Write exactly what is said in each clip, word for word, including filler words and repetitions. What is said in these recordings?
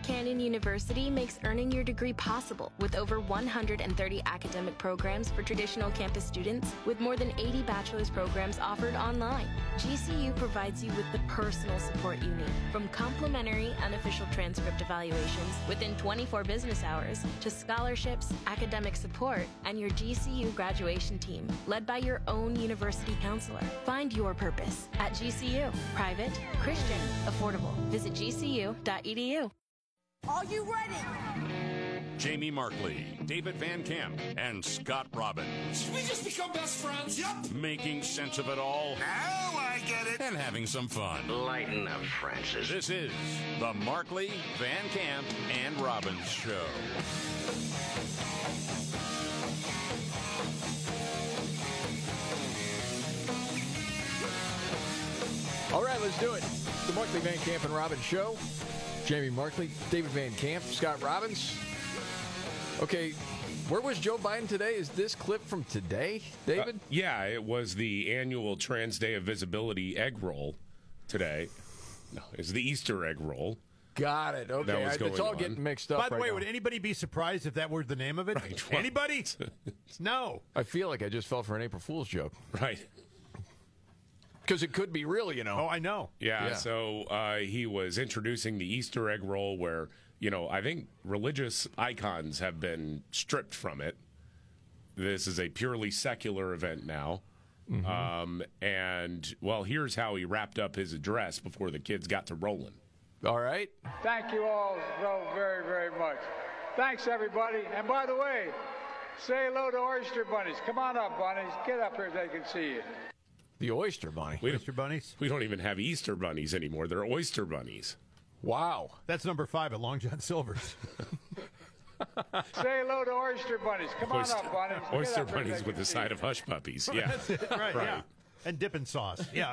Canyon University makes earning your degree possible with over one hundred thirty academic programs for traditional campus students with more than eighty bachelor's programs offered online. G C U provides you with the personal support you need, from complimentary unofficial transcript evaluations within twenty-four business hours to scholarships, academic support, and your G C U graduation team, led by your own university counselor. Find your purpose at G C U. Private, Christian, affordable. Visit G C U dot E D U. Are you ready? Jamie Markley, David Van Camp, and Scott Robbins. Did we just become best friends? Yep. Making sense of it all. Now I get it. And having some fun. Lighten up, Francis. This is the Markley, Van Camp, and Robbins Show. All right, let's do it. The Markley, Van Camp, and Robbins Show. Jamie Markley, David Van Camp, Scott Robbins. Okay, where was Joe Biden today? Is this clip from today, David? Uh, yeah, it was the annual Trans Day of Visibility egg roll today. No, it's the Easter egg roll. Got it. Okay, That was I, it's going all on. getting mixed up. By the right way, now. would anybody be surprised if that were the name of it? Right, well, Anybody? No. I feel like I just fell for an April Fool's joke. Right. Because it could be real, you know. Oh, I know. Yeah, Yeah. so uh, he was introducing the Easter egg roll where, you know, I think religious icons have been stripped from it. This is a purely secular event now. Mm-hmm. Um, and, well, here's how he wrapped up his address before the kids got to rolling. All right. Thank you all so very, very much. Thanks, everybody. And by the way, say hello to oyster bunnies. Come on up, bunnies. Get up here so they can see you. The oyster bunny. We Oyster bunnies? We don't even have Easter bunnies anymore. They're oyster bunnies. Wow. That's number five at Long John Silver's. Say hello to oyster bunnies. Come Oyster, on up, bunnies. Get oyster up here so bunnies they with can the see side you. of hush puppies. Yeah. That's it, right, Right. yeah. And dipping sauce. Yeah.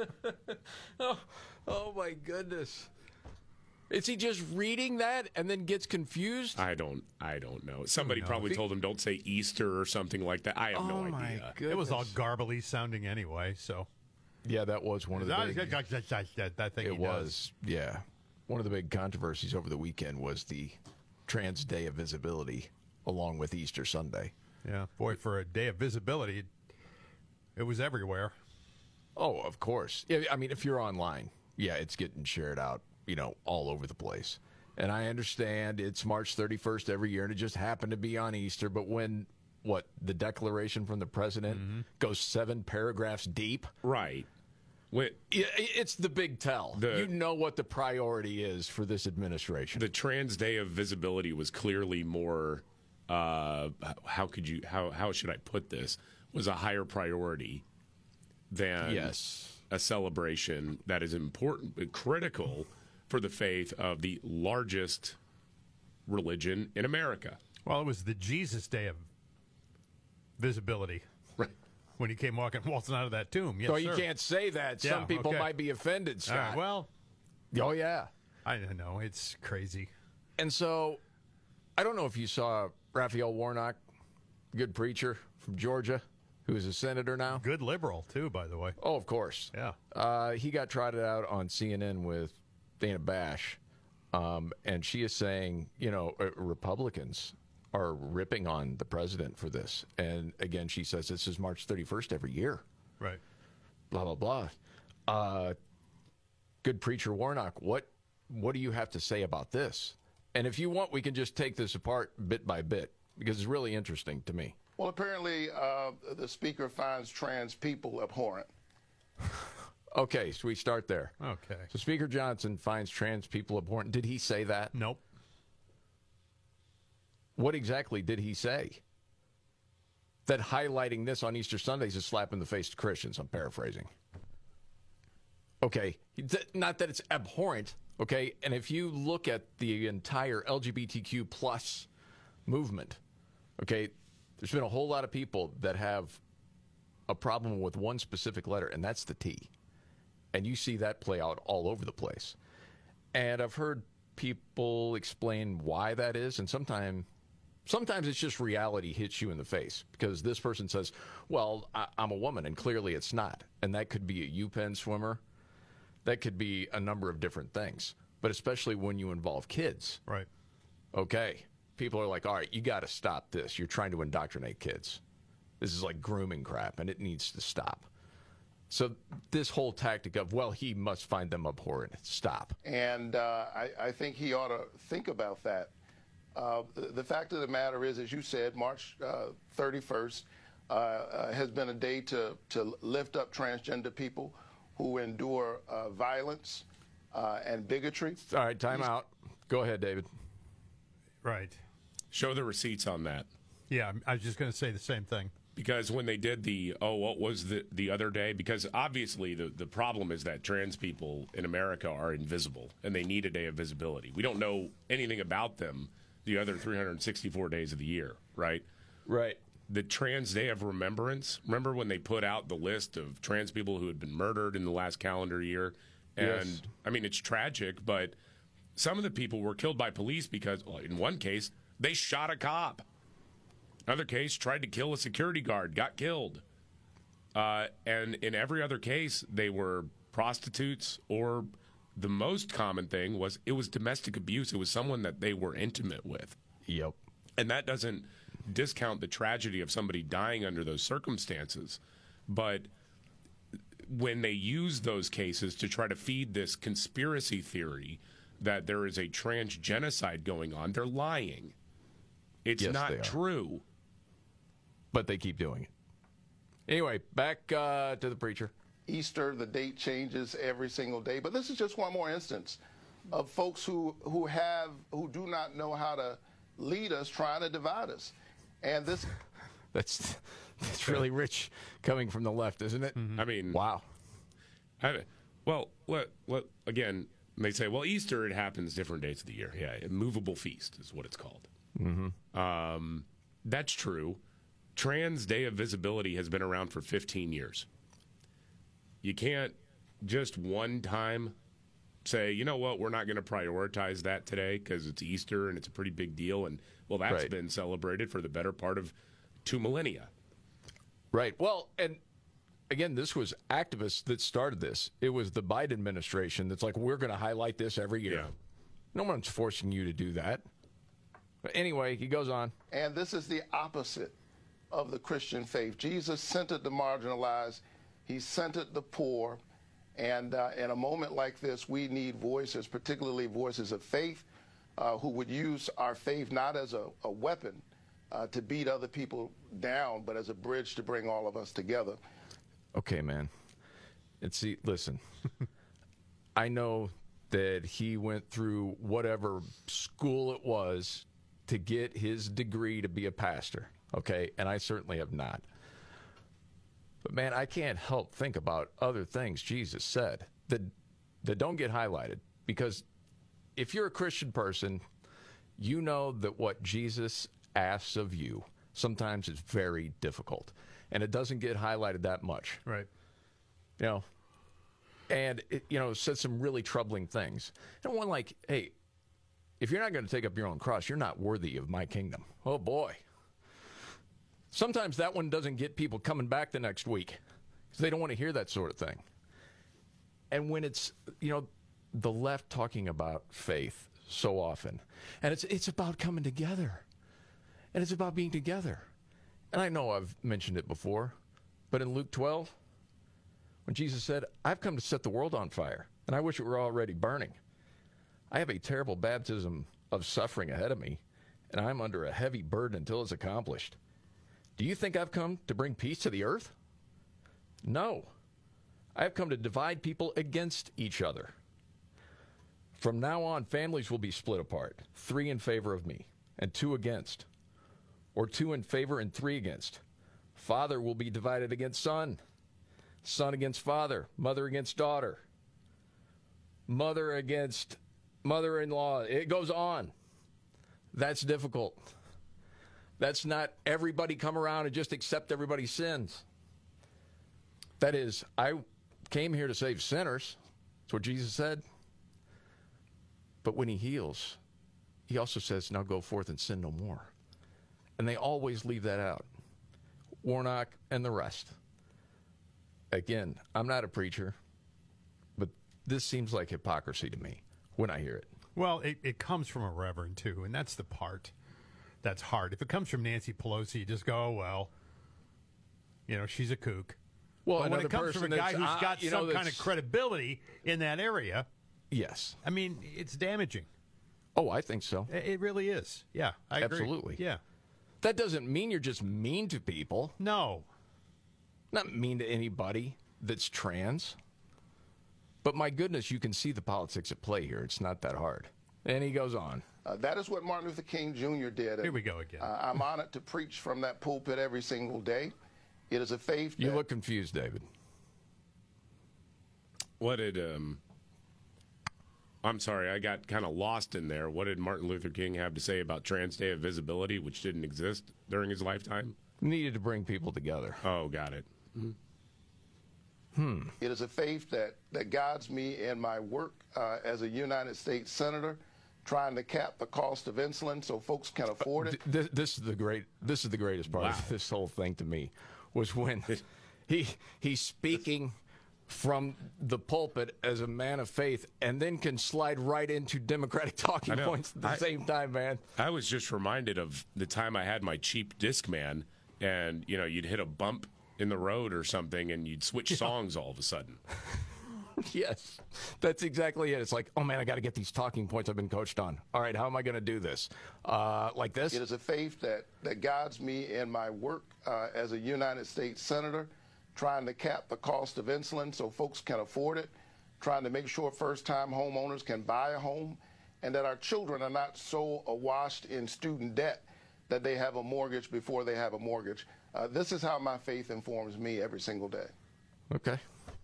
Oh, oh, my goodness. Is he just reading that and then gets confused? I don't I don't know. Somebody know. probably If he- told him don't say Easter or something like that. I have oh, no my idea. goodness. It was all garbly sounding anyway, so. Yeah, that was one of the big... That, that thing It he was, yeah. One of the big controversies over the weekend was the Trans Day of Visibility along with Easter Sunday. does. Yeah, boy, for a day of visibility, it, it was everywhere. Oh, of course. Yeah, I mean, if you're online, yeah, it's getting shared out, you know, all over the place. And I understand it's March thirty-first every year, and it just happened to be on Easter. But when, what, the declaration from the president Mm-hmm. goes seven paragraphs deep, Right. Wait, i- it's the big tell. The- you know what the priority is for this administration. the Trans Day of Visibility was clearly more uh, how could you how how should I put this? Was a higher priority than Yes. a celebration that is important, critical for the faith of the largest religion in America. Well, it was the Jesus Day of visibility. Right. When he came walking, waltzing out of that tomb. Yes, So you sir. can't say that. Yeah, Some people okay. might be offended, All Scott. right, well, oh, yeah. I don't know. It's crazy. And so, I don't know if you saw Raphael Warnock, good preacher from Georgia, who is a senator now. Good liberal, too, by the way. Oh, of course. Yeah. Uh, he got trotted out on C N N with Dana Bash, um, and she is saying, you know, uh, Republicans are ripping on the president for this. And again, she says this is March thirty-first every year. Right. Blah, blah, blah. Uh, good preacher Warnock, what what do you have to say about this? And if you want, we can just take this apart bit by bit, because it's really interesting to me. Well, apparently, uh, the speaker finds trans people abhorrent. Okay, so we start there. Okay. So Speaker Johnson finds trans people abhorrent. Did he say that? Nope. What exactly did he say? That highlighting this on Easter Sunday is a slap in the face to Christians. I'm paraphrasing. Okay, th- not that it's abhorrent, okay? And if you look at the entire L G B T Q plus movement, okay, there's been a whole lot of people that have a problem with one specific letter, and that's the T. And you see that play out all over the place. And I've heard people explain why that is, and sometimes sometimes it's just reality hits you in the face, because this person says, well, I, I'm a woman, and clearly it's not. And that could be a U-Penn swimmer. That could be a number of different things. but especially when you involve kids. Right. Okay. People are like, all right, you got to stop this. You're trying to indoctrinate kids. This is like grooming crap, and it needs to stop. So this whole tactic of, well, he must find them abhorrent, stop. And uh, I, I think he ought to think about that. Uh, the, the fact of the matter is, as you said, March uh, thirty-first uh, uh, has been a day to, to lift up transgender people who endure uh, violence uh, and bigotry. All right, time He's- out. Go ahead, David. Right. Show the receipts on that. Yeah, I was just going to say the same thing. Because when they did the, oh, what was the, the other day? Because obviously the, the problem is that trans people in America are invisible, and they need a day of visibility. We don't know anything about them the other three hundred sixty-four days of the year, right? Right. The Trans Day of Remembrance, remember when they put out the list of trans people who had been murdered in the last calendar year? And, yes. I mean, it's tragic, but some of the people were killed by police because, well, in one case, they shot a cop. Another case, tried to kill a security guard, got killed. Uh, and in every other case, they were prostitutes, or the most common thing was it was domestic abuse. It was someone that they were intimate with. Yep. And that doesn't discount the tragedy of somebody dying under those circumstances. But when they use those cases to try to feed this conspiracy theory that there is a trans genocide going on, they're lying. It's Yes, not they are. true. But they keep doing it. Anyway, back uh, to the preacher. Easter, the date changes every single day. But this is just one more instance of folks who, who have who do not know how to lead us, trying to divide us. And this That's that's really rich coming from the left, isn't it? I mean, Wow. I, well, what, what, again, they say, well, Easter, it happens different dates of the year. Yeah, a movable feast is what it's called. Mm-hmm. Um, that's true. Trans Day of Visibility has been around for fifteen years. You can't just one time say, you know what, we're not going to prioritize that today because it's Easter and it's a pretty big deal. And, well, that's Right. been celebrated for the better part of two millennia. Right. Well, and again, this was activists that started this. It was the Biden administration that's like, we're going to highlight this every year. Yeah. No one's forcing you to do that. But anyway, he goes on. And this is the opposite of the Christian faith. Jesus centered the marginalized. He centered the poor. And uh, in a moment like this, we need voices, particularly voices of faith, uh, who would use our faith not as a, a weapon uh, to beat other people down, but as a bridge to bring all of us together. Okay, man. And see, listen, I know that he went through whatever school it was to get his degree to be a pastor, okay? And I certainly have not. But, man, I can't help think about other things Jesus said that, that don't get highlighted. Because if you're a Christian person, you know that what Jesus asks of you sometimes is very difficult. And it doesn't get highlighted that much. Right. You know, and it, you know, said some really troubling things. And one like, hey, if you're not going to take up your own cross, you're not worthy of my kingdom. Oh, boy. Sometimes that one doesn't get people coming back the next week because they don't want to hear that sort of thing. And when it's, you know, the left talking about faith so often, and it's it's about coming together, and it's about being together. And I know I've mentioned it before, but in Luke twelve, when Jesus said, I've come to set the world on fire, and I wish it were already burning. I have a terrible baptism of suffering ahead of me, and I'm under a heavy burden until it's accomplished. Do you think I've come to bring peace to the earth? No. I have come to divide people against each other. From now on, families will be split apart, three in favor of me, and two against. Or two in favor and three against. Father will be divided against son. Son against father. Mother against daughter. Mother against mother-in-law. It goes on. That's difficult. That's not everybody come around and just accept everybody's sins. That is, I came here to save sinners. That's what Jesus said. But when he heals, he also says, now go forth and sin no more. And they always leave that out. Warnock and the rest. Again, I'm not a preacher, but this seems like hypocrisy to me. when I hear it. Well, it, it comes from a reverend, too, and that's the part that's hard. If it comes from Nancy Pelosi, you just go, oh, well, you know, she's a kook. Well, but when it comes from a guy who's uh, got you some know, kind of credibility in that area, yes. I mean, it's damaging. Oh, I think so. It, it really is. Yeah, I agree. Absolutely. Yeah. That doesn't mean you're just mean to people. No. Not mean to anybody that's trans. But my goodness, you can see the politics at play here. It's not that hard. And he goes on. Uh, that is what Martin Luther King Junior did. Here we go again. Uh, I'm honored to preach from that pulpit every single day. It is a faith. You that look confused, David. What did, um, I'm sorry, I got kind of lost in there. What did Martin Luther King have to say about Trans Day of Visibility, which didn't exist during his lifetime? Needed to bring people together. Oh, got it. Mm-hmm. Hmm. It is a faith that, that guides me in my work uh, as a United States Senator, trying to cap the cost of insulin so folks can afford it. This, this is the great. This is the greatest part Wow. of this whole thing to me, was when he he's speaking from the pulpit as a man of faith, and then can slide right into Democratic talking points at the I, same time, man. I was just reminded of the time I had my cheap Discman, and you know, you'd hit a bump in the road or something, and you'd switch yeah. songs all of a sudden. Yes, that's exactly it. It's like, oh man, I got to get these talking points I've been coached on. All right, how am I going to do this? Uh, like this? It is a faith that, that guides me in my work uh, as a United States Senator, trying to cap the cost of insulin so folks can afford it, trying to make sure first-time homeowners can buy a home, and that our children are not so awashed in student debt that they have a mortgage before they have a mortgage. Uh, this is how my faith informs me every single day. Okay.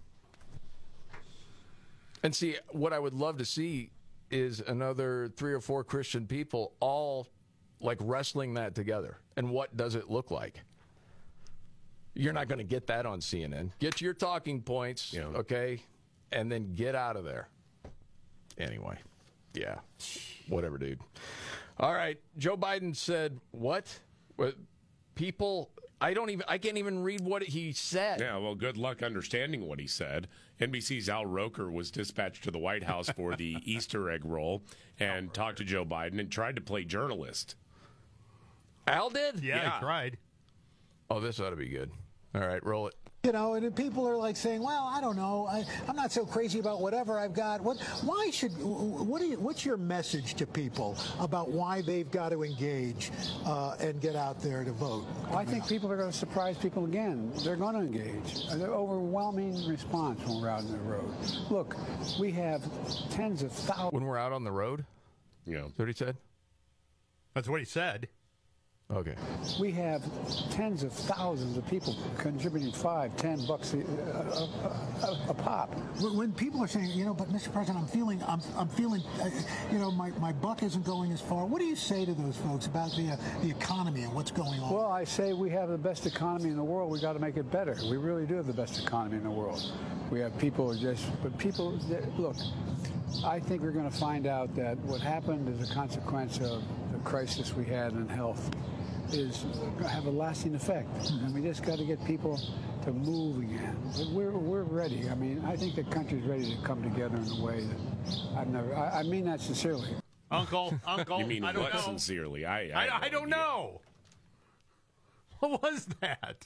And see, what I would love to see is another three or four Christian people all like wrestling that together. And what does it look like? You're not going to get that on C N N. Get your talking points, yeah. okay, and then get out of there. Anyway, yeah, whatever, dude. All right, Joe Biden said what? What people? I don't even. I can't even read what he said. Yeah, well, good luck understanding what he said. N B C's Al Roker was dispatched to the White House for the Easter egg roll and talked to Joe Biden and tried to play journalist. Al did? Yeah, yeah. I tried. Oh, this ought to be good. All right, roll it. You know, and people are like saying, "Well, I don't know. I, I'm not so crazy about whatever I've got." What? Why should? What? Do you, what's your message to people about why they've got to engage uh, and get out there to vote? Well, I think people are going to surprise people again. They're going to engage. An overwhelming response when we're out on the road. Look, we have tens of thousands. When we're out on the road, yeah, that's what he said. That's what he said. Okay. We have tens of thousands of people contributing five, ten bucks a, a, a, a pop. When people are saying, you know, but Mister President, I'm feeling, I'm, I'm feeling, uh, you know, my, my buck isn't going as far. What do you say to those folks about the uh, the economy and what's going on? Well, I say we have the best economy in the world. We got to make it better. We really do have the best economy in the world. We have people just, but people, look, I think we're going to find out that what happened is a consequence of the crisis we had in health is going to have a lasting effect. And we just got to get people to move again. But we're, we're ready. I mean, I think the country's ready to come together in a way that I've never, I, I mean that sincerely. Uncle, Uncle, you mean I don't what know. sincerely? I, I, I, I don't know. What was that?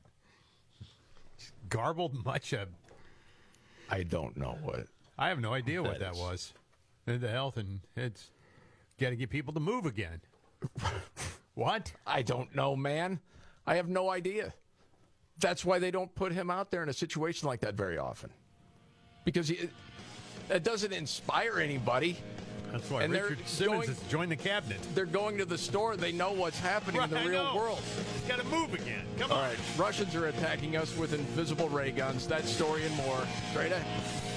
Garbled much of. I don't know what. I have no idea what that is. was. The health and it's got to get people to move again. What? I don't know, man. I have no idea. That's why they don't put him out there in a situation like that very often. Because he, it doesn't inspire anybody. That's why and Richard Simmons has joined the cabinet. They're going to the store. They know what's happening right, in the real world. He's got to move again. Come All on. All right. Russians are attacking us with invisible ray guns. That story and more. Straight ahead.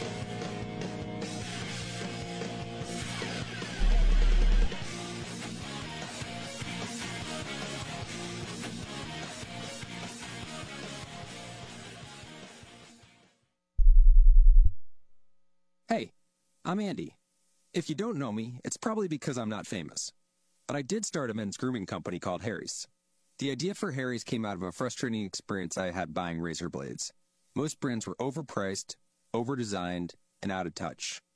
Hey, I'm Andy. If you don't know me, it's probably because I'm not famous. But I did start a men's grooming company called Harry's. The idea for Harry's came out of a frustrating experience I had buying razor blades. Most brands were overpriced, overdesigned, and out of touch.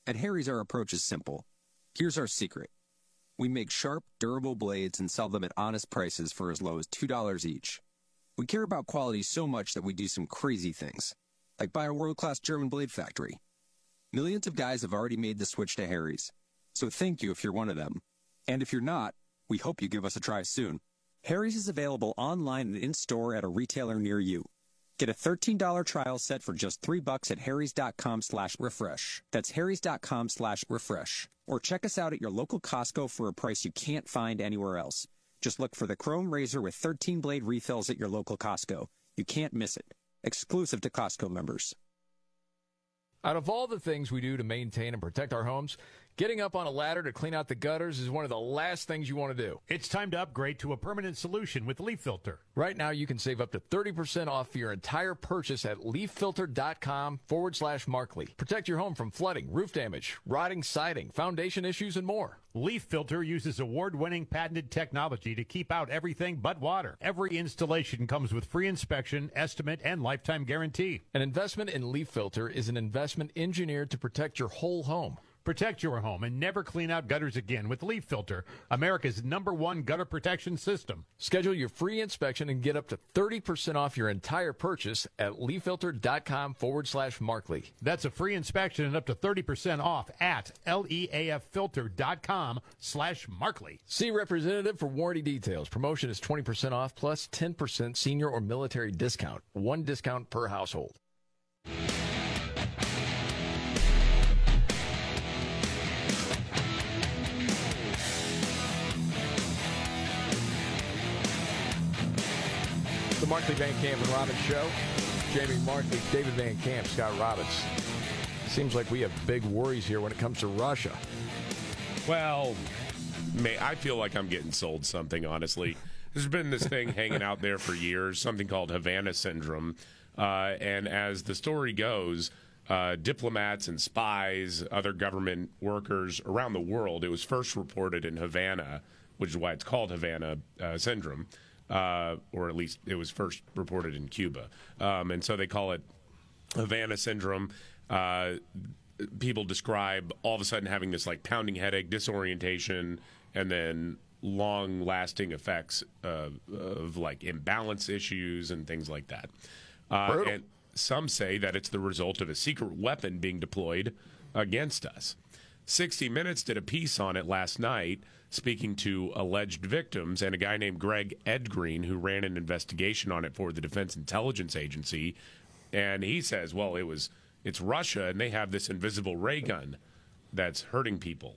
At Harry's, our approach is simple. Here's our secret. We make sharp, durable blades and sell them at honest prices for as low as two dollars each. We care about quality so much that we do some crazy things, like buy a world-class German blade factory. Millions of guys have already made the switch to Harry's, so thank you if you're one of them. And if you're not, we hope you give us a try soon. Harry's is available online and in-store at a retailer near you. Get a thirteen dollars trial set for just three bucks at harrys.com slash refresh. That's harrys.com slash refresh. Or check us out at your local Costco for a price you can't find anywhere else. Just look for the Chrome Razor with thirteen blade refills at your local Costco. You can't miss it. Exclusive to Costco members. Out of all the things we do to maintain and protect our homes, getting up on a ladder to clean out the gutters is one of the last things you want to do. It's time to upgrade to a permanent solution with Leaf Filter. Right now, you can save up to thirty percent off your entire purchase at leaffilter.com forward slash Markley. Protect your home from flooding, roof damage, rotting siding, foundation issues, and more. Leaf Filter uses award-winning patented technology to keep out everything but water. Every installation comes with free inspection, estimate, and lifetime guarantee. An investment in Leaf Filter is an investment engineered to protect your whole home. Protect your home and never clean out gutters again with Leaf Filter, America's number one gutter protection system. Schedule your free inspection and get up to thirty percent off your entire purchase at leaffilter.com forward slash Markley. That's a free inspection and up to thirty percent off at leaffilter.com slash Markley. See representative for warranty details. Promotion is twenty percent off plus ten percent senior or military discount. One discount per household. The Markley, Van Camp, and Robbins Show. Jamie Markley, David Van Camp, Scott Robbins. Seems like we have big worries here when it comes to Russia. Well, may, I feel like I'm getting sold something, honestly. There's been this thing hanging out there for years, something called Havana Syndrome. Uh, and as the story goes, uh, diplomats and spies, other government workers around the world, it was first reported in Havana, which is why it's called Havana uh, Syndrome. Uh, or at least it was first reported in Cuba. Um, and so they call it Havana Syndrome. Uh, people describe all of a sudden having this like pounding headache, disorientation, and then long-lasting effects of, of like imbalance issues and things like that. Uh, and some say that it's the result of a secret weapon being deployed against us. sixty minutes did a piece on it last night, speaking to alleged victims and a guy named Greg Edgreen who ran an investigation on it for the Defense Intelligence Agency. And he says, well, it was it's Russia, and they have this invisible ray gun that's hurting people.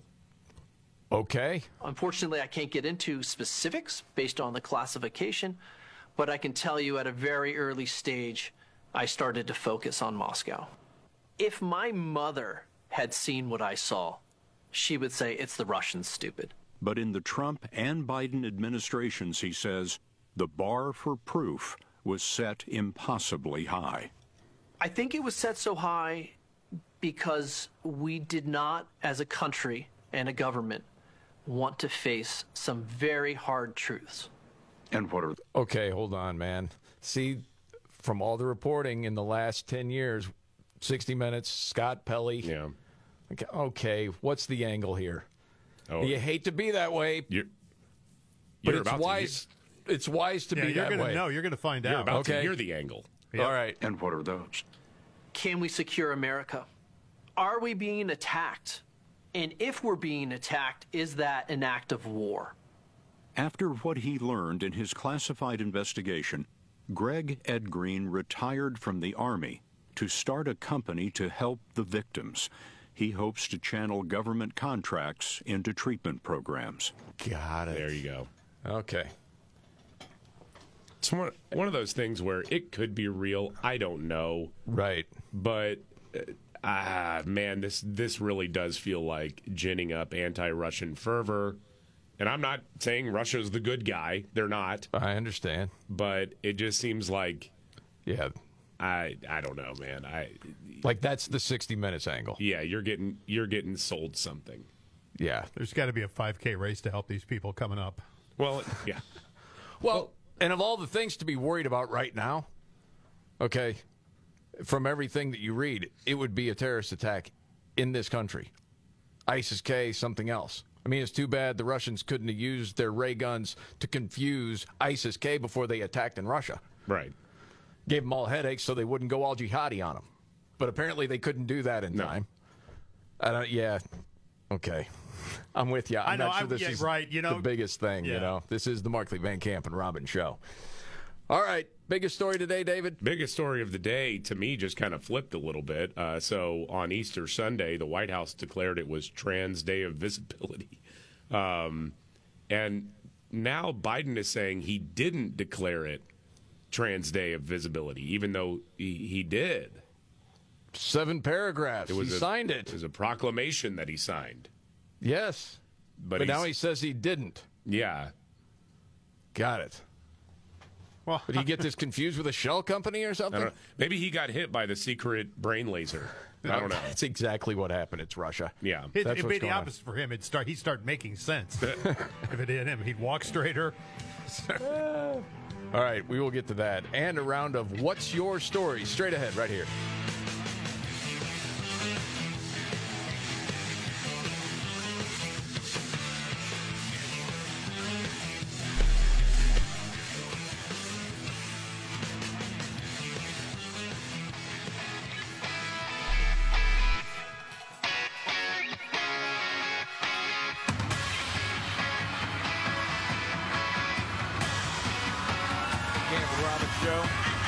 Okay. Unfortunately, I can't get into specifics based on the classification, but I can tell you at a very early stage, I started to focus on Moscow. If my mother had seen what I saw, she would say it's the Russians, stupid. But in the Trump and Biden administrations, he says, the bar for proof was set impossibly high. I think it was set so high because we did not, as a country and a government, want to face some very hard truths. And what are... Okay, hold on, man. See, from all the reporting in the last ten years, sixty minutes, Scott Pelley. Yeah. Okay, okay, what's the angle here? Oh, you hate to be that way, you're, but you're it's about wise. To, it's wise to yeah, be you're that gonna, way. No, you're going to find you're out. About okay, to hear the angle. Yep. All right. And what are those? Can we secure America? Are we being attacked? And if we're being attacked, is that an act of war? After what he learned in his classified investigation, Greg Edgreen retired from the Army to start a company to help the victims. He hopes to channel government contracts into treatment programs. Got it. There you go. Okay. It's one, one of those things where it could be real. I don't know. Right. But, uh, ah, man, this, this really does feel like ginning up anti-Russian fervor. And I'm not saying Russia's the good guy. They're not. I understand. But it just seems like... Yeah. I I don't know, man. I Like that's the sixty minutes angle. Yeah, you're getting you're getting sold something. Yeah. There's got to be a five K race to help these people coming up. Well, yeah. Well, well, and of all the things to be worried about right now, okay, from everything that you read, it would be a terrorist attack in this country. ISIS-K something else. I mean, it's too bad the Russians couldn't have used their ray guns to confuse ISIS-K before they attacked in Russia. Right. Gave them all headaches so they wouldn't go all jihadi on them. But apparently they couldn't do that in No. time. I don't, yeah, okay. I'm with you. I'm I know, not sure I'm- this yeah, is right, you know, the biggest thing, yeah. you know. This is the Markley, Van Camp, and Robin show. All right, biggest story today, David? Biggest story of the day, to me, just kind of flipped a little bit. Uh, so on Easter Sunday, the White House declared it was Trans Day of Visibility. Um, and now Biden is saying he didn't declare it Trans Day of Visibility, even though he, he did. Seven paragraphs. It was he a, signed it. It was a proclamation that he signed. Yes. But, But now he's- he says he didn't. Yeah. Got it. Well, Did he get this confused with a shell company or I something? don't know. Maybe he got hit by the secret brain laser. I don't know. That's exactly what happened. It's Russia. Yeah. It, That's it'd what's be the going on. opposite for him. It'd start, he'd start making sense. If it hit him, he'd walk straighter. All right, we will get to that. And a round of What's Your Story straight ahead right here. Camp and Robin Show.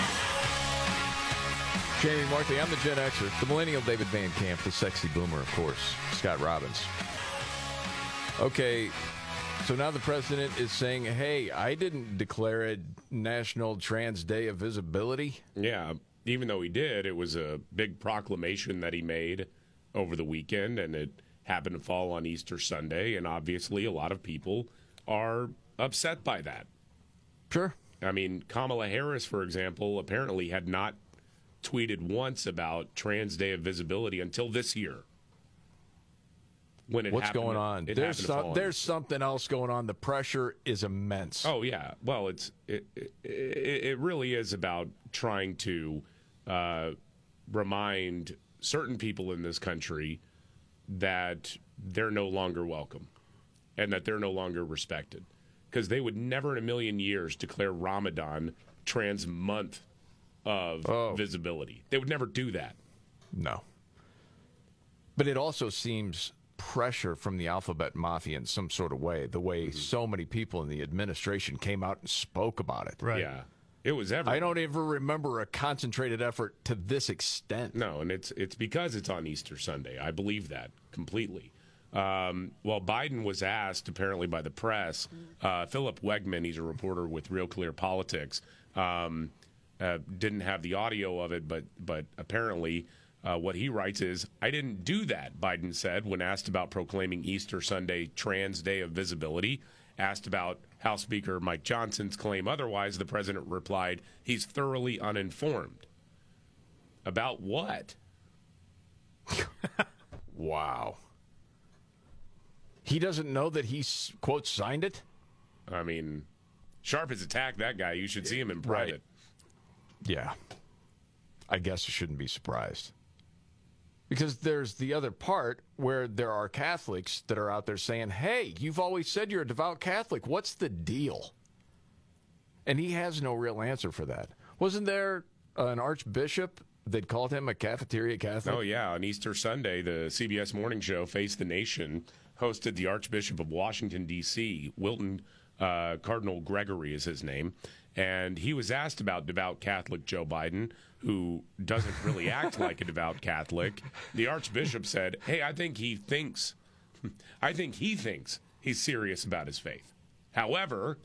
Jamie Markley, I'm the Gen Xer. The millennial David Van Camp, the sexy boomer, of course, Scott Robbins. Okay, so now the president is saying, hey, I didn't declare it National Trans Day of Visibility. Yeah, even though he did, it was a big proclamation that he made over the weekend, and it happened to fall on Easter Sunday, and obviously a lot of people are upset by that. Sure. I mean, Kamala Harris, for example, apparently had not tweeted once about Trans Day of Visibility until this year. When it What's happened- going on? it There's happened to some, fall on there's something else going on. The pressure is immense. Oh yeah, well, it's it it, it really is about trying to uh, remind certain people in this country that they're no longer welcome and that they're no longer respected, because they would never in a million years declare Ramadan Trans Month of Oh. Visibility. They would never do that. No. But it also seems pressure from the alphabet mafia in some sort of way, the way Mm-hmm. so many people in the administration came out and spoke about it. Right. Yeah, it was ever. I don't even remember a concentrated effort to this extent. No, and it's it's because it's on Easter Sunday. I believe that completely. Um, well, Biden was asked, apparently by the press, uh, Philip Wegman, he's a reporter with Real Clear Politics, um, uh, didn't have the audio of it, but but apparently uh, what he writes is, I didn't do that, Biden said when asked about proclaiming Easter Sunday Trans Day of Visibility. Asked about House Speaker Mike Johnson's claim otherwise, the president replied, he's thoroughly uninformed. About what? Wow. He doesn't know that he, quote, signed it? I mean, Sharp has attacked that guy. You should see him in private. Yeah. I guess I shouldn't be surprised. Because there's the other part where there are Catholics that are out there saying, hey, you've always said you're a devout Catholic. What's the deal? And he has no real answer for that. Wasn't there an archbishop that called him a cafeteria Catholic? Oh, yeah. On Easter Sunday, the C B S Morning Show, Face the Nation, hosted the Archbishop of Washington, D C, Wilton uh, Cardinal Gregory is his name. And he was asked about devout Catholic Joe Biden, who doesn't really act like a devout Catholic. The Archbishop said, hey, I think he thinks, I think he thinks he's serious about his faith. However...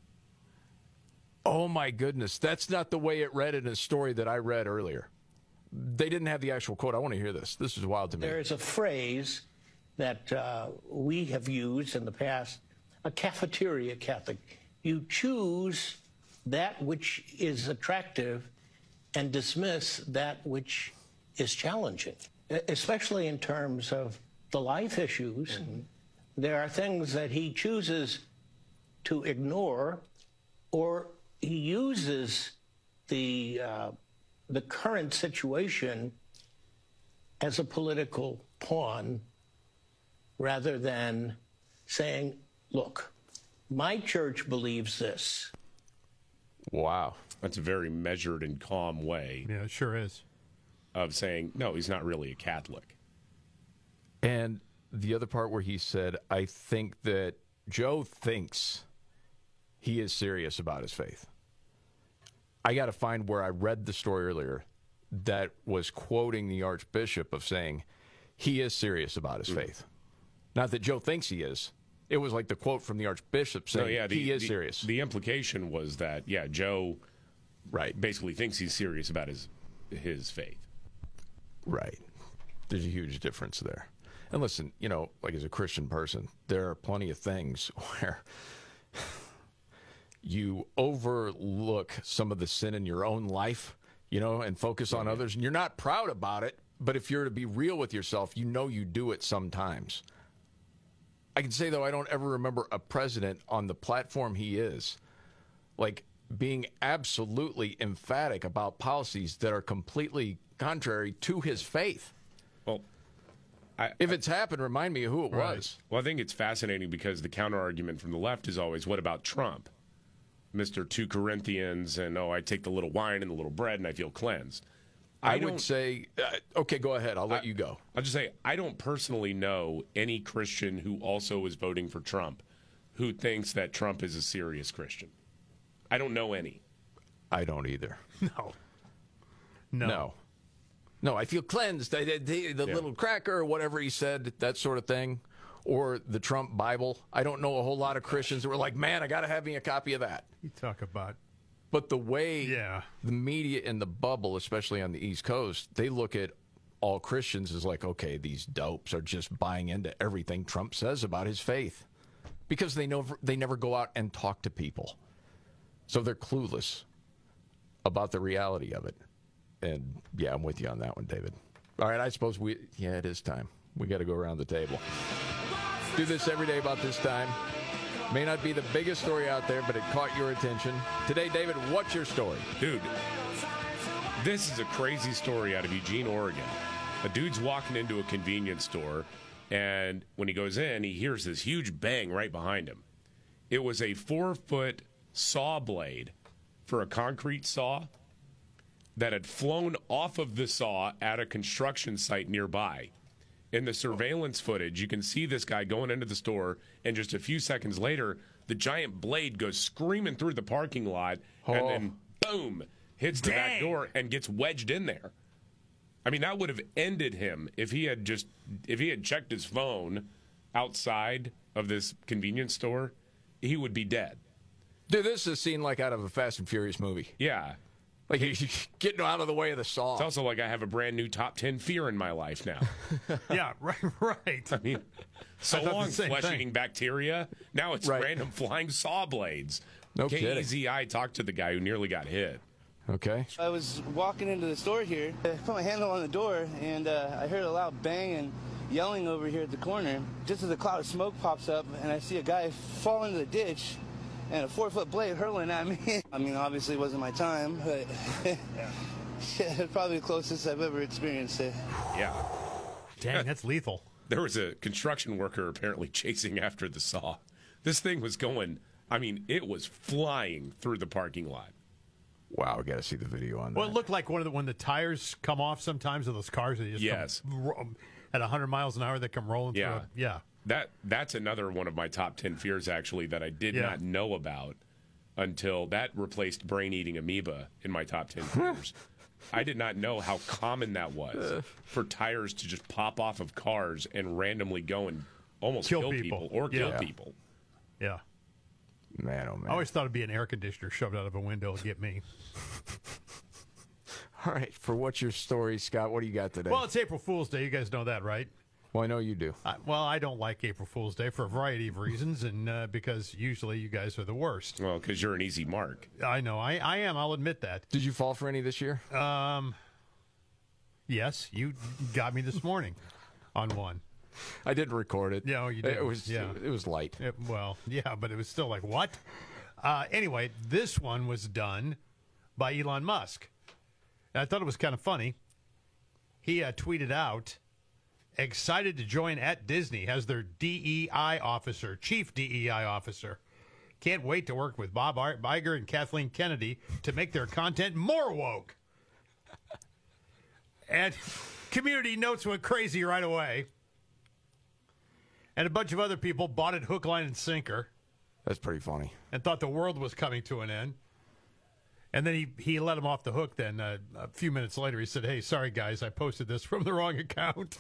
Oh, my goodness. That's not the way it read in a story that I read earlier. They didn't have the actual quote. I want to hear this. This is wild to me. There is a phrase that uh, we have used in the past, a cafeteria Catholic. You choose that which is attractive and dismiss that which is challenging, especially in terms of the life issues. Mm-hmm. There are things that he chooses to ignore, or he uses the uh, the current situation as a political pawn rather than saying, look, my church believes this. Wow. That's a very measured and calm way. Yeah, it sure is. Of saying, no, he's not really a Catholic. And the other part where he said, I think that Joe thinks he is serious about his faith. I got to find where I read the story earlier that was quoting the Archbishop of saying he is serious about his mm. faith. Not that Joe thinks he is. It was like the quote from the Archbishop saying no, yeah, the, he is the, serious. The implication was that, yeah, Joe right. basically thinks he's serious about his his faith. Right. There's a huge difference there. And listen, you know, like as a Christian person, there are plenty of things where you overlook some of the sin in your own life, you know, and focus on others. And you're not proud about it, but if you're to be real with yourself, you know you do it sometimes. I can say, though, I don't ever remember a president on the platform he is, like, being absolutely emphatic about policies that are completely contrary to his faith. Well, I, if it's happened, remind me of who it right. was. Well, I think it's fascinating because the counter-argument from the left is always, what about Trump? Mister Two Corinthians, and, oh, I take the little wine and the little bread and I feel cleansed. I, I would say, uh, okay, go ahead. I'll let I, you go. I'll just say, I don't personally know any Christian who also is voting for Trump who thinks that Trump is a serious Christian. I don't know any. I don't either. No. No. No. No, I feel cleansed. I, the the yeah. little cracker or whatever he said, that sort of thing. Or the Trump Bible. I don't know a whole lot of Christians that were like, man, I got to have me a copy of that. You talk about... But the way yeah. the media in the bubble, especially on the East Coast, they look at all Christians as like, okay, these dopes are just buying into everything Trump says about his faith. Because they never, they never go out and talk to people. So they're clueless about the reality of it. And, yeah, I'm with you on that one, David. All right, I suppose we, yeah, it is time. We got to go around the table. Do this every day about this time. May not be the biggest story out there, but it caught your attention. Today, David, what's your story? Dude, this is a crazy story out of Eugene, Oregon. A dude's walking into a convenience store, and when he goes in, he hears this huge bang right behind him. It was a four-foot saw blade for a concrete saw that had flown off of the saw at a construction site nearby. In the surveillance footage, you can see this guy going into the store, and just a few seconds later, the giant blade goes screaming through the parking lot, oh. and then, boom, hits the back door and gets wedged in there. I mean, that would have ended him if he had just, if he had checked his phone outside of this convenience store, he would be dead. Dude, this is a scene like out of a Fast and Furious movie. Yeah. Like, he's getting out of the way of the saw. It's also like I have a brand new top ten fear in my life now. Yeah, right, right. I mean, so long flesh-eating bacteria. Now it's right. random flying saw blades. No K E Z I talked to the guy who nearly got hit. Okay. I was walking into the store here. I put my handle on the door, and uh, I heard a loud bang and yelling over here at the corner. Just as a cloud of smoke pops up, and I see a guy fall into the ditch, and a four-foot blade hurling at me. I mean, obviously it wasn't my time, but yeah, probably the closest I've ever experienced it. Yeah. Dang, that's lethal. There was a construction worker apparently chasing after the saw. This thing was going, I mean, it was flying through the parking lot. Wow, I got to see the video on that. Well, it looked like one of the, when the tires come off sometimes of those cars, they just yes. come at one hundred miles an hour, they come rolling yeah. through. Yeah. That That's another one of my top ten fears, actually, that I did yeah. not know about until that replaced brain-eating amoeba in my top ten fears. I did not know how common that was for tires to just pop off of cars and randomly go and almost kill, kill people. people or kill yeah. people. Yeah. Man, oh, man. I always thought it'd be an air conditioner shoved out of a window to get me. All right, for what's your story, Scott? What do you got today? Well, it's April Fool's Day. You guys know that, right? Well, I know you do. I, well, I don't like April Fool's Day for a variety of reasons, and uh, because usually you guys are the worst. Well, because you're an easy mark. I know. I, I am. I'll admit that. Did you fall for any this year? Um, yes, you got me this morning on one. I didn't record it. Yeah, you did. It was yeah. it was light. It, well, yeah, but it was still like, what? Uh, anyway, this one was done by Elon Musk. And I thought it was kind of funny. He uh, tweeted out excited to join at Disney as their D E I officer, chief D E I officer. Can't wait to work with Bob Iger and Kathleen Kennedy to make their content more woke. And community notes went crazy right away. And a bunch of other people bought it hook, line, and sinker. That's pretty funny. And thought the world was coming to an end. And then he, he let him off the hook then. Uh, a few minutes later, he said, hey, sorry, guys, I posted this from the wrong account.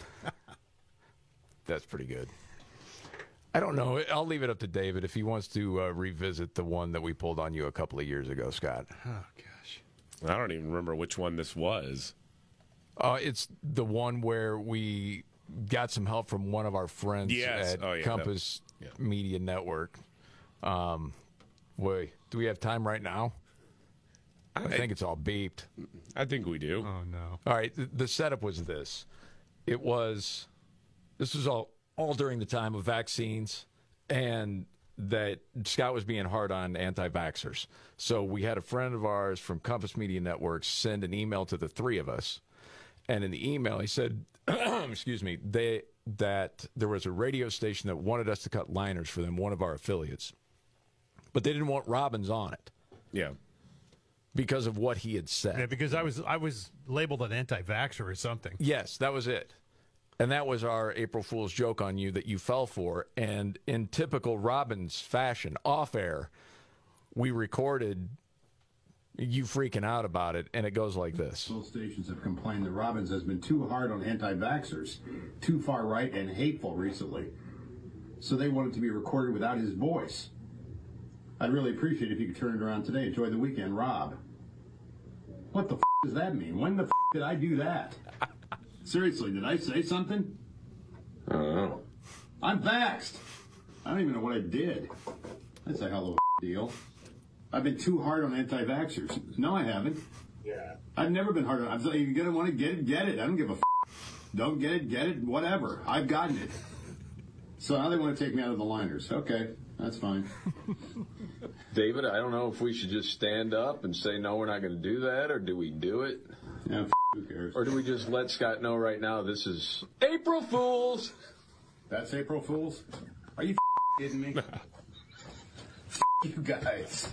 That's pretty good. I don't know. I'll leave it up to David if he wants to uh, revisit the one that we pulled on you a couple of years ago, Scott. Oh, gosh. I don't even remember which one this was. Uh, it's the one where we got some help from one of our friends yes. at oh, yeah, Compass yeah. Media Network. Um, wait, do we have time right now? I, I think it's all beeped. I think we do. Oh, no. All right, the, the setup was this. It was, this was all, all during the time of vaccines, and that Scott was being hard on anti-vaxxers. So we had a friend of ours from Compass Media Network send an email to the three of us. And in the email, he said, excuse me, they, that there was a radio station that wanted us to cut liners for them, one of our affiliates. But they didn't want Robbins on it. Yeah. Because of what he had said. Yeah, because I was I was labeled an anti-vaxxer or something. Yes, that was it. And that was our April Fool's joke on you that you fell for. And in typical Robbins fashion, off air, we recorded you freaking out about it, and it goes like this. Both stations have complained that Robbins has been too hard on anti-vaxxers, too far right and hateful recently. So they want it to be recorded without his voice. I'd really appreciate it if you could turn it around today. Enjoy the weekend, Rob. What the f*** does that mean? When the f*** did I do that? Seriously, did I say something? I don't know. I'm vaxxed. I don't even know what I did. That's a hell of a deal. I've been too hard on anti-vaxxers. No, I haven't. Yeah. I've never been hard on. I'm you're gonna want to get it, get it. I don't give a. F- don't get it, get it. Whatever. I've gotten it. So now they want to take me out of the liners. Okay, that's fine. David, I don't know if we should just stand up and say no, we're not going to do that, or do we do it? Yeah, f- who cares? Or do we just let Scott know right now this is April Fools? That's April Fools? Are you f- kidding me? F- you guys.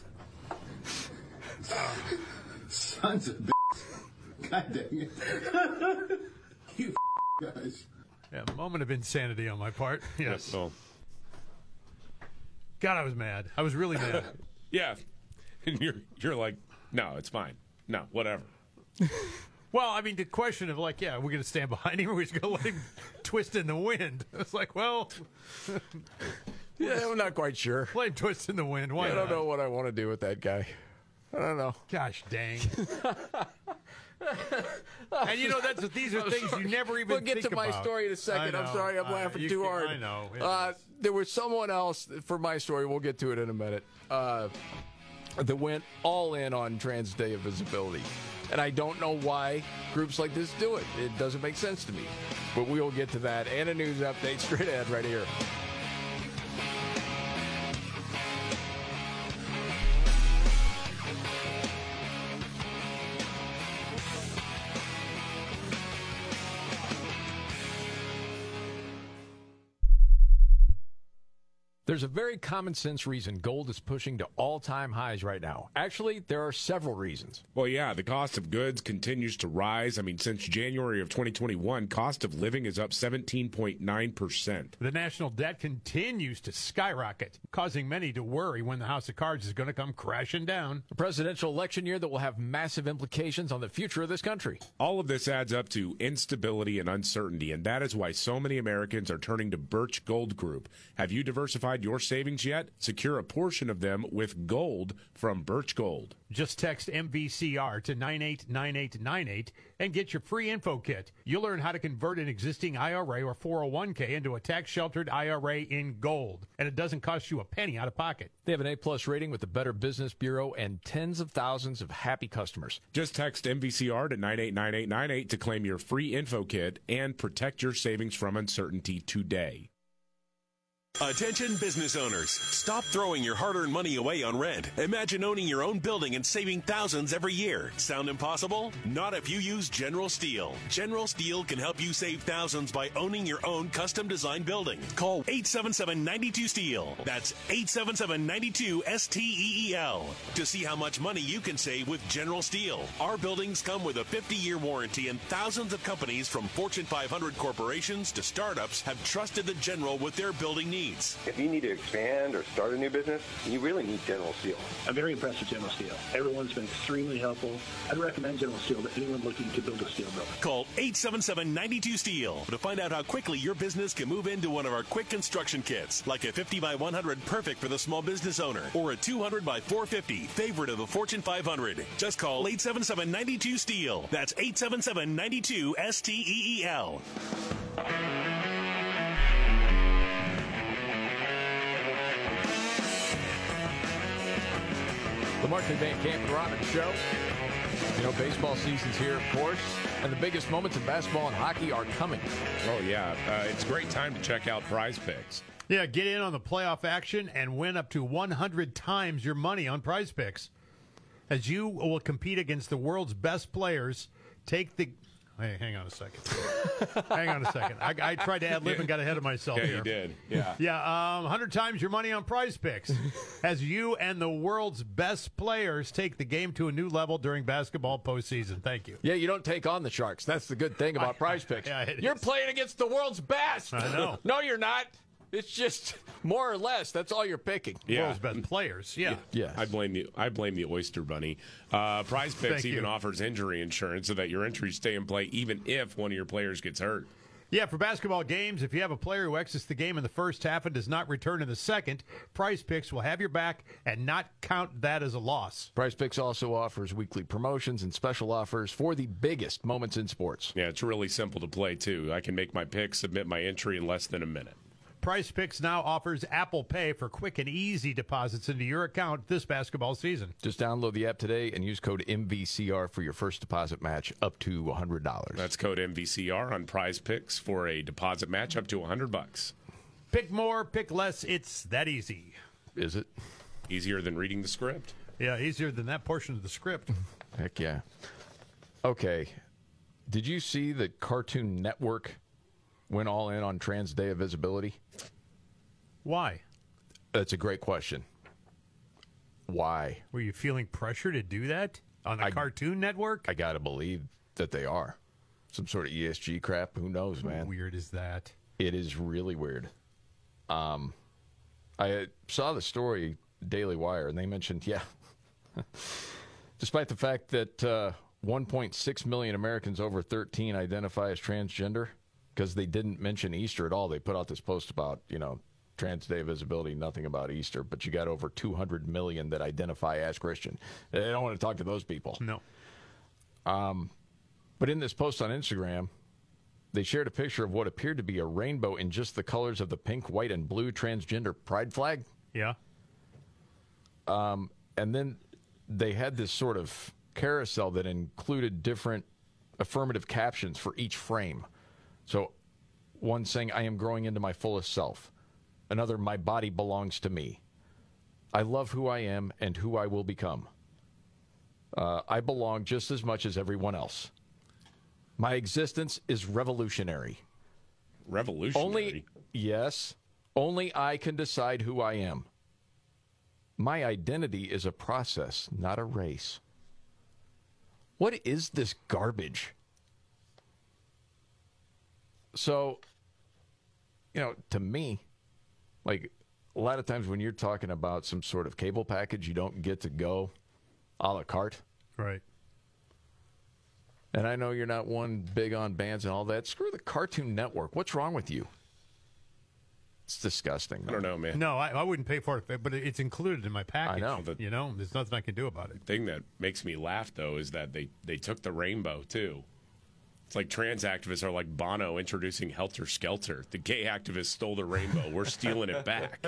Sons of bitches. God dang it. You f- guys. Yeah, a moment of insanity on my part. Yes. Well, God, I was mad. I was really mad. yeah. And you're you're like, no, it's fine. No, whatever. Well, I mean, the question of like, yeah, we're going to stand behind him or we're just going to let him twist in the wind. It's like, well, yeah, I'm not quite sure. Let him twist in the wind. Why I don't not? know what I want to do with that guy. I don't know. Gosh dang. And you know, that's these are things you never even We'll get think to my about. story in a second. I I'm know, sorry, I'm I- laughing you too can- hard. I know. It Uh, is. there was someone else for my story. We'll get to it in a minute. Uh, that went all in on Trans Day of Visibility. And I don't know why groups like this do it. It doesn't make sense to me. But we will get to that and a news update straight ahead right here. There's a very common sense reason gold is pushing to all-time highs right now. Actually, there are several reasons. Well, yeah, the cost of goods continues to rise. I mean, since January of twenty twenty-one, cost of living is up seventeen point nine percent. The national debt continues to skyrocket, causing many to worry when the House of Cards is going to come crashing down. A presidential election year that will have massive implications on the future of this country. All of this adds up to instability and uncertainty, and that is why so many Americans are turning to Birch Gold Group. Have you diversified your savings yet? Secure a portion of them with gold from Birch Gold. Just text M V C R to nine eight nine eight nine eight and get your free info kit. You'll learn how to convert an existing I R A or four oh one k into a tax-sheltered I R A in gold. And it doesn't cost you a penny out of pocket. They have an A-plus rating with the Better Business Bureau and tens of thousands of happy customers. Just text M V C R to nine eight nine eight nine eight to claim your free info kit and protect your savings from uncertainty today. Attention business owners. Stop throwing your hard-earned money away on rent. Imagine owning your own building and saving thousands every year. Sound impossible? Not if you use General Steel. General Steel can help you save thousands by owning your own custom-designed building. Call eight seven seven, nine two, STEEL. That's eight seven seven, nine two, S T E E L to see how much money you can save with General Steel. Our buildings come with a fifty-year warranty, and thousands of companies from Fortune five hundred corporations to startups have trusted the General with their building needs. If you need to expand or start a new business, you really need General Steel. I'm very impressed with General Steel. Everyone's been extremely helpful. I'd recommend General Steel to anyone looking to build a steel building. Call eight seven seven, nine two, STEEL to find out how quickly your business can move into one of our quick construction kits, like a fifty by one hundred perfect for the small business owner, or a two hundred by four fifty favorite of the Fortune five hundred. Just call eight seven seven, nine two, STEEL. That's eight seven seven, nine two, S T E E L. The Markley Van Camp and Robbins Show. You know, baseball season's here, of course, and the biggest moments in basketball and hockey are coming. Oh, yeah. Uh, it's a great time to check out Prize Picks. Yeah, get in on the playoff action and win up to one hundred times your money on Prize Picks. As you will compete against the world's best players, take the... Hey, hang on a second. hang on a second. I, I tried to ad-lib and got ahead of myself yeah, here. you did. Yeah. Yeah, um, one hundred times your money on Prize Picks. As you and the world's best players take the game to a new level during basketball postseason. Thank you. Yeah, you don't take on the Sharks. That's the good thing about I, Prize Picks. Yeah, it you're is. playing against the world's best. I know. No, you're not. It's just more or less. That's all you're picking. Yeah. World's best players. Yeah. Yeah. I blame you. I blame the Oyster Bunny. Uh, Prize Picks Thank even you. offers injury insurance so that your entries stay in play even if one of your players gets hurt. Yeah, for basketball games, if you have a player who exits the game in the first half and does not return in the second, Prize Picks will have your back and not count that as a loss. Prize Picks also offers weekly promotions and special offers for the biggest moments in sports. Yeah, it's really simple to play, too. I can make my picks, submit my entry in less than a minute. Prize Picks now offers Apple Pay for quick and easy deposits into your account this basketball season. Just download the app today and use code M V C R for your first deposit match up to one hundred dollars. That's code M V C R on Prize Picks for a deposit match up to one hundred bucks. Pick more, pick less. It's that easy. Is it? Easier than reading the script. Yeah, easier than that portion of the script. Heck yeah. Okay. Did you see that Cartoon Network went all in on Trans Day of Visibility? Why? That's a great question. Why? Were you feeling pressure to do that on the I, Cartoon Network? I got to believe that they are. Some sort of E S G crap. Who knows, man? How weird is that? It is really weird. Um, I saw the story, Daily Wire, and they mentioned, yeah, despite the fact that uh, one point six million Americans over thirteen identify as transgender, because they didn't mention Easter at all. They put out this post about, you know, Trans Day of Visibility, nothing about Easter, but you got over two hundred million that identify as Christian. They don't want to talk to those people. No. Um, but in this post on Instagram, they shared a picture of what appeared to be a rainbow in just the colors of the pink, white, and blue transgender pride flag. Yeah. Um, and then they had this sort of carousel that included different affirmative captions for each frame. So one saying, I am growing into my fullest self. Another, my body belongs to me. I love who I am and who I will become. Uh, I belong just as much as everyone else. My existence is revolutionary. Revolutionary? Only, yes, only I can decide who I am. My identity is a process, not a race. What is this garbage? So, you know, to me, like, a lot of times when you're talking about some sort of cable package, you don't get to go a la carte. Right. And I know you're not one big on bands and all that. Screw the Cartoon Network. What's wrong with you? It's disgusting. I don't know, man. No, I, I wouldn't pay for it, but it's included in my package. I know. The, you know, there's nothing I can do about it. The thing that makes me laugh, though, is that they, they took the rainbow, too. It's like trans activists are like Bono introducing Helter Skelter. The gay activists stole the rainbow. We're stealing it back.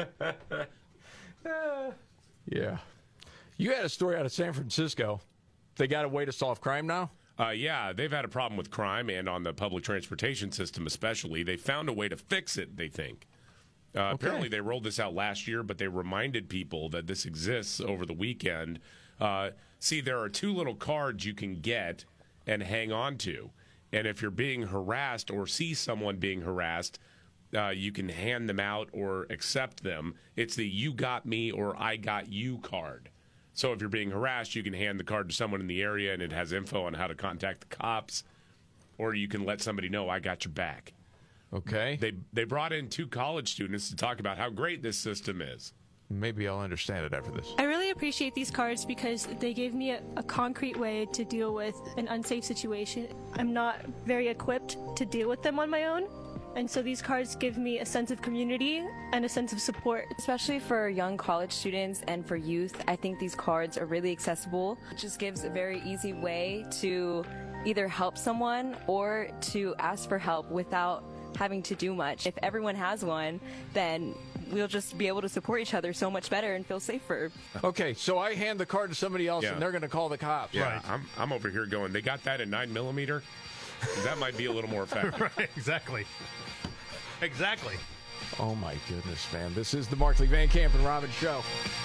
Yeah. You had a story out of San Francisco. They got a way to solve crime now? Uh, yeah, they've had a problem with crime and on the public transportation system especially. They found a way to fix it, they think. Uh, Okay. Apparently, they rolled this out last year, but they reminded people that this exists over the weekend. Uh, see, there are two little cards you can get and hang on to. And if you're being harassed or see someone being harassed, uh, you can hand them out or accept them. It's the "you got me" or "I got you" card. So if you're being harassed, you can hand the card to someone in the area, and it has info on how to contact the cops. Or you can let somebody know, "I got your back." Okay. They they brought in two college students to talk about how great this system is. Maybe I'll understand it after this. I really appreciate these cards because they gave me a, a concrete way to deal with an unsafe situation. I'm not very equipped to deal with them on my own. And so these cards give me a sense of community and a sense of support. Especially for young college students and for youth, I think these cards are really accessible. It just gives a very easy way to either help someone or to ask for help without having to do much. If everyone has one, then we'll just be able to support each other so much better and feel safer. Okay, so I hand the card to somebody else, Yeah. and they're going to call the cops. Yeah, Right. I'm I'm over here going, they got that in nine millimeter? That might be a little more effective. Right, exactly. Exactly. Oh, my goodness, man. This is the Markley, Van Camp, and Robbins Show.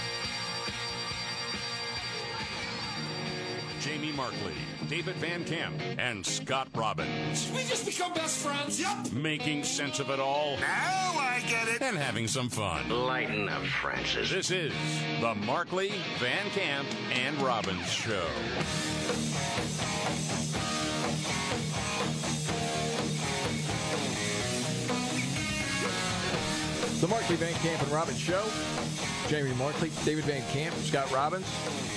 Jamie Markley, David Van Camp, and Scott Robbins. We just become best friends. Yep. Making sense of it all. Now I get it. And having some fun. Lighten up, Francis. This is the Markley, Van Camp, and Robbins Show. The Markley, Van Camp, and Robbins Show. Jamie Markley, David Van Camp, Scott Robbins.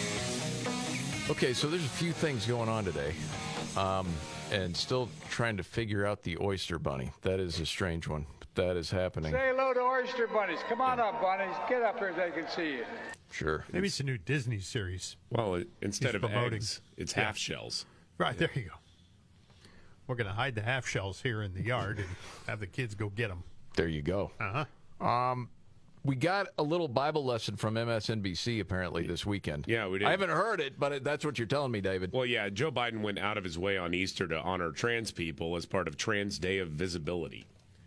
Okay, so there's a few things going on today. Um, and still trying to figure out the Oyster Bunny. That is a strange one, but that is happening. Say hello to oyster bunnies. Come on up, bunnies. Get up here so they can see you. Sure. Maybe it's a new Disney series. Well, it, instead He's of promoting. eggs, it's Yeah. half shells. Right, there you go. We're going to hide the half shells here in the yard and have the kids go get them. There you go. Uh-huh. Um, we got a little Bible lesson from M S N B C apparently this weekend. Yeah, we did. I haven't heard it, but it, that's what you're telling me, David. Well, yeah, Joe Biden went out of his way on Easter to honor trans people as part of Trans Day of Visibility,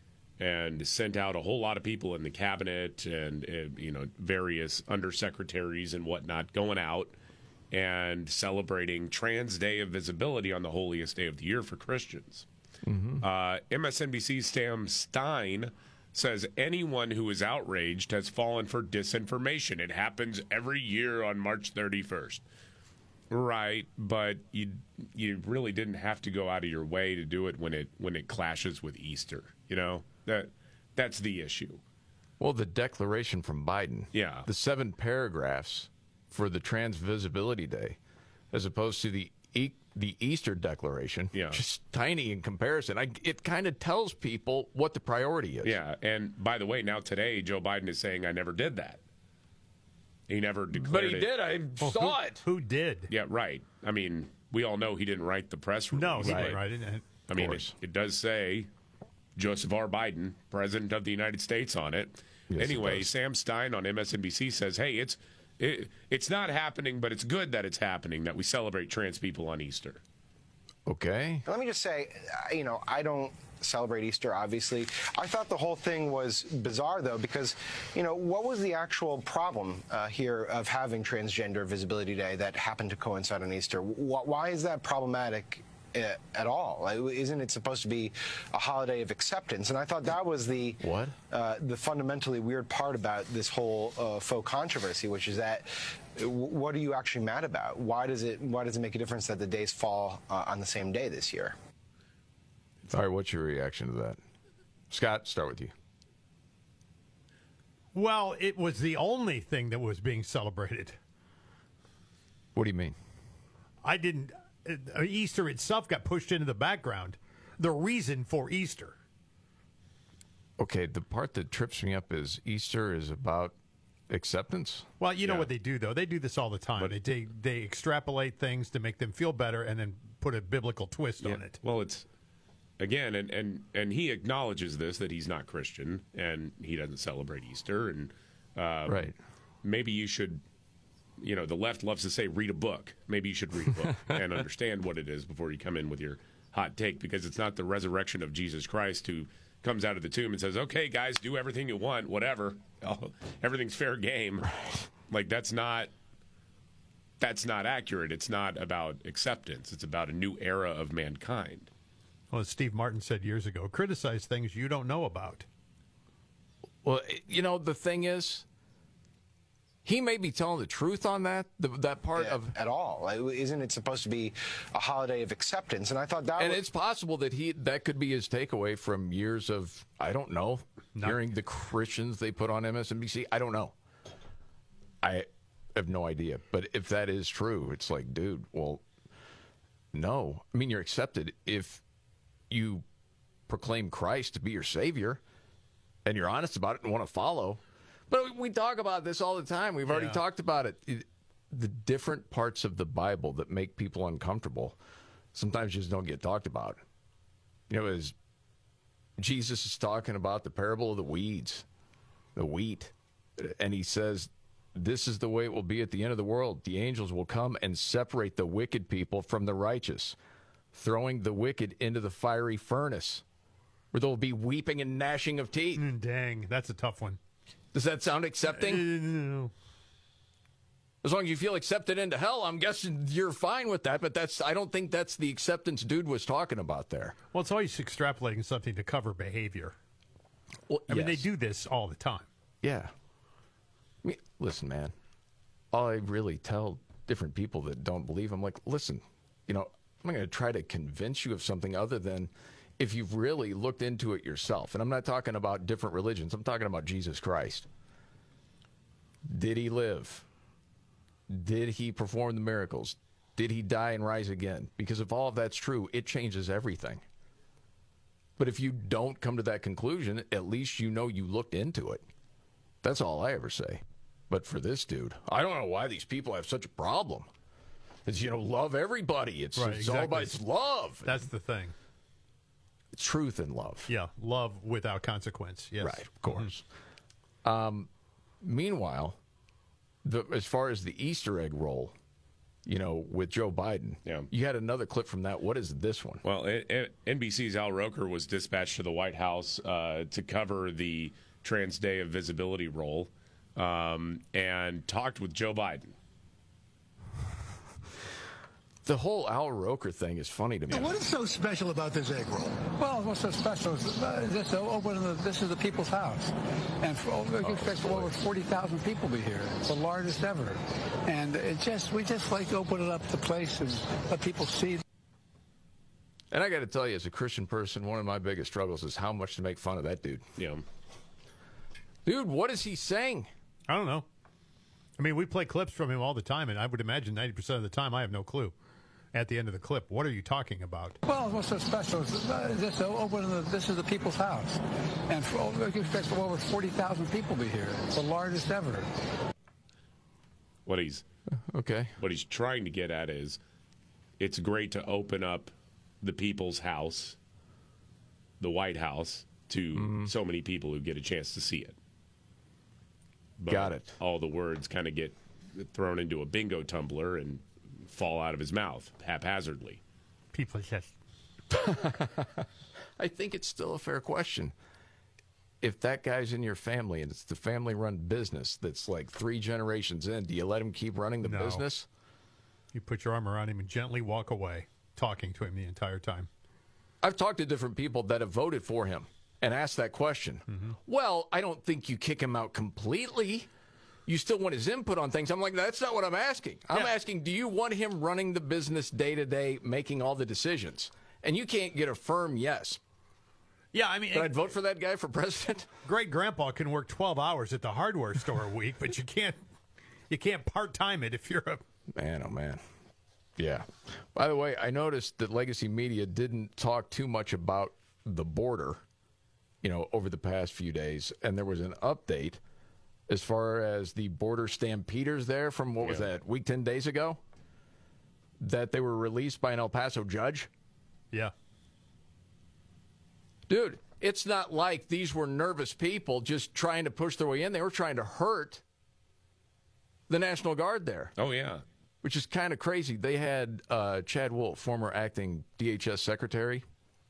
and sent out a whole lot of people in the cabinet and uh, you know various undersecretaries and whatnot going out and celebrating Trans Day of Visibility on the holiest day of the year for Christians. Mm-hmm. Uh, M S N B C's Sam Stein says anyone who is outraged has fallen for disinformation. It happens every year on March thirty-first. Right, but you you really didn't have to go out of your way to do it when it when it clashes with Easter. You know that that's the issue. Well, the declaration from Biden. Yeah. The seven paragraphs for the Trans Visibility Day, as opposed to the e- the Easter Declaration. Yeah. Just tiny in comparison. I, it kind of tells people what the priority is. Yeah, and by the way, now today Joe Biden is saying I never did that. He never declared But he it. did. I Well, saw who, it. Who did? Yeah, right. I mean, we all know he didn't write the press release. No, he but- didn't write it. I mean, it, it does say Joseph R. Biden, President of the United States, on it. Yes, it anyway, does. Sam Stein on M S N B C says, hey, it's it, it's not happening, but it's good that it's happening, that we celebrate trans people on Easter. Okay. Let me just say, uh, you know, I don't celebrate Easter, obviously. I thought the whole thing was bizarre, though, because, you know, what was the actual problem uh, here of having Transgender Visibility Day that happened to coincide on Easter? Wh- why is that problematic uh, at all? Like, isn't it supposed to be a holiday of acceptance? And I thought that was the what uh, the fundamentally weird part about this whole uh, faux controversy, which is that uh, what are you actually mad about? Why does it why does it make a difference that the days fall uh, on the same day this year? All right, what's your reaction to that? Scott, start with you. Well, it was the only thing that was being celebrated. What do you mean? I didn't. Uh, Easter itself got pushed into the background. The reason for Easter. Okay, the part that trips me up is Easter is about acceptance. Well, you know what they do, though. They do this all the time. They, they they extrapolate things to make them feel better and then put a biblical twist Yeah, on it. Well, it's again, and, and, and he acknowledges this, that he's not Christian and he doesn't celebrate Easter. And um, Right. maybe you should, you know, the left loves to say read a book. Maybe you should read a book and understand what it is before you come in with your hot take, because it's not the resurrection of Jesus Christ who comes out of the tomb and says, "Okay, guys, do everything you want, whatever. Oh, everything's fair game." Like that's not that's not accurate. It's not about acceptance. It's about a new era of mankind. Well, as Steve Martin said years ago, criticize things you don't know about. Well, you know, the thing is, he may be telling the truth on that, the, that part Yeah, of... At all. Isn't it supposed to be a holiday of acceptance? And I thought that And was... it's possible that he that could be his takeaway from years of, I don't know, Not- hearing the Christians they put on M S N B C. I don't know. I have no idea. But if that is true, it's like, dude, well, no. I mean, you're accepted if you proclaim Christ to be your Savior and you're honest about it and want to follow. But we talk about this all the time. We've already Yeah. talked about it. it. The different parts of the Bible that make people uncomfortable sometimes just don't get talked about. You know, as Jesus is talking about the parable of the weeds, the wheat, and he says, this is the way it will be at the end of the world. The angels will come and separate the wicked people from the righteous, throwing the wicked into the fiery furnace, where there will be weeping and gnashing of teeth. Mm, dang, that's a tough one. Does that sound accepting? Uh, no. As long as you feel accepted into hell, I'm guessing you're fine with that, but that's I don't think that's the acceptance dude was talking about there. Well, it's always extrapolating something to cover behavior. Well, I mean, they yes. do this all the time. Yeah. I mean, listen, man, all I really tell different people that don't believe, I'm like, listen, you know, I'm not going to try to convince you of something other than if you've really looked into it yourself. And I'm not talking about different religions. I'm talking about Jesus Christ. Did he live? Did he perform the miracles? Did he die and rise again? Because if all of that's true, it changes everything. But if you don't come to that conclusion, at least you know you looked into it. That's all I ever say. But for this dude, I don't know why these people have such a problem. It's, you know, love everybody. It's, Right, it's all about exactly. it's love. That's the thing. It's truth and love. Yeah, love without consequence. Yes. Right, of course. Um, meanwhile, the, as far as the Easter egg roll, you know, with Joe Biden, Yeah. you had another clip from that. What is this one? Well, it, it, N B C's Al Roker was dispatched to the White House uh, to cover the Trans Day of Visibility role um, and talked with Joe Biden. The whole Al Roker thing is funny to me. What is so special about this egg roll? Well, what's so special is uh, this, open the, this is the people's house. And for, we can expect over forty thousand people to be here. It's the largest ever. And it just we just like to open it up to place and let people see. And I got to tell you, as a Christian person, one of my biggest struggles is how much to make fun of that dude. Yeah. Dude, what is he saying? I don't know. I mean, we play clips from him all the time, and I would imagine ninety percent of the time I have no clue. At the end of the clip, what are you talking about? Well, what's so special is uh, this, open the, this is the people's house. And for, we can expect over forty thousand people to be here. It's the largest ever. What he's okay. What he's trying to get at is, it's great to open up the people's house, the White House, to Mm-hmm. so many people who get a chance to see it. But Got it. All the words kind of get thrown into a bingo tumbler and fall out of his mouth haphazardly. People just. I think it's still a fair question. If that guy's in your family and it's the family-run business that's like three generations in, do you let him keep running the No. business? You put your arm around him and gently walk away, talking to him the entire time. I've talked to different people that have voted for him and asked that question. Mm-hmm. Well, I don't think you kick him out completely. You still want his input on things. I'm like, that's not what I'm asking. I'm Yeah. asking, do you want him running the business day to day, making all the decisions? And you can't get a firm yes. Yeah, I mean, But I'd vote for that guy for president. Great grandpa can work twelve hours at the hardware store a week, but you can't you can't part time it if you're a Man, oh man. Yeah. By the way, I noticed that Legacy Media didn't talk too much about the border, you know, over the past few days. And there was an update as far as the border stampeders there from, what was Yeah. that, week ten days ago? That they were released by an El Paso judge. yeah. Dude, it's not like these were nervous people just trying to push their way in. They were trying to hurt the National Guard there. Oh, yeah. Which is kind of crazy. They had uh, Chad Wolf, former acting D H S secretary,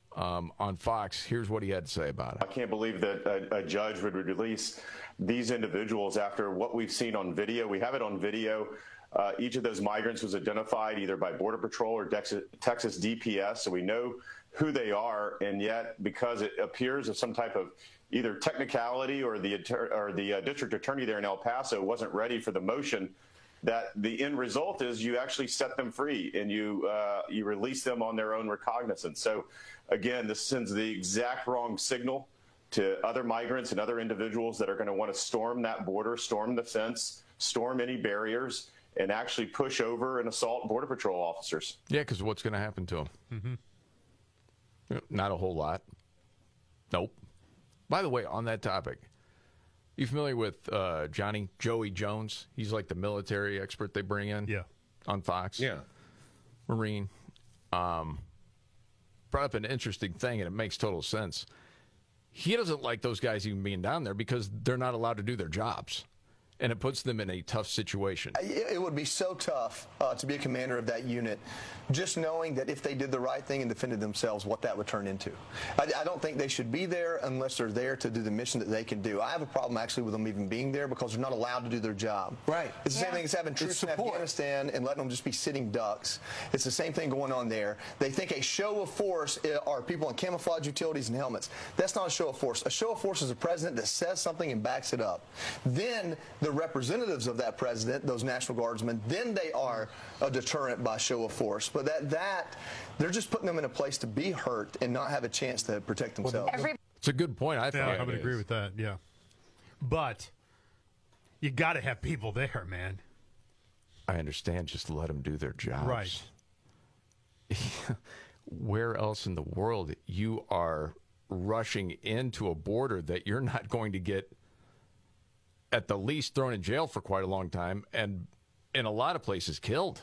um, on Fox. Here's what he had to say about it. I can't believe that a, a judge would release these individuals after what we've seen on video. We have it on video. Uh, each of those migrants was identified either by Border Patrol or Texas, Texas D P S, so we know who they are. And yet, because it appears of some type of either technicality or the or the uh, district attorney there in El Paso wasn't ready for the motion, that the end result is you actually set them free and you uh, you release them on their own recognizance. So, again, this sends the exact wrong signal to other migrants and other individuals that are going to want to storm that border, storm the fence, storm any barriers, and actually push over and assault Border Patrol officers. Yeah, because what's going to happen to them? Mm-hmm. Not a whole lot. Nope. By the way, on that topic, you familiar with uh, Johnny Joey Jones? He's like the military expert they bring in. Yeah. On Fox. Yeah. Marine. Um, brought up an interesting thing, and it makes total sense. He doesn't like those guys even being down there because they're not allowed to do their jobs. And it puts them in a tough situation. It would be so tough uh, to be a commander of that unit, just knowing that if they did the right thing and defended themselves, what that would turn into. I, I don't think they should be there unless they're there to do the mission that they can do. I have a problem actually with them even being there because they're not allowed to do their job. Right. It's the yeah. same thing as having troops in Afghanistan and letting them just be sitting ducks. It's the same thing going on there. They think a show of force are people in camouflage utilities and helmets. That's not a show of force. A show of force is a president that says something and backs it up. Then the representatives of that president, those National Guardsmen, then they are a deterrent by show of force. But that that they're just putting them in a place to be hurt and not have a chance to protect themselves. Well, it's a good point, I think. Yeah, I would agree with that, yeah. But you got to have people there, man. I understand. Just let them do their jobs. Right. Where else in the world you are rushing into a border that you're not going to get at the least thrown in jail for quite a long time, and in a lot of places killed?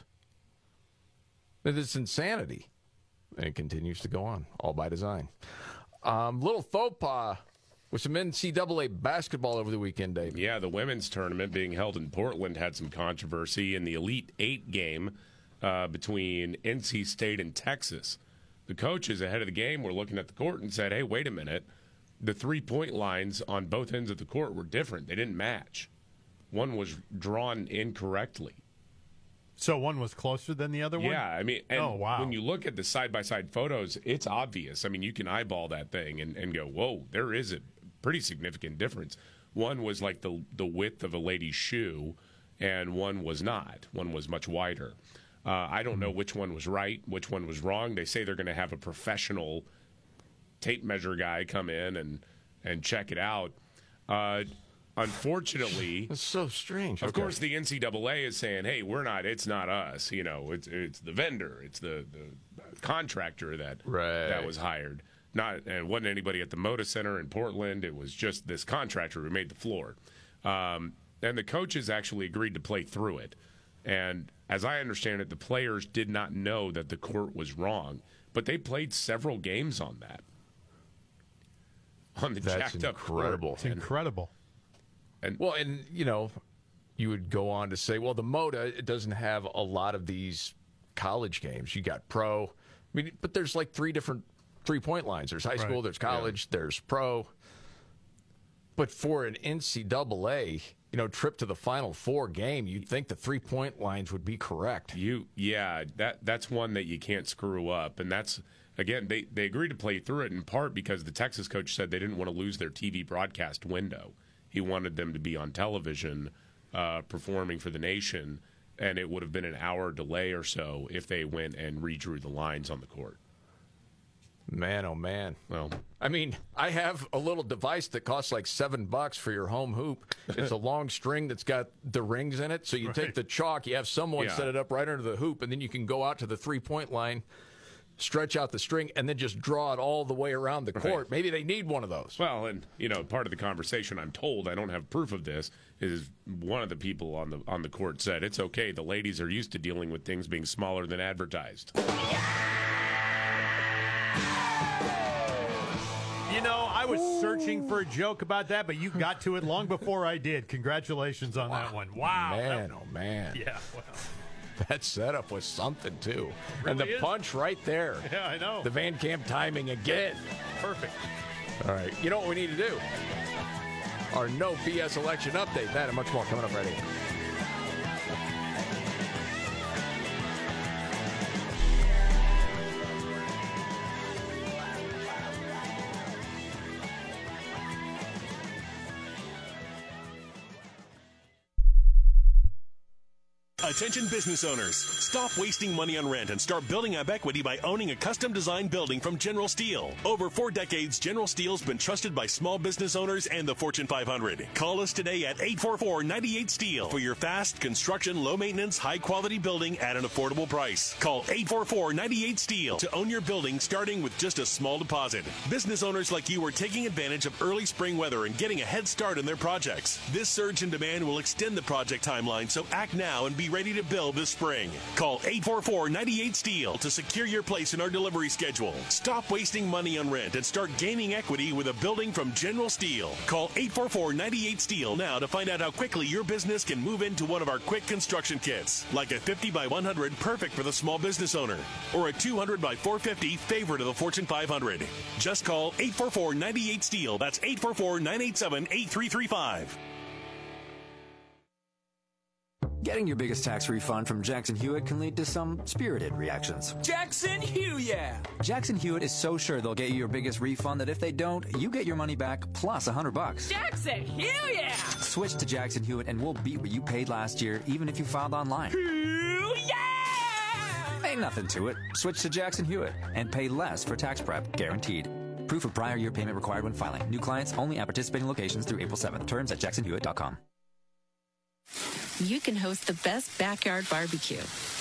It's insanity. And it continues to go on, all by design. Um, little faux pas with some N C double A basketball over the weekend, Dave. Yeah, the women's tournament being held in Portland had some controversy in the Elite Eight game uh, between N C State and Texas. The coaches ahead of the game were looking at the court and said, hey, wait a minute. The three-point lines on both ends of the court were different. They didn't match. One was drawn incorrectly. So one was closer than the other one? Yeah, I mean, and oh, wow. when you look at the side-by-side photos, it's obvious. I mean, you can eyeball that thing and, and go, whoa, there is a pretty significant difference. One was like the the width of a lady's shoe, and one was not. One was much wider. Uh, I don't know which one was right, which one was wrong. They say they're going to have a professional tape measure guy come in and, and check it out. Uh, unfortunately, it's so strange. Of okay. course, the N C double A is saying, "Hey, we're not. It's not us. You know, it's it's the vendor. It's the, the contractor that right. that was hired. Not and it wasn't anybody at the Moda Center in Portland. It was just this contractor who made the floor. Um, and the coaches actually agreed to play through it. And as I understand it, the players did not know that the court was wrong, but they played several games on that. On the That's jacked up incredible. court. It's incredible. And well, and you know, you would go on to say, well, the Moda, it doesn't have a lot of these college games. You got pro. I mean, but there's like three different three-point lines. There's high school, right. there's college, yeah. there's pro. But for an N C double A, you know, trip to the Final Four game, you'd think the three-point lines would be correct. You, yeah, that that's one that you can't screw up, and that's. Again, they, they agreed to play through it in part because the Texas coach said they didn't want to lose their T V broadcast window. He wanted them to be on television uh, performing for the nation, and it would have been an hour delay or so if they went and redrew the lines on the court. Man, oh, man. Well, I mean, I have a little device that costs like seven bucks for your home hoop. It's a long string that's got the rings in it. So you right. take the chalk, you have someone yeah. set it up right under the hoop, and then you can go out to the three-point line, stretch out the string, and then just draw it all the way around the court. Right. Maybe they need one of those. Well, and, you know, part of the conversation, I'm told, I don't have proof of this, is one of the people on the on the court said, it's okay, the ladies are used to dealing with things being smaller than advertised. You know, I was searching for a joke about that, but you got to it long before I did. Congratulations on wow. that one. Wow. Man, oh, man. Yeah, well. That setup was something, too. Really and the is. punch right there. Yeah, I know. The Van Camp timing again. Perfect. All right. You know what we need to do? Our no B S election update. That and much more coming up right here. Attention business owners, stop wasting money on rent and start building up equity by owning a custom-designed building from General Steel. Over four decades, General Steel's been trusted by small business owners and the Fortune five hundred. Call us today at eight four four, nine eight, STEEL for your fast, construction, low-maintenance, high-quality building at an affordable price. Call eight four four, nine eight, STEEL to own your building starting with just a small deposit. Business owners like you are taking advantage of early spring weather and getting a head start on their projects. This surge in demand will extend the project timeline, so act now and be ready to build this spring. Call eight four four, nine eight, STEEL to secure your place in our delivery schedule. Stop wasting money on rent and start gaining equity with a building from General Steel. Call eight four four, nine eight, STEEL now to find out how quickly your business can move into one of our quick construction kits, like a fifty by one hundred perfect for the small business owner, or a two hundred by four fifty favorite of the Fortune five hundred. Just call eight four four, nine eight, STEEL. That's eight four four, nine eight seven, eight three three five. Getting your biggest tax refund from Jackson Hewitt can lead to some spirited reactions. Jackson Hewitt! Jackson Hewitt is so sure they'll get you your biggest refund that if they don't, you get your money back plus a hundred bucks. Jackson Hewitt! Switch to Jackson Hewitt and we'll beat what you paid last year, even if you filed online. Hewitt! Ain't nothing to it. Switch to Jackson Hewitt and pay less for tax prep, guaranteed. Proof of prior year payment required when filing. New clients only at participating locations through April seventh. Terms at jackson hewitt dot com. You can host the best backyard barbecue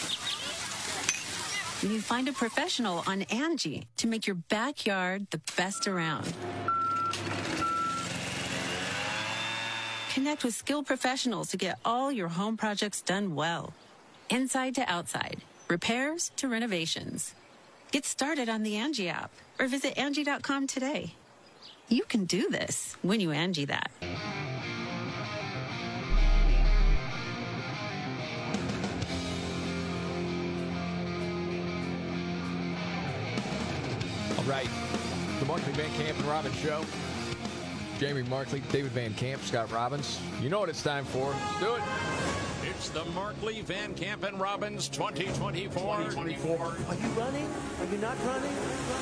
when you find a professional on Angie to make your backyard the best around. Connect with skilled professionals to get all your home projects done well. Inside to outside, repairs to renovations. Get started on the Angie app or visit Angie dot com today. You can do this when you Angie that. Right. The Markley, Van Camp, and Robbins Show. Jamie Markley, David Van Camp, Scott Robbins. You know what it's time for. Let's do it. It's the Markley, Van Camp, and Robbins twenty twenty-four. Are you running? Are you not running?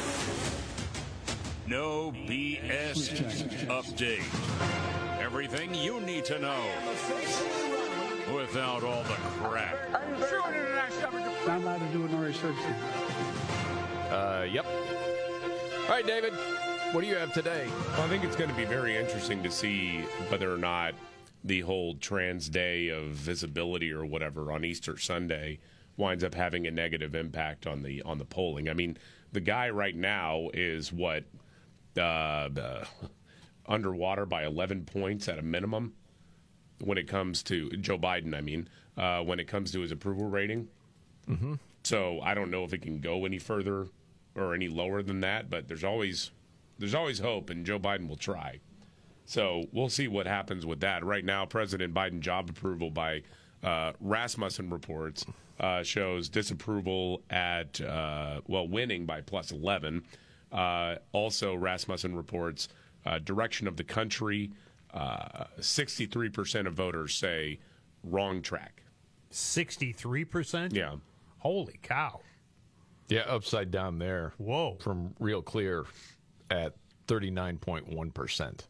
No B S update. Everything you need to know without all the crap. Not allowed to do an Ori search. Uh, yep. All right, David, what do you have today? Well, I think it's going to be very interesting to see whether or not the whole trans day of visibility or whatever on Easter Sunday winds up having a negative impact on the on the polling. I mean, the guy right now is what uh, uh, underwater by eleven points at a minimum when it comes to Joe Biden. I mean, uh, when it comes to his approval rating. Mm-hmm. So I don't know if it can go any further or any lower than that, but there's always there's always hope, and Joe Biden will try. So we'll see what happens with that. Right now, President Biden job approval by uh, Rasmussen reports uh, shows disapproval at, uh, well, winning by plus eleven. Uh, also, Rasmussen reports uh, direction of the country, uh, sixty-three percent of voters say wrong track. sixty-three percent? Yeah. Holy cow. Yeah, upside down there. Whoa. From Real Clear at thirty-nine point one percent.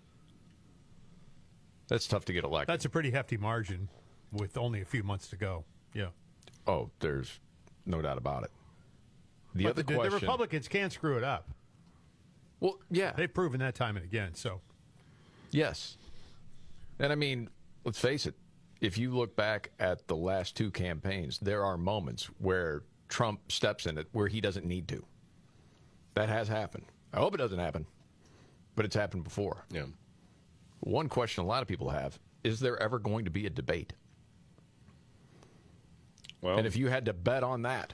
That's tough to get elected. That's a pretty hefty margin with only a few months to go. Yeah. Oh, there's no doubt about it. The But other the, question... the Republicans can't screw it up. Well, yeah. They've proven that time and again, so. Yes. And I mean, let's face it. If you look back at the last two campaigns, there are moments where Trump steps in it where he doesn't need to. That has happened. I hope it doesn't happen, but it's happened before. Yeah. One question a lot of people have, is there ever going to be a debate? Well, and if you had to bet on that,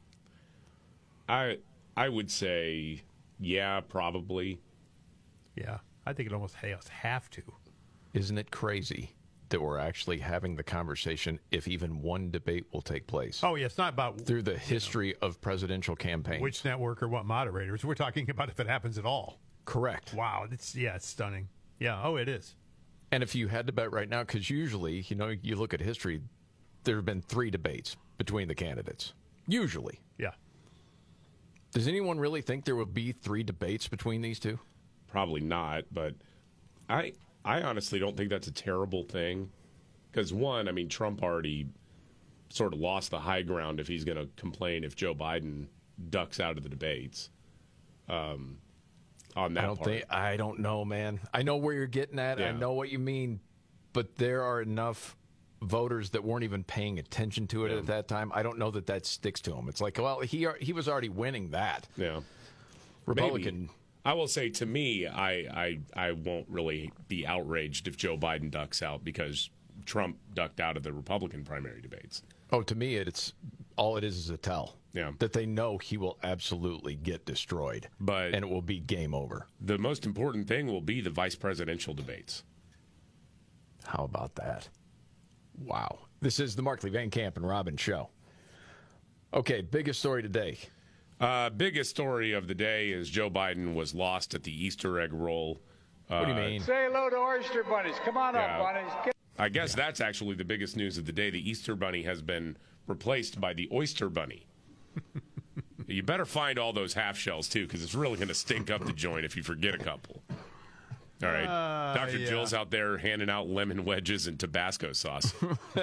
I I would say, yeah, probably. Yeah, I think it almost has have to. Isn't it crazy that we're actually having the conversation if even one debate will take place. Oh, yeah, it's not about through the history you know, of presidential campaigns. Which network or what moderators. We're talking about if it happens at all. Correct. Wow. It's yeah, it's stunning. Yeah, oh, it is. And if you had to bet right now, because usually, you know, you look at history, there have been three debates between the candidates. Usually. Yeah. Does anyone really think there will be three debates between these two? Probably not, but I I honestly don't think that's a terrible thing. Because, one, I mean, Trump already sort of lost the high ground if he's going to complain if Joe Biden ducks out of the debates. Um, on that I don't part. think I don't know, man. I know where you're getting at. Yeah. I know what you mean, but there are enough voters that weren't even paying attention to it yeah. at that time. I don't know that that sticks to him. It's like, well, he he was already winning that. Yeah, Republican. Maybe. I will say, to me, I, I I won't really be outraged if Joe Biden ducks out because Trump ducked out of the Republican primary debates. Oh, to me, it's all it is is a tell. Yeah. That they know he will absolutely get destroyed, but and it will be game over. The most important thing will be the vice presidential debates. How about that? Wow. This is the Markley, Van Camp, and Robbins Show. Okay, biggest story today. Uh, biggest story of the day is Joe Biden was lost at the Easter egg roll. Uh, what do you mean? Say hello to Oyster Bunnies. Come on yeah. up, bunnies. Get- I guess yeah. that's actually the biggest news of the day. The Easter Bunny has been replaced by the Oyster Bunny. You better find all those half shells, too, because it's really going to stink up the joint if you forget a couple. All right. Uh, Doctor yeah. Jill's out there handing out lemon wedges and Tabasco sauce.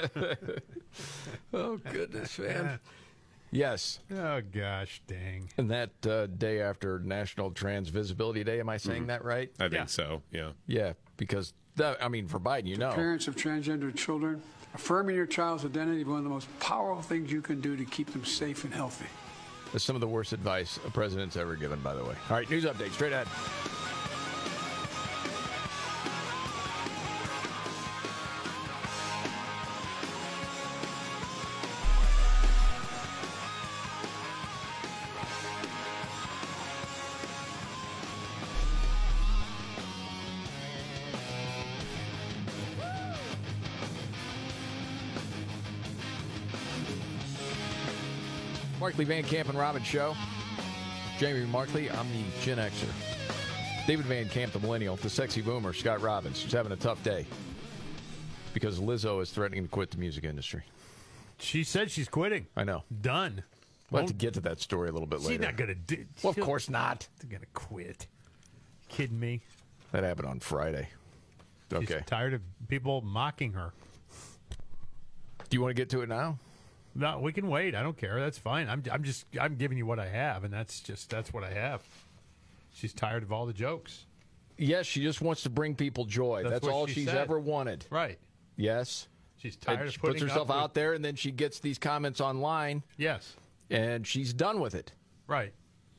Oh, goodness, man. Yes. Oh, gosh, dang. And that uh, day after National Trans Visibility Day, am I saying mm-hmm. that right? I think yeah. so, yeah. Yeah, because, that, I mean, for Biden, you know. Parents of transgender children, affirming your child's identity is one of the most powerful things you can do to keep them safe and healthy. That's some of the worst advice a president's ever given, by the way. All right, news update, straight ahead. Markley, Van Camp, and Robbins Show. Jamie Markley, I'm the Gen Xer. David Van Camp, the millennial, the sexy boomer, Scott Robbins, who's having a tough day because Lizzo is threatening to quit the music industry. She said she's quitting. I know. Done. We'll have to get to that story a little bit she's later. She's not going to do Well, of course not. She's going to quit. Kidding me? That happened on Friday. Okay. She's tired of people mocking her. Do you want to get to it now? No, we can wait. I don't care. That's fine. I'm I'm just I'm giving you what I have, and that's just that's what I have. She's tired of all the jokes. Yes, she just wants to bring people joy. That's, That's all she she's said. ever wanted. Right. Yes. She's tired and of she putting puts herself up with- out there, and then she gets these comments online. Yes. And she's done with it. Right.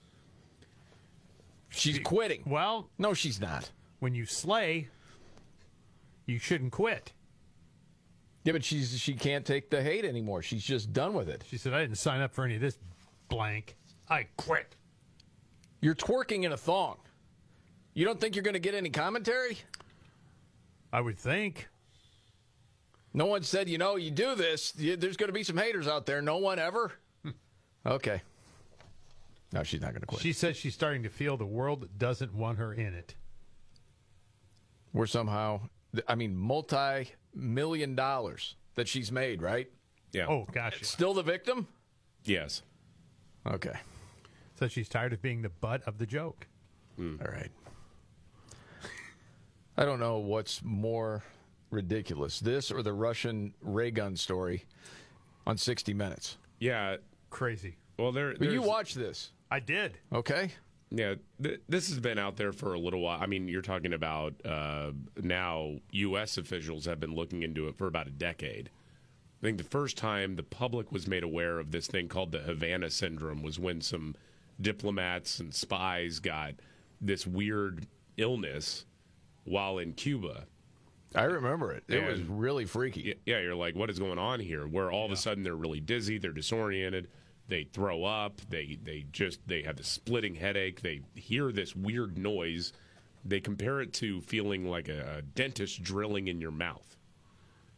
She's She- quitting. Well, No, she's not. when you slay, you shouldn't quit. Yeah, but she's she can't take the hate anymore. She's just done with it. She said, I didn't sign up for any of this blank. I quit. You're twerking in a thong. You don't think you're going to get any commentary? I would think. No one said, you know, you do this, you, there's going to be some haters out there. No one ever? Okay. No, she's not going to quit. She says she's starting to feel the world doesn't want her in it. We're somehow, I mean, multi-million dollars that she's made, right? Yeah. Oh, gosh. Still the victim? Yes. Okay. So she's tired of being the butt of the joke. Mm. All right. I don't know what's more ridiculous, this or the Russian ray gun story on sixty minutes. Yeah. Crazy. Well, there. But you watched this. I did. Okay. Yeah, th- this has been out there for a little while. I mean, you're talking about uh, now U S officials have been looking into it for about a decade. I think the first time the public was made aware of this thing called the Havana Syndrome was when some diplomats and spies got this weird illness while in Cuba. I remember it. It And- was really freaky. Yeah, you're like, what is going on here? Where all of a sudden they're really dizzy, they're disoriented, they throw up, they they just they have the splitting headache, they hear this weird noise. They compare it to feeling like a, a dentist drilling in your mouth.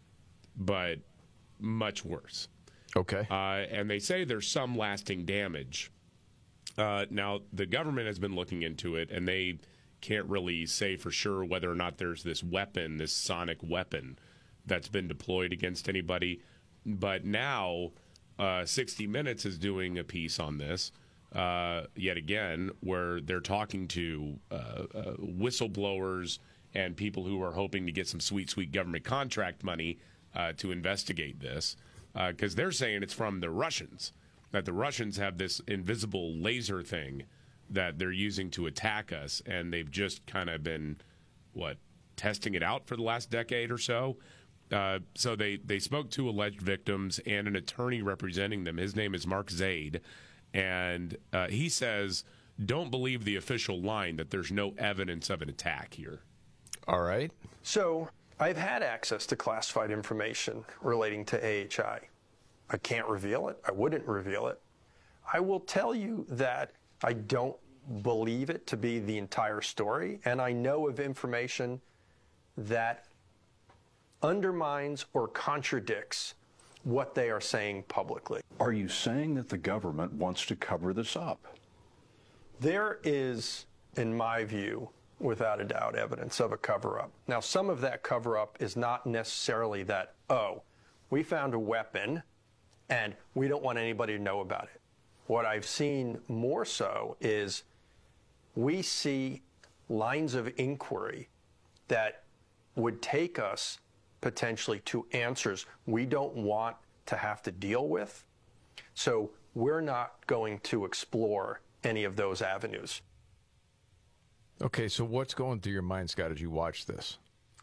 but much worse. Okay. Uh, and they say there's some lasting damage. Uh, now, the government has been looking into it, and they can't really say for sure whether or not there's this weapon, this sonic weapon, that's been deployed against anybody. But now, uh, sixty minutes is doing a piece on this, uh, yet again, where they're talking to uh, uh, whistleblowers and people who are hoping to get some sweet, sweet government contract money uh, to investigate this, because uh, they're saying it's from the Russians, that the Russians have this invisible laser thing that they're using to attack us, and they've just kind of been, what, testing it out for the last decade or so. Uh, so they, they spoke to alleged victims and an attorney representing them. His name is Mark Zaid, and uh, he says, don't believe the official line that there's no evidence of an attack here. All right. So I've had access to classified information relating to A H I. I can't reveal it. I wouldn't reveal it. I will tell you that I don't believe it to be the entire story, and I know of information that undermines or contradicts what they are saying publicly. Are you saying that the government wants to cover this up? There is, in my view, without a doubt, evidence of a cover-up. Now, some of that cover-up is not necessarily that, oh, we found a weapon and we don't want anybody to know about it. What I've seen more so is we see lines of inquiry that would take us potentially to answers we don't want to have to deal with. So we're not going to explore any of those avenues. Okay, so what's going through your mind, Scott, as you watch this?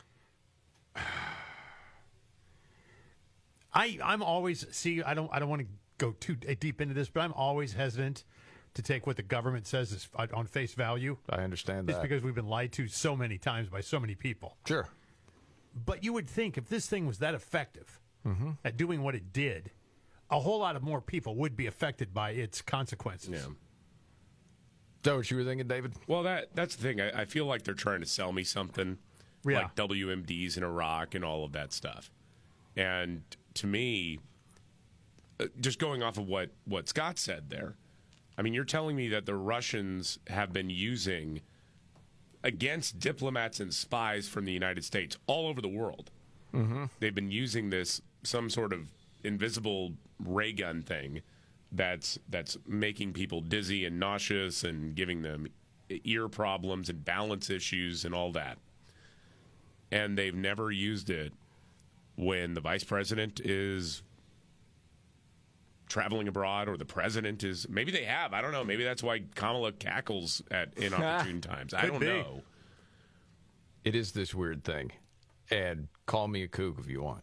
I, I'm always, see, I don't I don't want to go too deep into this, but I'm always hesitant to take what the government says is on face value. I understand that. Just because we've been lied to so many times by so many people. Sure. But you would think if this thing was that effective mm-hmm. at doing what it did, a whole lot of more people would be affected by its consequences. Yeah. Is that what you were thinking, David? Well, that that's the thing. I, I feel like they're trying to sell me something, yeah. like W M Ds in Iraq and all of that stuff. And to me, uh, just going off of what, what Scott said there, I mean, you're telling me that the Russians have been using against diplomats and spies from the United States all over the world. Mm-hmm. They've been using this, some sort of invisible ray gun thing that's that's making people dizzy and nauseous and giving them ear problems and balance issues and all that. And they've never used it when the vice president is traveling abroad or the president is, maybe they have, I don't know, maybe that's why Kamala cackles at inopportune times. I don't be. know. It is this weird thing, and call me a kook if you want.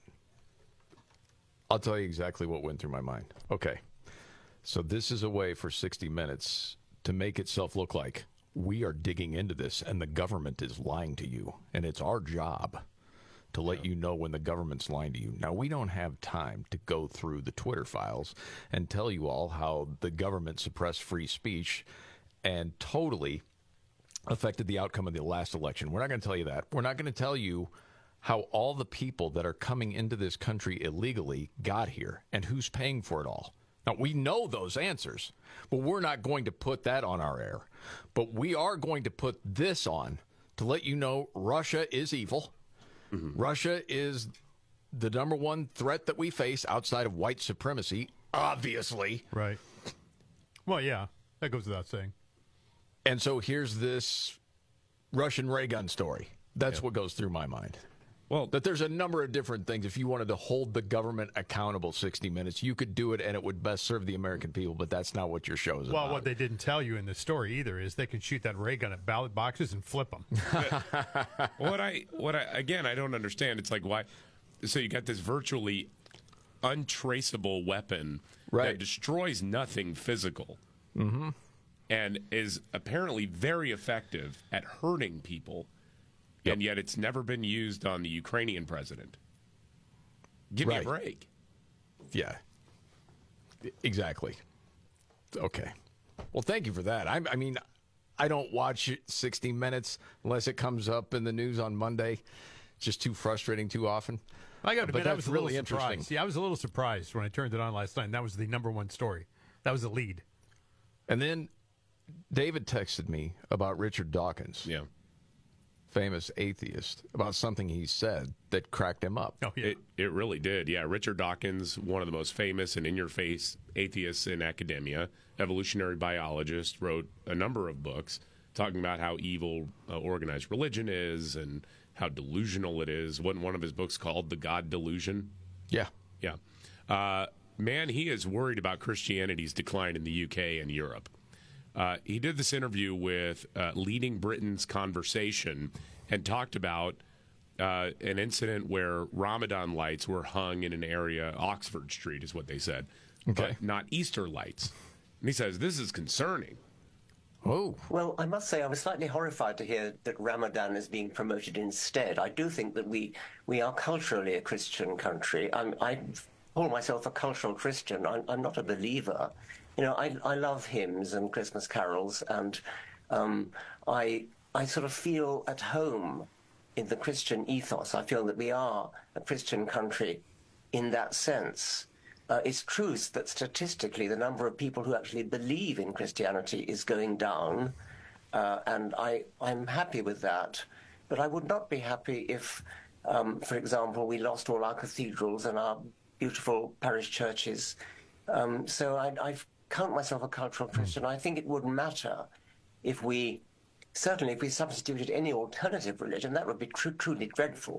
I'll tell you exactly what went through my mind. Okay, so this is a way for sixty minutes to make itself look like we are digging into this and the government is lying to you, and it's our job to let you know when the government's lying to you. Now, we don't have time to go through the Twitter files and tell you all how the government suppressed free speech and totally affected the outcome of the last election. We're not going to tell you that. We're not going to tell you how all the people that are coming into this country illegally got here and who's paying for it all. Now, we know those answers, but we're not going to put that on our air. But we are going to put this on to let you know Russia is evil. Mm-hmm. Russia is the number one threat that we face outside of white supremacy, obviously. Right. Well, yeah, that goes without saying. And so here's this Russian ray gun story. That's yeah. what goes through my mind. Well, that there's a number of different things. If you wanted to hold the government accountable sixty minutes, you could do it, and it would best serve the American people, but that's not what your show is well, about. Well, what they didn't tell you in the story either is they can shoot that ray gun at ballot boxes and flip them. what I, what I, again, I don't understand. It's like, why? So you got this virtually untraceable weapon right. that destroys nothing physical. Mm-hmm. And is apparently very effective at hurting people. Yep. And yet it's never been used on the Ukrainian president. Give right. me a break. Yeah. Exactly. Okay. Well, thank you for that. I, I mean, I don't watch sixty minutes unless it comes up in the news on Monday. It's just too frustrating too often. I got to but admit, I that's was a really little interesting. surprised. Yeah, I was a little surprised when I turned it on last night, and that was the number one story. That was the lead. And then David texted me about Richard Dawkins. Yeah. Famous atheist, about something he said that cracked him up. Oh, yeah. It, it really did. Yeah, Richard Dawkins, one of the most famous and in-your-face atheists in academia, evolutionary biologist, wrote a number of books talking about how evil uh, organized religion is and how delusional it is. Wasn't one of his books called The God Delusion? Yeah. Yeah. Uh, man, he is worried about Christianity's decline in the U K and Europe. Uh, he did this interview with uh, Leading Britain's Conversation and talked about uh, an incident where Ramadan lights were hung in an area, Oxford Street is what they said, okay. but not Easter lights. And he says, this is concerning. Oh. Well, I must say I was slightly horrified to hear that Ramadan is being promoted instead. I do think that we, we are culturally a Christian country. I'm, I call myself a cultural Christian. I'm, I'm not a believer. You know, I, I love hymns and Christmas carols, and um, I I sort of feel at home in the Christian ethos. I feel that we are a Christian country in that sense. Uh, it's true that statistically the number of people who actually believe in Christianity is going down, uh, and I, I'm happy with that. But I would not be happy if, um, for example, we lost all our cathedrals and our beautiful parish churches. Um, so I, I count myself a cultural Christian. I think it wouldn't matter if we, certainly if we substituted any alternative religion, that would be tr- truly dreadful.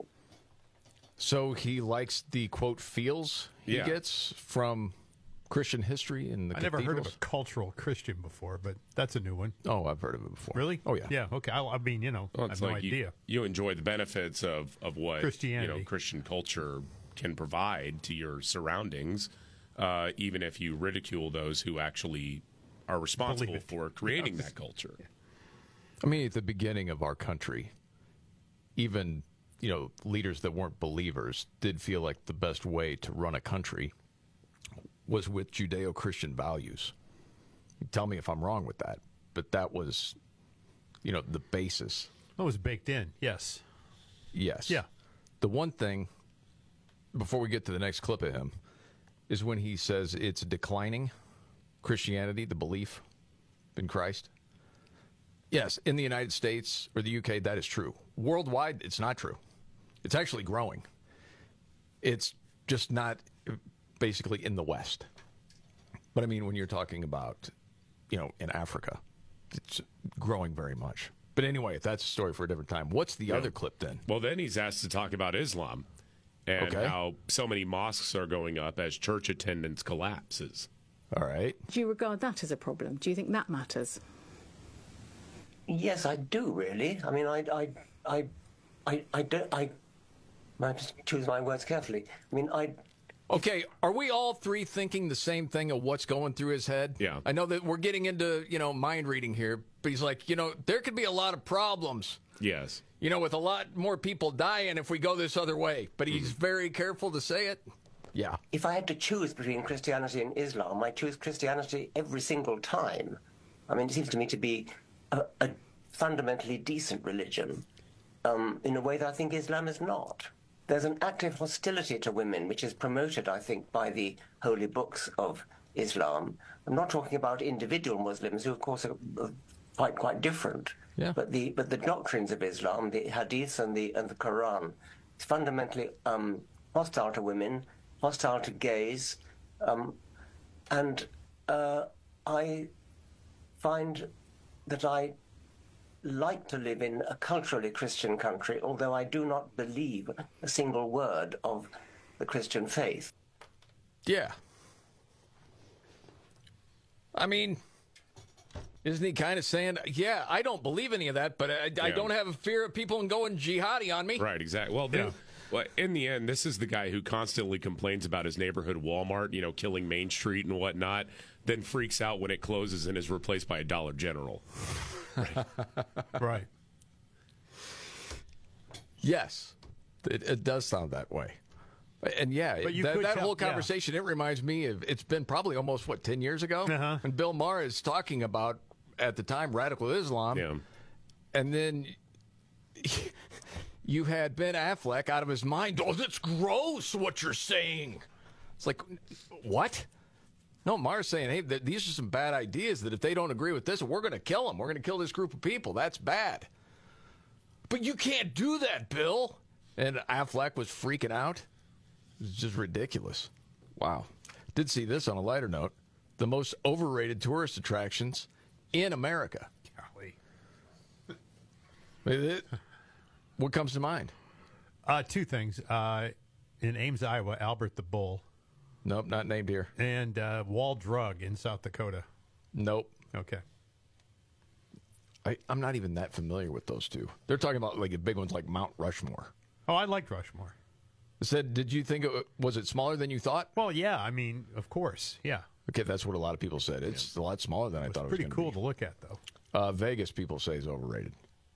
So he likes the, quote, feels he Yeah. gets from Christian history and the I never heard of cathedrals? a cultural Christian before, but that's a new one. Oh, I've heard of it before. Really? Oh, yeah. Yeah, okay. I, I mean, you know, Well, I it's have no like you, idea. you enjoy the benefits of, of what Christianity. you know Christian culture can provide to your surroundings, uh, even if you ridicule those who actually are responsible for creating that culture. I mean, at the beginning of our country, even, you know, leaders that weren't believers did feel like the best way to run a country was with Judeo-Christian values. Tell me if I'm wrong with that, but that was, you know, the basis. That was baked in, yes. Yes. Yeah. The one thing, before we get to the next clip of him, is when he says it's declining, Christianity, the belief in Christ. Yes, in the United States or the U K, that is true. Worldwide, it's not true. It's actually growing. It's just not basically in the West. But I mean, when you're talking about, you know, in Africa, it's growing very much. But anyway, that's a story for a different time. What's the Yeah. other clip then? Well, then he's asked to talk about Islam and Okay. how so many mosques are going up as church attendance collapses. All right. Do you regard that as a problem? Do you think that matters? Yes, I do really. I mean, I, I, I, I, I don't. I, I have to choose my words carefully. I mean, I. Okay, are we all three thinking the same thing of what's going through his head? Yeah. I know that we're getting into, you know, mind reading here, but he's like, you know, there could be a lot of problems, Yes. you know, with a lot more people dying if we go this other way. But he's very careful to say it. Yeah. If I had to choose between Christianity and Islam, I choose Christianity every single time. I mean, it seems to me to be a, a fundamentally decent religion, um, in a way that I think Islam is not. There's an active hostility to women, which is promoted, I think, by the holy books of Islam. I'm not talking about individual Muslims, who, of course, are quite quite different. Yeah. But the but the doctrines of Islam, the Hadith and the and the Quran, is fundamentally um, hostile to women, hostile to gays, um, and uh, I find that I like to live in a culturally Christian country, although I do not believe a single word of the Christian faith. Yeah. I mean, isn't he kind of saying, yeah, I don't believe any of that, but I, I Yeah. don't have a fear of people going jihadi on me? Right, exactly. Well, Yeah. well, in the end, this is the guy who constantly complains about his neighborhood Walmart, you know, killing Main Street and whatnot, then freaks out when it closes and is replaced by a Dollar General. Right. Yes, it, it does sound that way. And yeah, But you that, could that tell- whole yeah. conversation, it reminds me of, it's been probably almost, what, ten years ago? Uh-huh. And Bill Maher is talking about, at the time, radical Islam. Yeah. And then, you had Ben Affleck out of his mind. Oh, that's gross what you're saying. It's like, what? No, Maher's saying, hey, th- these are some bad ideas that if they don't agree with this, we're going to kill them. We're going to kill this group of people. That's bad. But you can't do that, Bill. And Affleck was freaking out. It was just ridiculous. Wow. Did see this on a lighter note. The most overrated tourist attractions in America. Golly. It, what comes to mind? Uh, two things. Uh, in Ames, Iowa, Albert the Bull. Nope, not named here. And uh, Wall Drug in South Dakota. Nope. Okay. I, I'm not even that familiar with those two. They're talking about like the big ones like Mount Rushmore. Oh, I liked Rushmore. Said, did you think it was it smaller than you thought? Well, yeah. I mean, of course, yeah. Okay, that's what a lot of people said. It's yeah. a lot smaller than I thought it was. Pretty cool to look at, though. Uh, Vegas people say is overrated.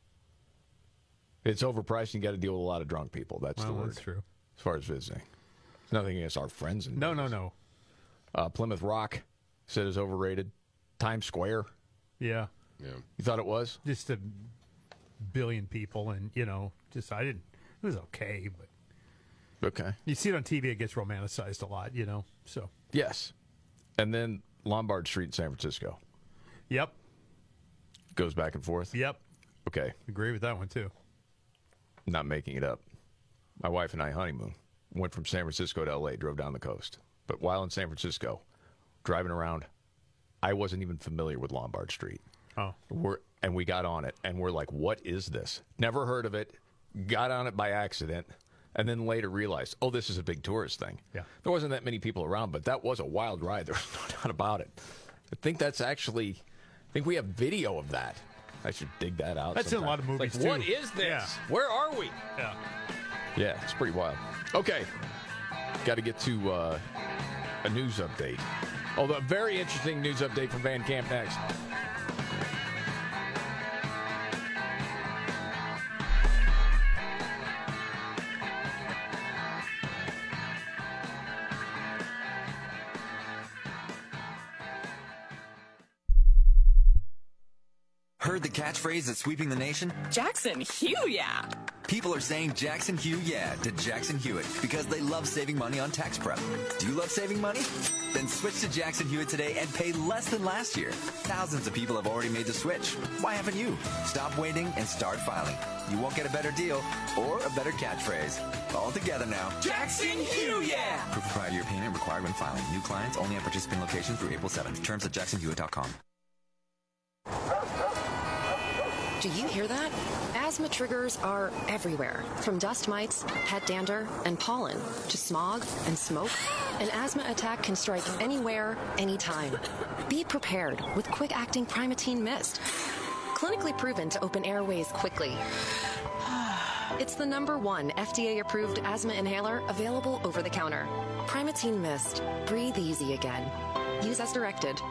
It's overpriced. And you got to deal with a lot of drunk people. That's well, the word. That's true. As far as visiting, nothing against our friends. In no, Vegas. no, no. Uh, Plymouth Rock said is overrated. Times Square. Yeah. Yeah. You thought it was just a billion people, and you know, just I didn't. It was okay, but. Okay. You see it on T V, it gets romanticized a lot, you know. So yes. And then Lombard Street in San Francisco. Yep. Goes back and forth. Yep. Okay. Agree with that one too. Not making it up. My wife and I honeymoon. Went from San Francisco to L A, drove down the coast. But while in San Francisco, driving around, I wasn't even familiar with Lombard Street. Oh. We're, and we got on it, and we're like, what is this? Never heard of it. Got on it by accident. And then later realized, oh, this is a big tourist thing. Yeah. There wasn't that many people around, but that was a wild ride. There's no doubt about it. I think that's actually, I think we have video of that. I should dig that out. That's sometime. in a lot of movies, like, too. What is this? Yeah. Where are we? Yeah. Yeah, it's pretty wild. Okay. Got to get to uh, a news update. Although, a very interesting news update from Van Camp next. Heard the catchphrase that's sweeping the nation? Jackson Hugh, yeah. People are saying Jackson Hugh, yeah, to Jackson Hewitt because they love saving money on tax prep. Do you love saving money? Then switch to Jackson Hewitt today and pay less than last year. Thousands of people have already made the switch. Why haven't you? Stop waiting and start filing. You won't get a better deal or a better catchphrase. All together now. Jackson Hugh, yeah. Proof of prior year payment required when filing. New clients only at participating locations through April seventh. Terms at jackson hewitt dot com. Do you hear that? Asthma triggers are everywhere, from dust mites, pet dander, and pollen, to smog and smoke. An asthma attack can strike anywhere, anytime. Be prepared with quick-acting Primatene Mist. Clinically proven to open airways quickly. It's the number one F D A-approved asthma inhaler available over the counter. Primatene Mist. Breathe easy again. Use as directed.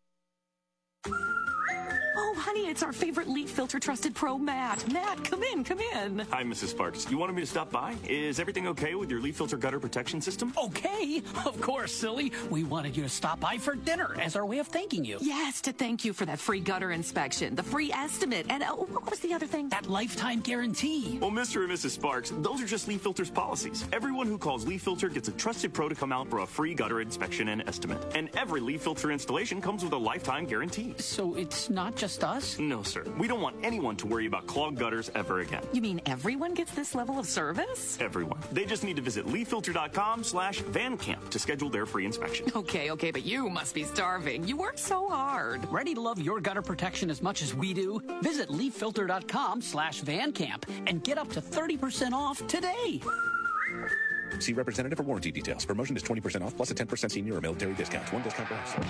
Oh, honey, it's our favorite Leaf Filter Trusted Pro, Matt. Matt, come in, come in. Hi, Missus Sparks. You wanted me to stop by? Is everything okay with your Leaf Filter gutter protection system? Okay, of course, silly. We wanted you to stop by for dinner as our way of thanking you. Yes, to thank you for that free gutter inspection, the free estimate, and uh, what was the other thing? That lifetime guarantee. Well, Mister and Missus Sparks, those are just Leaf Filter's policies. Everyone who calls Leaf Filter gets a trusted pro to come out for a free gutter inspection and estimate. And every Leaf Filter installation comes with a lifetime guarantee. So it's not just us? No, sir. We don't want anyone to worry about clogged gutters ever again. You mean everyone gets this level of service? Everyone. They just need to visit leaffilter.com slash vancamp to schedule their free inspection. Okay, okay, but you must be starving. You work so hard. Ready to love your gutter protection as much as we do? Visit leaffilter.com slash vancamp and get up to thirty percent off today. See representative for warranty details. Promotion is twenty percent off plus a ten percent senior or military discount. One discount per house.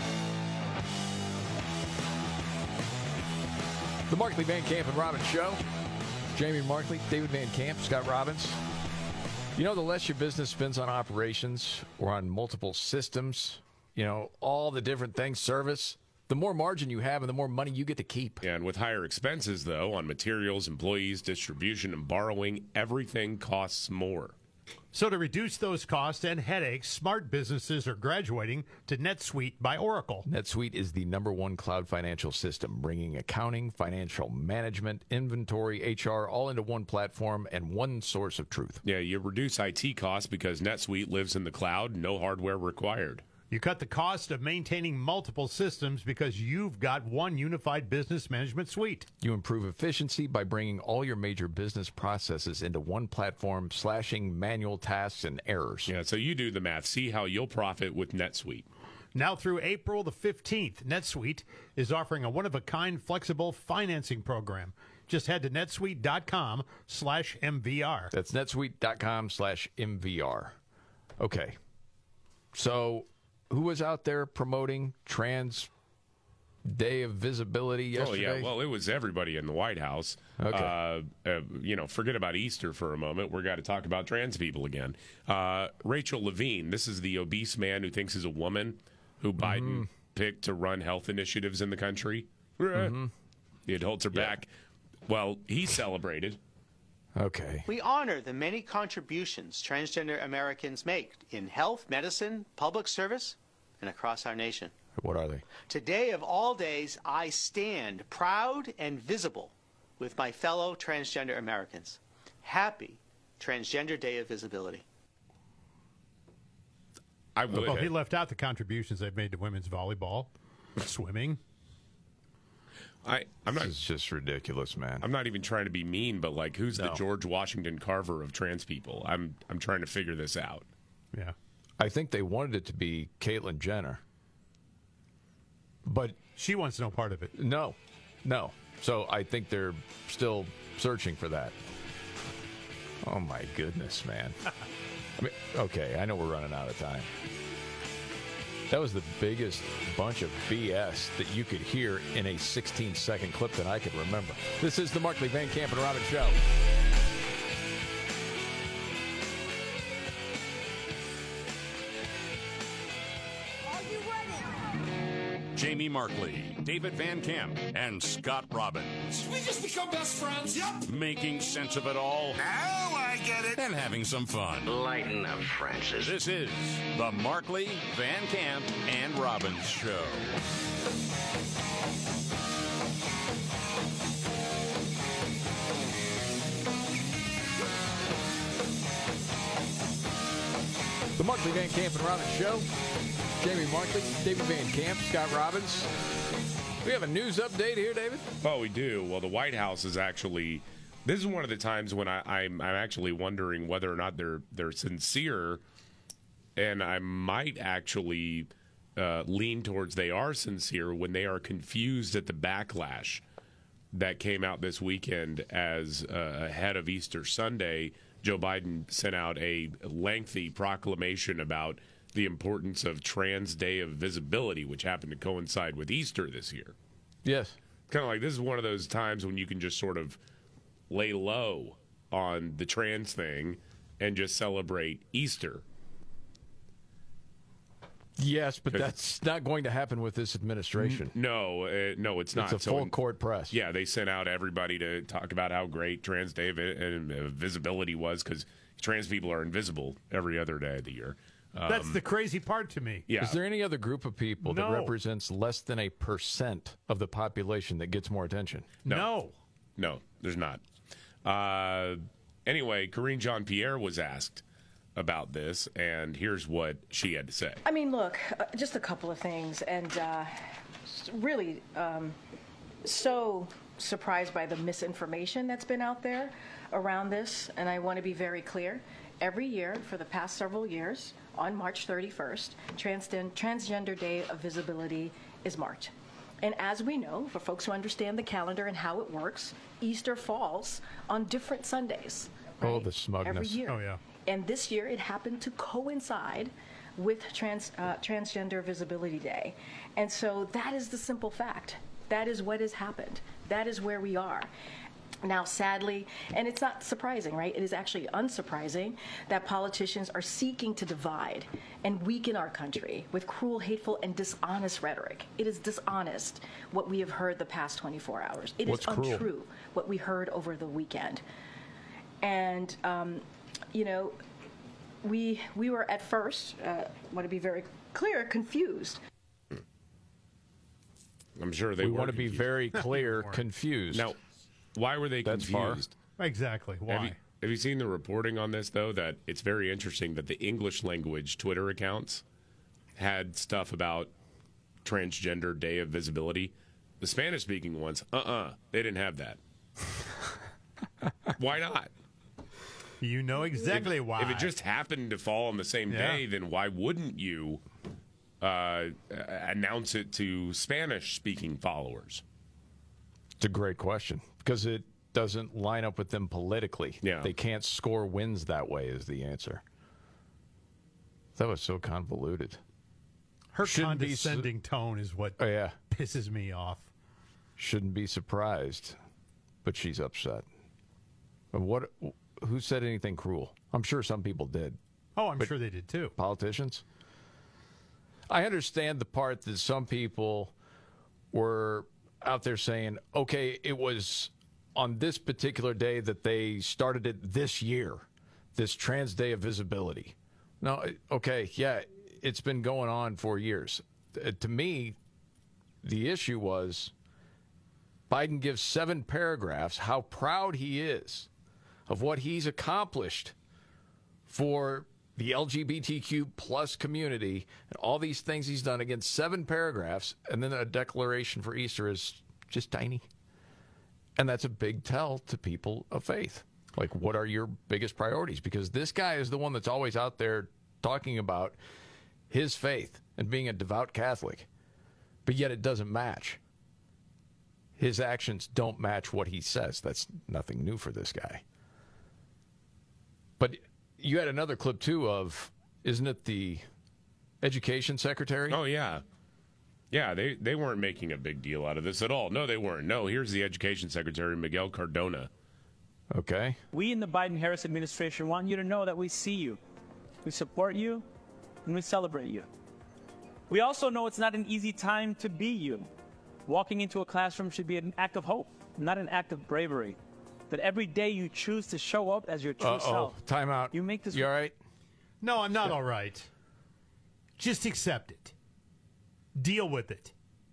The Markley, Van Camp, and Robbins Show. Jamie Markley, David Van Camp, Scott Robbins. You know, the less your business spends on operations or on multiple systems, you know, all the different things, service, the more margin you have and the more money you get to keep. Yeah, and with higher expenses, though, on materials, employees, distribution, and borrowing, everything costs more. So to reduce those costs and headaches, smart businesses are graduating to NetSuite by Oracle. NetSuite is the number one cloud financial system, bringing accounting, financial management, inventory, H R, all into one platform and one source of truth. Yeah, you reduce I T costs because NetSuite lives in the cloud, no hardware required. You cut the cost of maintaining multiple systems because you've got one unified business management suite. You improve efficiency by bringing all your major business processes into one platform, slashing manual tasks and errors. Yeah, so you do the math. See how you'll profit with NetSuite. Now through April the fifteenth, NetSuite is offering a one-of-a-kind flexible financing program. Just head to netsuite.com slash MVR. That's netsuite.com slash MVR. Okay. So who was out there promoting Trans Day of Visibility yesterday? Oh, yeah. Well, it was everybody in the White House. Okay. Uh, uh, you know, forget about Easter for a moment. We're got to talk about trans people again. Uh, Rachel Levine, this is the obese man who thinks he's a woman who Biden Mm-hmm. picked to run health initiatives in the country. Mm-hmm. It holds her Yeah. back. Well, he celebrated. Okay. We honor the many contributions transgender Americans make in health, medicine, public service, and across our nation. What are they? Today of all days, I stand proud and visible with my fellow transgender Americans. Happy Transgender Day of Visibility. I would. Well, he left out the contributions they've made to women's volleyball, swimming. I, I'm not. This is just ridiculous, man. I'm not even trying to be mean, but like, who's the No. George Washington Carver of trans people? I'm I'm trying to figure this out. Yeah. I think they wanted it to be Caitlyn Jenner. But she wants no part of it. No. No. So I think they're still searching for that. Oh, my goodness, man. I mean, okay, I know we're running out of time. That was the biggest bunch of B S that you could hear in a sixteen-second clip that I could remember. This is the Markley, Van Camp, and Robbins Show. Jamie Markley, David Van Camp, and Scott Robbins. We just become best friends. Yep. Making sense of it all. Now I get it. And having some fun. Lighten up, Francis. This is the Markley, Van Camp, and Robbins Show. The Markley, Van Camp, and Robbins Show. Jamie Markley, David Van Camp, Scott Robbins. We have a news update here, David? Oh, we do. Well, the White House is actually. This is one of the times when I, I'm I'm actually wondering whether or not they're they're sincere, and I might actually uh, lean towards they are sincere when they are confused at the backlash that came out this weekend as uh, ahead of Easter Sunday. Joe Biden sent out a lengthy proclamation about the importance of Trans Day of Visibility, which happened to coincide with Easter this year. Yes. Kind of like this is one of those times when you can just sort of lay low on the trans thing and just celebrate Easter. Yes, but that's not going to happen with this administration. No, uh, no, it's not. It's a So full in- court press. Yeah, they sent out everybody to talk about how great Trans Day of uh, uh, Visibility was because trans people are invisible every other day of the year. Um, That's the crazy part to me. Yeah. Is there any other group of people No. that represents less than a percent of the population that gets more attention? No. No, there's not. Uh, anyway, Karine Jean-Pierre was asked about this, and here's what she had to say. I mean, look, uh, just a couple of things, and uh, s- really um, so surprised by the misinformation that's been out there around this, and I want to be very clear. Every year, for the past several years, on March thirty-first, Transden- Transgender Day of Visibility is marked. And as we know, for folks who understand the calendar and how it works, Easter falls on different Sundays. Oh, the smugness. Every year. Oh, yeah. And this year it happened to coincide with trans, uh, Transgender Visibility Day. And so that is the simple fact. That is what has happened. That is where we are. Now, sadly, and it's not surprising, right? It is actually unsurprising that politicians are seeking to divide and weaken our country with cruel, hateful, and dishonest rhetoric. It is dishonest what we have heard the past twenty-four hours. It What's is cruel? untrue what we heard over the weekend. And, um, you know, we we were at first, uh, want to be very clear, confused. I'm sure they we were want to be confused. very clear, confused. Now, why were they That's confused? Far. Exactly. Why? Have you, have you seen the reporting on this, though, that it's very interesting that the English language Twitter accounts had stuff about transgender day of visibility. The Spanish-speaking ones, uh-uh, they didn't have that. Why not? You know exactly if, why. If it just happened to fall on the same Yeah. day, then why wouldn't you uh, announce it to Spanish-speaking followers? It's a great question because it doesn't line up with them politically. Yeah. They can't score wins that way is the answer. That was so convoluted. Her Shouldn't be condescending tone is what Oh, yeah. pisses me off. Shouldn't be surprised, but she's upset. But what? Who said anything cruel? I'm sure some people did. Oh, I'm But sure they did too. Politicians? I understand the part that some people were out there saying, okay, it was on this particular day that they started it this year, this Trans Day of Visibility. No, okay, yeah, it's been going on for years. Uh, To me, the issue was Biden gives seven paragraphs how proud he is of what he's accomplished for the L G B T Q plus community and all these things he's done against seven paragraphs, and then a declaration for Easter is just tiny. And that's a big tell to people of faith. Like, what are your biggest priorities? Because this guy is the one that's always out there talking about his faith and being a devout Catholic, but yet it doesn't match. His actions don't match what he says. That's nothing new for this guy. But you had another clip, too, of, isn't it the education secretary? Oh, yeah. Yeah, they, they weren't making a big deal out of this at all. No, they weren't. No, here's the education secretary, Miguel Cardona. Okay. We in the Biden-Harris administration want you to know that we see you, we support you, and we celebrate you. We also know it's not an easy time to be you. Walking into a classroom should be an act of hope, not an act of bravery. That every day you choose to show up as your true Uh-oh. self. Time out. You make this. You all right? No, I'm not all right. Just accept it. Deal with it.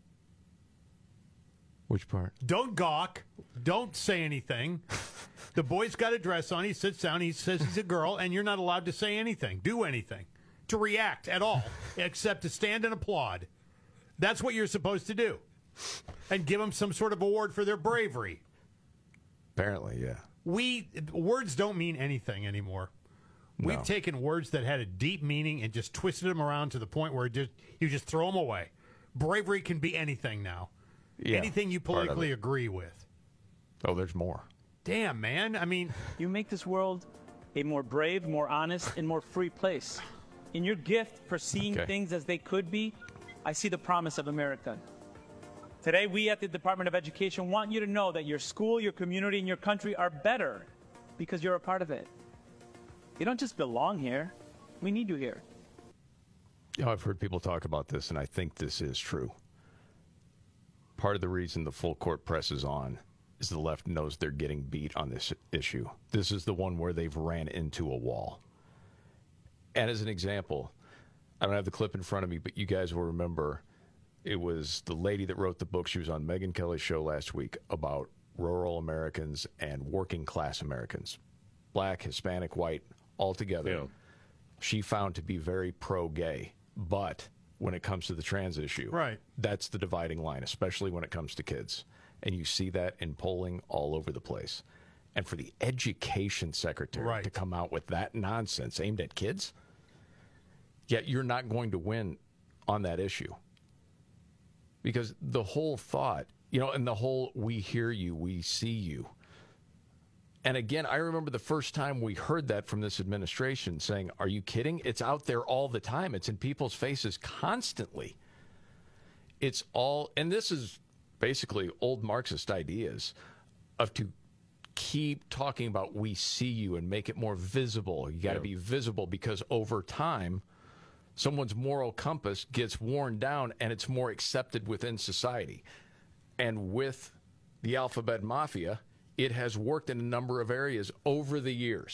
Which part? Don't gawk. Don't say anything. The boy's got a dress on. He sits down. He says he's a girl, and you're not allowed to say anything, do anything, to react at all, except to stand and applaud. That's what you're supposed to do. And give them some sort of award for their bravery. Apparently, yeah. We words don't mean anything anymore. No. We've taken words that had a deep meaning and just twisted them around to the point where it just, you just throw them away. Bravery can be anything now. Yeah, anything you part of politically it. agree with. Oh, there's more. Damn, man. I mean, You make this world a more brave, more honest, and more free place. In your gift for seeing Okay. things as they could be, I see the promise of America. Today, we at the Department of Education want you to know that your school, your community, and your country are better because you're a part of it. You don't just belong here. We need you here. You know, I've heard people talk about this, and I think this is true. Part of the reason the full court press is on is the left knows they're getting beat on this issue. This is the one where they've ran into a wall. And as an example, I don't have the clip in front of me, but you guys will remember it was the lady that wrote the book. She was on Megyn Kelly's show last week about rural Americans and working class Americans, black, Hispanic, white, all together. Yeah. She found to be very pro-gay, but when it comes to the trans issue, Right. that's the dividing line, especially when it comes to kids. And you see that in polling all over the place. And for the education secretary Right. to come out with that nonsense aimed at kids, yet you're not going to win on that issue. Because the whole thought, you know, and the whole we hear you, we see you. And again, I remember the first time we heard that from this administration saying, are you kidding? It's out there all the time. It's in people's faces constantly. It's all, and this is basically old Marxist ideas of to keep talking about we see you and make it more visible. You got to Yeah. be visible because over time, someone's moral compass gets worn down and it's more accepted within society. And with the alphabet mafia, it has worked in a number of areas over the years.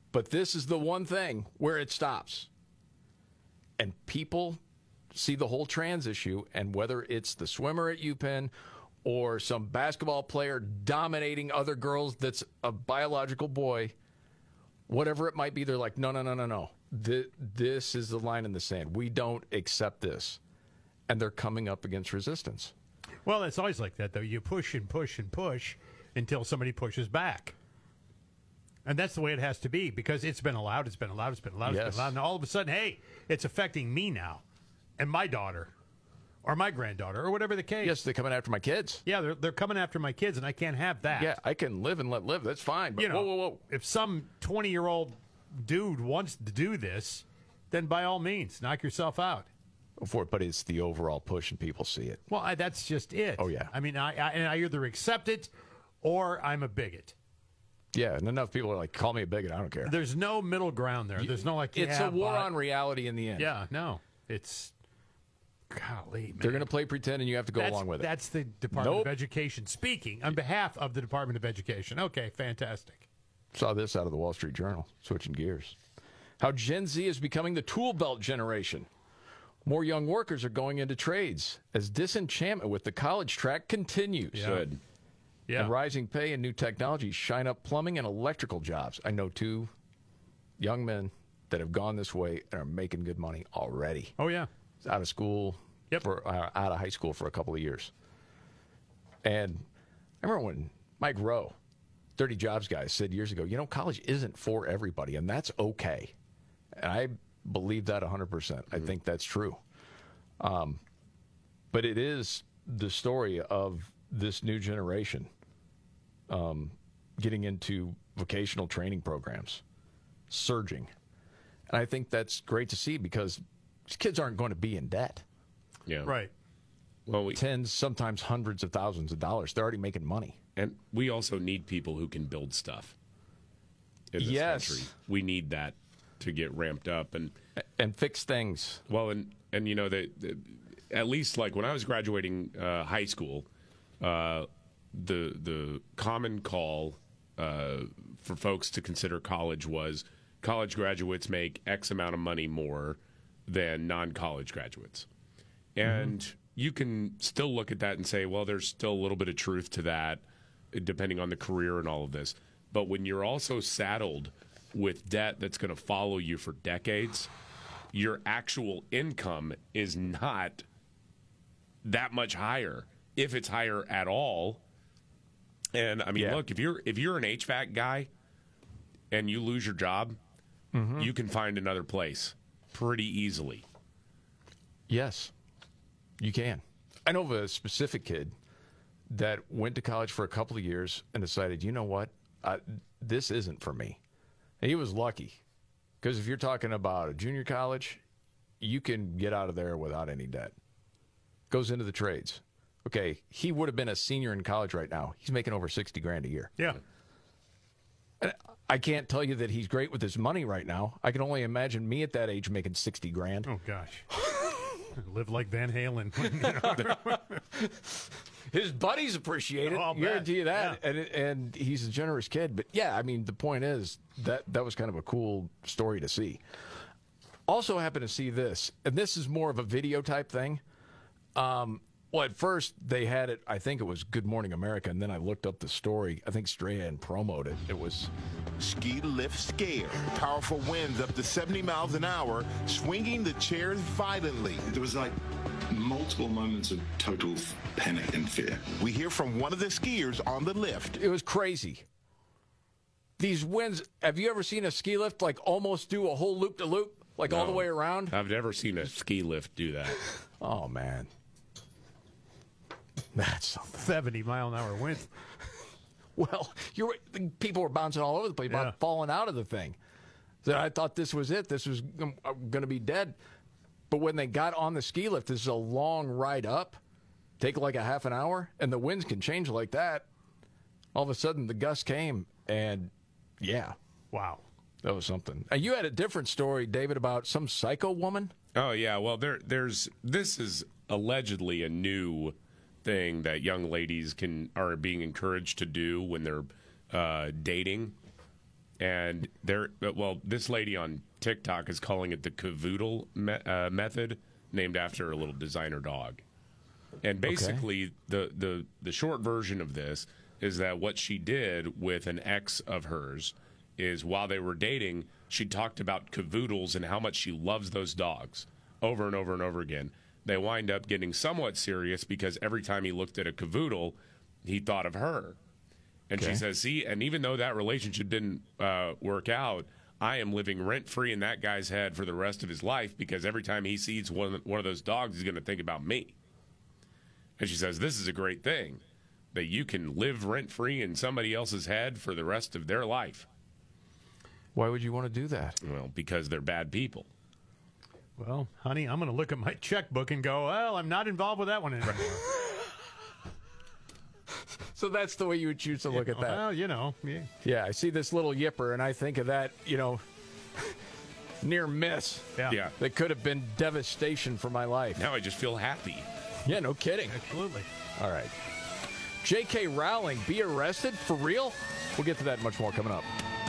But this is the one thing where it stops. And people see the whole trans issue, and whether it's the swimmer at UPenn or some basketball player dominating other girls that's a biological boy, whatever it might be, they're like, no, no, no, no, no. Th- this is the line in the sand. We don't accept this. And they're coming up against resistance. Well, it's always like that, though. You push and push and push until somebody pushes back. And that's the way it has to be, because it's been allowed, it's been allowed, it's been allowed, it's Yes. been allowed. And all of a sudden, hey, it's affecting me now and my daughter or my granddaughter or whatever the case. Yes, they're coming after my kids. Yeah, they're, they're coming after my kids, and I can't have that. Yeah, I can live and let live. That's fine. But You know, whoa, whoa, whoa. if some twenty-year-old dude wants to do this, then by all means, knock yourself out. For it, but it's the overall push, and people see it. Well, I, that's just it. Oh, yeah. I mean, I, I, and I either accept it or I'm a bigot. Yeah, and enough people are like, call me a bigot. I don't care. There's no middle ground there. There's no like, It's yeah, a war but- on reality in the end. Yeah, no. It's, golly, man. They're going to play pretend, and you have to go that's, along with it. That's the Department Nope. of Education speaking on behalf of the Department of Education. Okay, fantastic. Saw this out of the Wall Street Journal, switching gears. How Gen Z is becoming the tool belt generation. More young workers are going into trades as disenchantment with the college track continues. Yeah. Good. Yeah. And rising pay and new technologies shine up plumbing and electrical jobs. I know two young men that have gone this way and are making good money already. Oh, yeah. Out of school, yep. for uh, out of high school for a couple of years. And I remember when Mike Rowe, Dirty Jobs guy, said years ago, you know, college isn't for everybody, and that's okay. And I believe that one hundred percent. I think that's true. Um, but it is the story of this new generation um, getting into vocational training programs, surging. And I think that's great to see because these kids aren't going to be in debt. Yeah. Right. Well, we, Tens, sometimes hundreds of thousands of dollars. They're already making money. And we also need people who can build stuff in this Yes. country. We need that to get ramped up and and fix things. Well, and and you know the, the at least like when I was graduating uh, high school, uh, the the common call uh, for folks to consider college was college graduates make X amount of money more than non-college graduates, and mm-hmm. you can still look at that and say, well, there's still a little bit of truth to that, depending on the career and all of this. But when you're also saddled with debt that's going to follow you for decades, your actual income is not that much higher, if it's higher at all. And I mean, Yeah. look, if you're if you're an H V A C guy and you lose your job, Mhm. you can find another place pretty easily. Yes, you can. I know of a specific kid that went to college for a couple of years and decided, you know what, uh, this isn't for me. And he was lucky because if you're talking about a junior college, you can get out of there without any debt. Goes into the trades. Okay, he would have been a senior in college right now. He's making over sixty grand a year. Yeah. And I can't tell you that he's great with his money right now. I can only imagine me at that age making sixty grand. Oh, gosh. Live like Van Halen. You know? His buddies appreciate it. Oh, I'll bet. Guarantee you that. And and he's a generous kid. But yeah, I mean, the point is that that was kind of a cool story to see. Also happened to see this, and this is more of a video type thing. Um, well, at first they had it, I think it was Good Morning America, and then I looked up the story. I think Strahan promoted it. It was Ski lift scare. Powerful winds up to seventy miles an hour, swinging the chairs violently. There was like multiple moments of total panic and fear. We hear from one of the skiers on the lift. It was crazy. These winds, have you ever seen a ski lift like almost do a whole loop to loop, like all the No. way around? I've never seen a ski lift do that. Oh, man. That's something. seventy mile an hour wind. Well, you're people were bouncing all over the place, Yeah. falling out of the thing. So I thought this was it. This was going to be dead. But when they got on the ski lift, this is a long ride up, take like a half an hour, and the winds can change like that. All of a sudden, the gust came, and yeah. Wow. That was something. And you had a different story, David, about some psycho woman? Oh yeah, well there there's this is allegedly a new thing that young ladies can are being encouraged to do when they're uh, dating, And they're, well, this lady on TikTok is calling it the Cavoodle me- uh, method, named after a little designer dog. And basically, okay. the, the, the short version of this is that what she did with an ex of hers is while they were dating, she talked about cavoodles and how much she loves those dogs over and over and over again. They wind up getting somewhat serious because every time he looked at a cavoodle, he thought of her. And okay. she says, see, and even though that relationship didn't uh, work out, I am living rent-free in that guy's head for the rest of his life because every time he sees one, one of those dogs, he's going to think about me. And she says, this is a great thing, that you can live rent-free in somebody else's head for the rest of their life. Why would you want to do that? Well, because they're bad people. Well, honey, I'm going to look at my checkbook and go, well, I'm not involved with that one anymore. So that's the way you would choose to look yeah, at that. Well, you know. Yeah. yeah, I see this little yipper, and I think of that, you know, near miss. Yeah. yeah. That could have been devastation for my life. Now I just feel happy. Yeah, no kidding. Absolutely. All right. J K. Rowling, be arrested? For real? We'll get to that and much more coming up.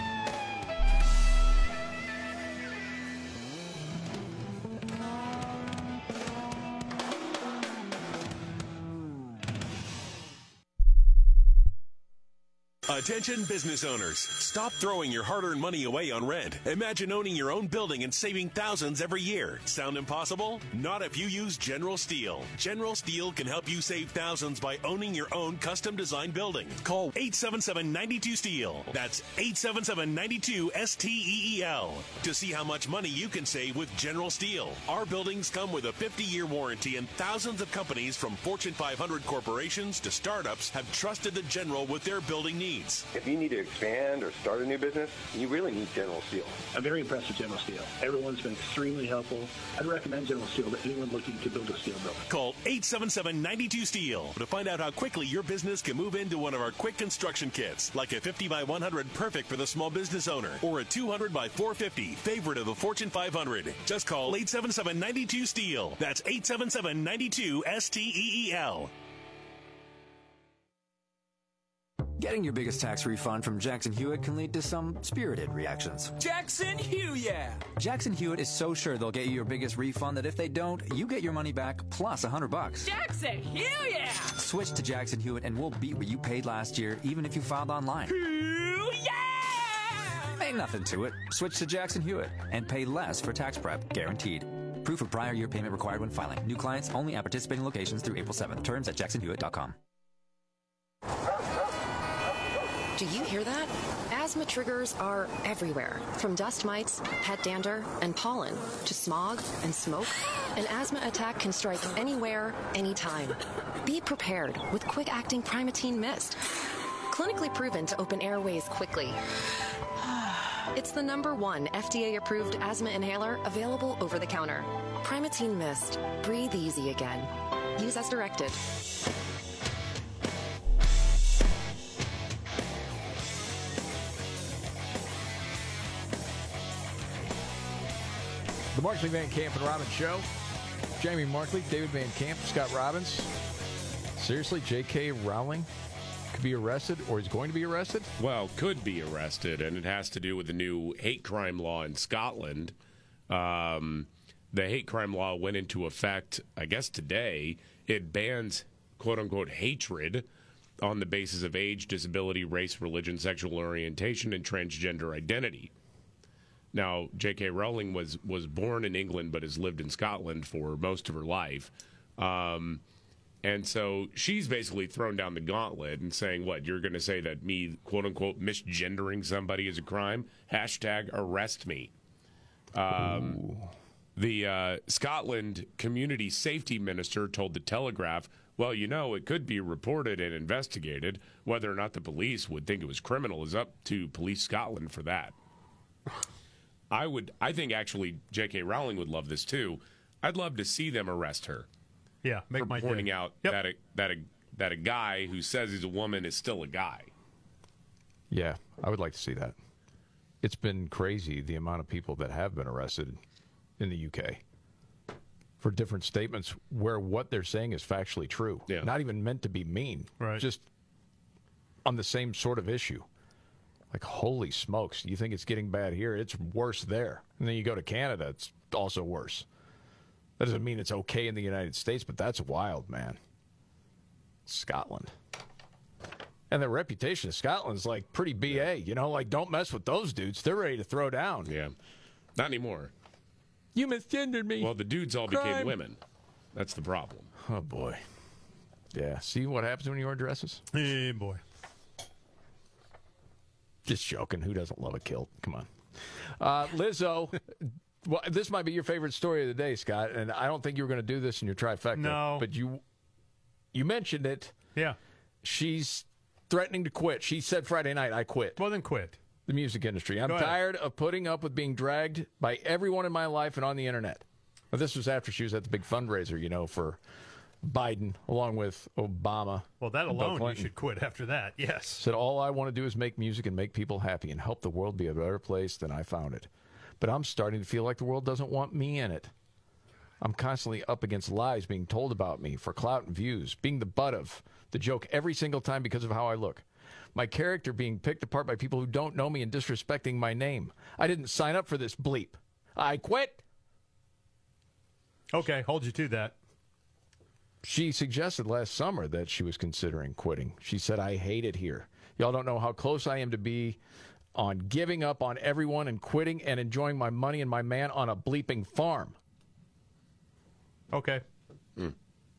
Attention business owners. Stop throwing your hard-earned money away on rent. Imagine owning your own building and saving thousands every year. Sound impossible? Not if you use General Steel. General Steel can help you save thousands by owning your own custom-designed building. Call eight seven seven, nine two, STEEL. That's eight seven seven, nine two, S T E E L to see how much money you can save with General Steel. Our buildings come with a fifty-year warranty, and thousands of companies from Fortune five hundred corporations to startups have trusted the General with their building needs. If you need to expand or start a new business, you really need General Steel. I'm very impressed with General Steel. Everyone's been extremely helpful. I'd recommend General Steel to anyone looking to build a steel building. Call eight seven seven, nine two, STEEL to find out how quickly your business can move into one of our quick construction kits, like a fifty by one hundred perfect for the small business owner, or a two hundred by four fifty favorite of the Fortune five hundred. Just call eight seven seven, nine two, STEEL. That's eight seven seven, nine two, S T E E L. Getting your biggest tax refund from Jackson Hewitt can lead to some spirited reactions. Jackson Hewitt! Jackson Hewitt is so sure they'll get you your biggest refund that if they don't, you get your money back plus a hundred bucks. Jackson Hewitt! Switch to Jackson Hewitt and we'll beat what you paid last year, even if you filed online. Hewitt! Ain't nothing to it. Switch to Jackson Hewitt and pay less for tax prep, guaranteed. Proof of prior year payment required when filing. New clients only at participating locations through April seventh. Terms at jackson hewitt dot com. Do you hear that? Asthma triggers are everywhere, from dust mites, pet dander, and pollen, to smog and smoke. An asthma attack can strike anywhere, anytime. Be prepared with quick-acting Primatene Mist. Clinically proven to open airways quickly. It's the number one F D A-approved asthma inhaler available over the counter. Primatene Mist. Breathe easy again. Use as directed. The Markley, Van Camp, and Robbins Show. Jamie Markley, David Van Camp, Scott Robbins. Seriously, J K. Rowling could be arrested, or is going to be arrested? Well, could be arrested, and it has to do with the new hate crime law in Scotland. Um, the hate crime law went into effect, I guess, today. It bans, quote-unquote, hatred on the basis of age, disability, race, religion, sexual orientation, and transgender identity. Now, J K. Rowling was, was born in England but has lived in Scotland for most of her life. Um, and so she's basically thrown down the gauntlet and saying, what, you're going to say that me, quote-unquote, misgendering somebody is a crime? Hashtag arrest me. Um, the uh, Scotland Community Safety Minister told The Telegraph, well, you know, it could be reported and investigated. Whether or not the police would think it was criminal is up to Police Scotland for that. I would. I think actually J K. Rowling would love this too. I'd love to see them arrest her. Yeah, make for my pointing day. out Yep. that a, that a that a guy who says he's a woman is still a guy. Yeah, I would like to see that. It's been crazy the amount of people that have been arrested in the U K for different statements where what they're saying is factually true. Yeah. Not even meant to be mean. Right. Just on the same sort of issue. Like, holy smokes, you think it's getting bad here? It's worse there. And then you go to Canada, it's also worse. That doesn't mean it's okay in the United States, but that's wild, man. Scotland. And the reputation of Scotland is like pretty B A. You know, like, don't mess with those dudes. They're ready to throw down. Yeah. Not anymore. You misgendered me. Well, the dudes all Crime. became women. That's the problem. Oh, boy. Yeah. See what happens when you wear dresses? Hey, boy. Just joking. Who doesn't love a kilt? Come on. Uh, Lizzo, well, this might be your favorite story of the day, Scott, and I don't think you were going to do this in your trifecta. No. But you you mentioned it. Yeah. She's threatening to quit. She said Friday night, I quit. Well, then quit. The music industry. I'm Go ahead. tired of putting up with being dragged by everyone in my life and on the internet. Well, this was after she was at the big fundraiser, you know, for Biden, along with Obama. Well, that and Bill alone, you Clinton. should quit after that. Yes. Said, all I want to do is make music and make people happy and help the world be a better place than I found it. But I'm starting to feel like the world doesn't want me in it. I'm constantly up against lies being told about me for clout and views, being the butt of the joke every single time because of how I look. My character being picked apart by people who don't know me and disrespecting my name. I didn't sign up for this bleep. I quit. Okay, hold you to that. She suggested last summer that she was considering quitting. She said, I hate it here. Y'all don't know how close I am to be on giving up on everyone and quitting and enjoying my money and my man on a bleeping farm. Okay. Mm.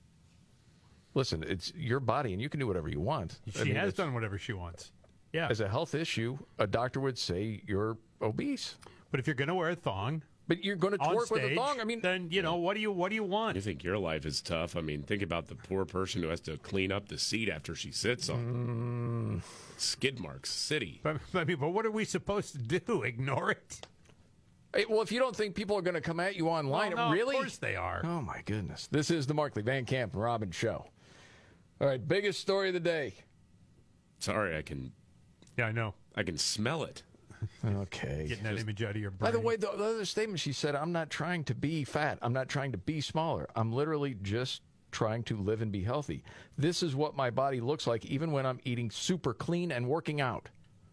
Listen, it's your body, and you can do whatever you want. She I mean, has it's- done whatever she wants. Yeah. As a health issue, a doctor would say you're obese. But if you're going to wear a thong, but you're going to on twerk with a stage, thong, I mean, then you know what do you what do you want? You think your life is tough? I mean, think about the poor person who has to clean up the seat after she sits on. Mm. Skid marks city. But, I mean, but what are we supposed to do? Ignore it? Hey, well, if you don't think people are going to come at you online, Well, no, really? Of course they are. Oh, my goodness. This is the Markley, Van Camp, and Robbins Show. All right, biggest story of the day. Sorry, I can. Yeah, I know. I can smell it. Okay. Getting that image out of your By brain. the way, the, the other statement she said, I'm not trying to be fat. I'm not trying to be smaller. I'm literally just trying to live and be healthy. This is what my body looks like even when I'm eating super clean and working out.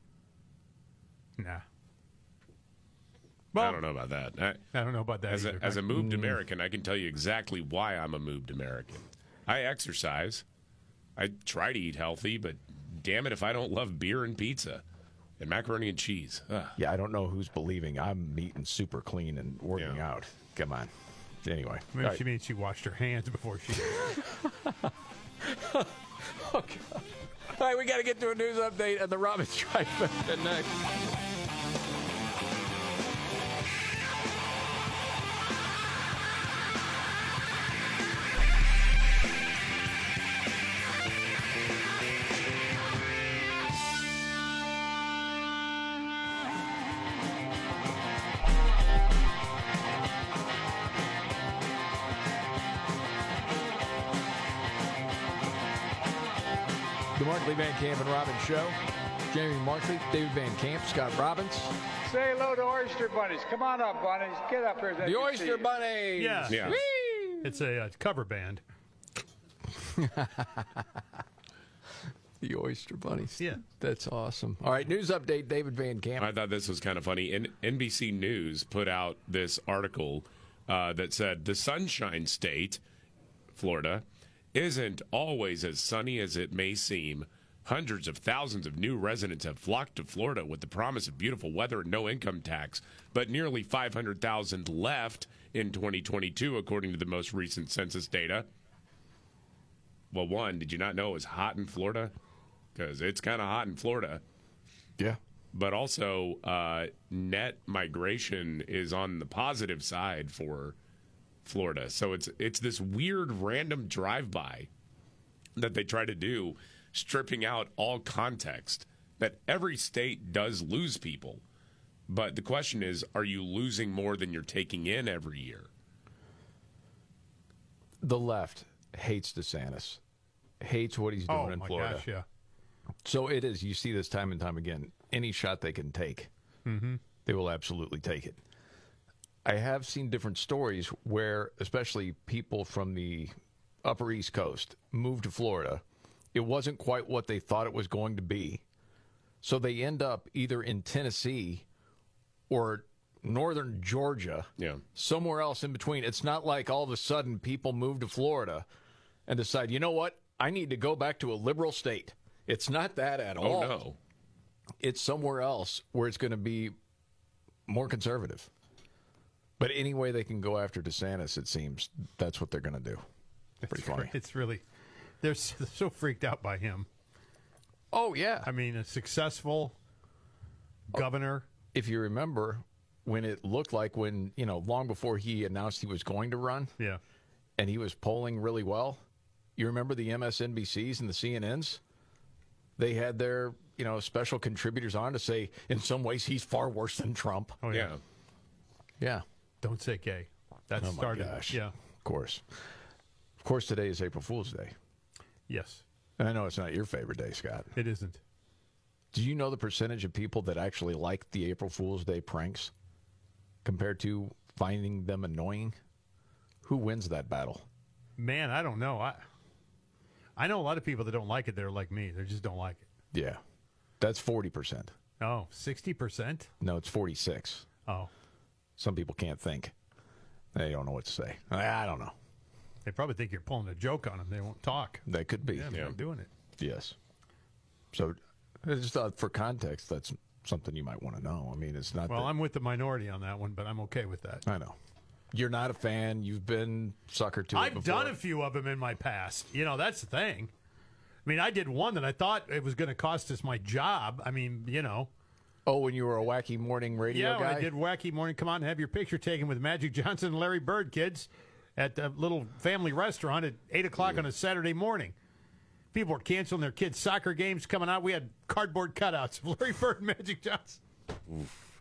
Nah. I don't know about that. I, I don't know about that As a, either. as a moved Mm. American, I can tell you exactly why I'm a moved American. I exercise. I try to eat healthy, but damn it if I don't love beer and pizza and macaroni and cheese. Ugh. Yeah, I don't know who's believing I'm eating super clean and working out. Come on. Anyway. Maybe All right. she means she washed her hands before she. Okay. All right, we got to get to a news update and the Robbins Trifecta next. The Markley, Van Camp, and Robbins Show. Jamie Markley, David Van Camp, Scott Robbins. Say hello to Oyster Bunnies. Come on up, bunnies. Get up here. The Oyster Bunnies. Yeah. Yeah. Whee! It's a uh, cover band. The Oyster Bunnies. Yeah. That's awesome. All right, news update, David Van Camp. I thought this was kind of funny. N- N B C News put out this article uh, that said the Sunshine State, Florida, isn't always as sunny as it may seem. Hundreds of thousands of new residents have flocked to Florida with the promise of beautiful weather and no income tax, but nearly five hundred thousand left in twenty twenty-two, according to the most recent census data. Well, one, did you not know it was hot in Florida? Because it's kind of hot in Florida. Yeah. But also, uh, net migration is on the positive side for Florida. So it's it's this weird random drive-by that they try to do, stripping out all context, that every state does lose people. But the question is, are you losing more than you're taking in every year? The left hates DeSantis, hates what he's doing Oh, in my Florida. gosh, yeah. So it is, you see this time and time again, any shot they can take, Mm-hmm. they will absolutely take it. I have seen different stories where, especially people from the Upper East Coast, moved to Florida. It wasn't quite what they thought it was going to be. So they end up either in Tennessee or northern Georgia, yeah. somewhere else in between. It's not like all of a sudden people move to Florida and decide, you know what, I need to go back to a liberal state. It's not that at all. Oh, no. It's somewhere else where it's going to be more conservative. But any way they can go after DeSantis, it seems that's what they're going to do. Pretty it's, funny. It's really, they're so, they're so freaked out by him. Oh, yeah. I mean, a successful governor. If you remember when it looked like when, you know, long before he announced he was going to run. Yeah. And he was polling really well. You remember the M S N B Cs and the C N Ns? They had their, you know, special contributors on to say, in some ways, he's far worse than Trump. Oh, yeah. Yeah. Don't say gay. That oh started. My gosh. Yeah. Of course. Of course, today is April Fool's Day. Yes. And I know it's not your favorite day, Scott. It isn't. Do you know the percentage of people that actually like the April Fool's Day pranks compared to finding them annoying? Who wins that battle? Man, I don't know. I I know a lot of people that don't like it that are like me. They just don't like it. Yeah. That's forty percent. Oh, sixty percent? No, it's forty-six. Oh. Some people can't think. They don't know what to say. I, I don't know. They probably think you're pulling a joke on them. They won't talk. They could be. Yeah, they're Yeah. doing it. Yes. So, I just thought for context, that's something you might want to know. I mean, it's not. Well, that, I'm with the minority on that one, but I'm okay with that. I know. You're not a fan. You've been sucker to it I've before. done a few of them in my past. You know, that's the thing. I mean, I did one that I thought it was going to cost us my job. I mean, you know. Oh, when you were a wacky morning radio yeah, guy? when I did Wacky Morning. Come on and have your picture taken with Magic Johnson and Larry Bird, kids, at a little family restaurant at eight o'clock yeah. on a Saturday morning. People were canceling their kids' soccer games coming out. We had cardboard cutouts of Larry Bird and Magic Johnson. Oof.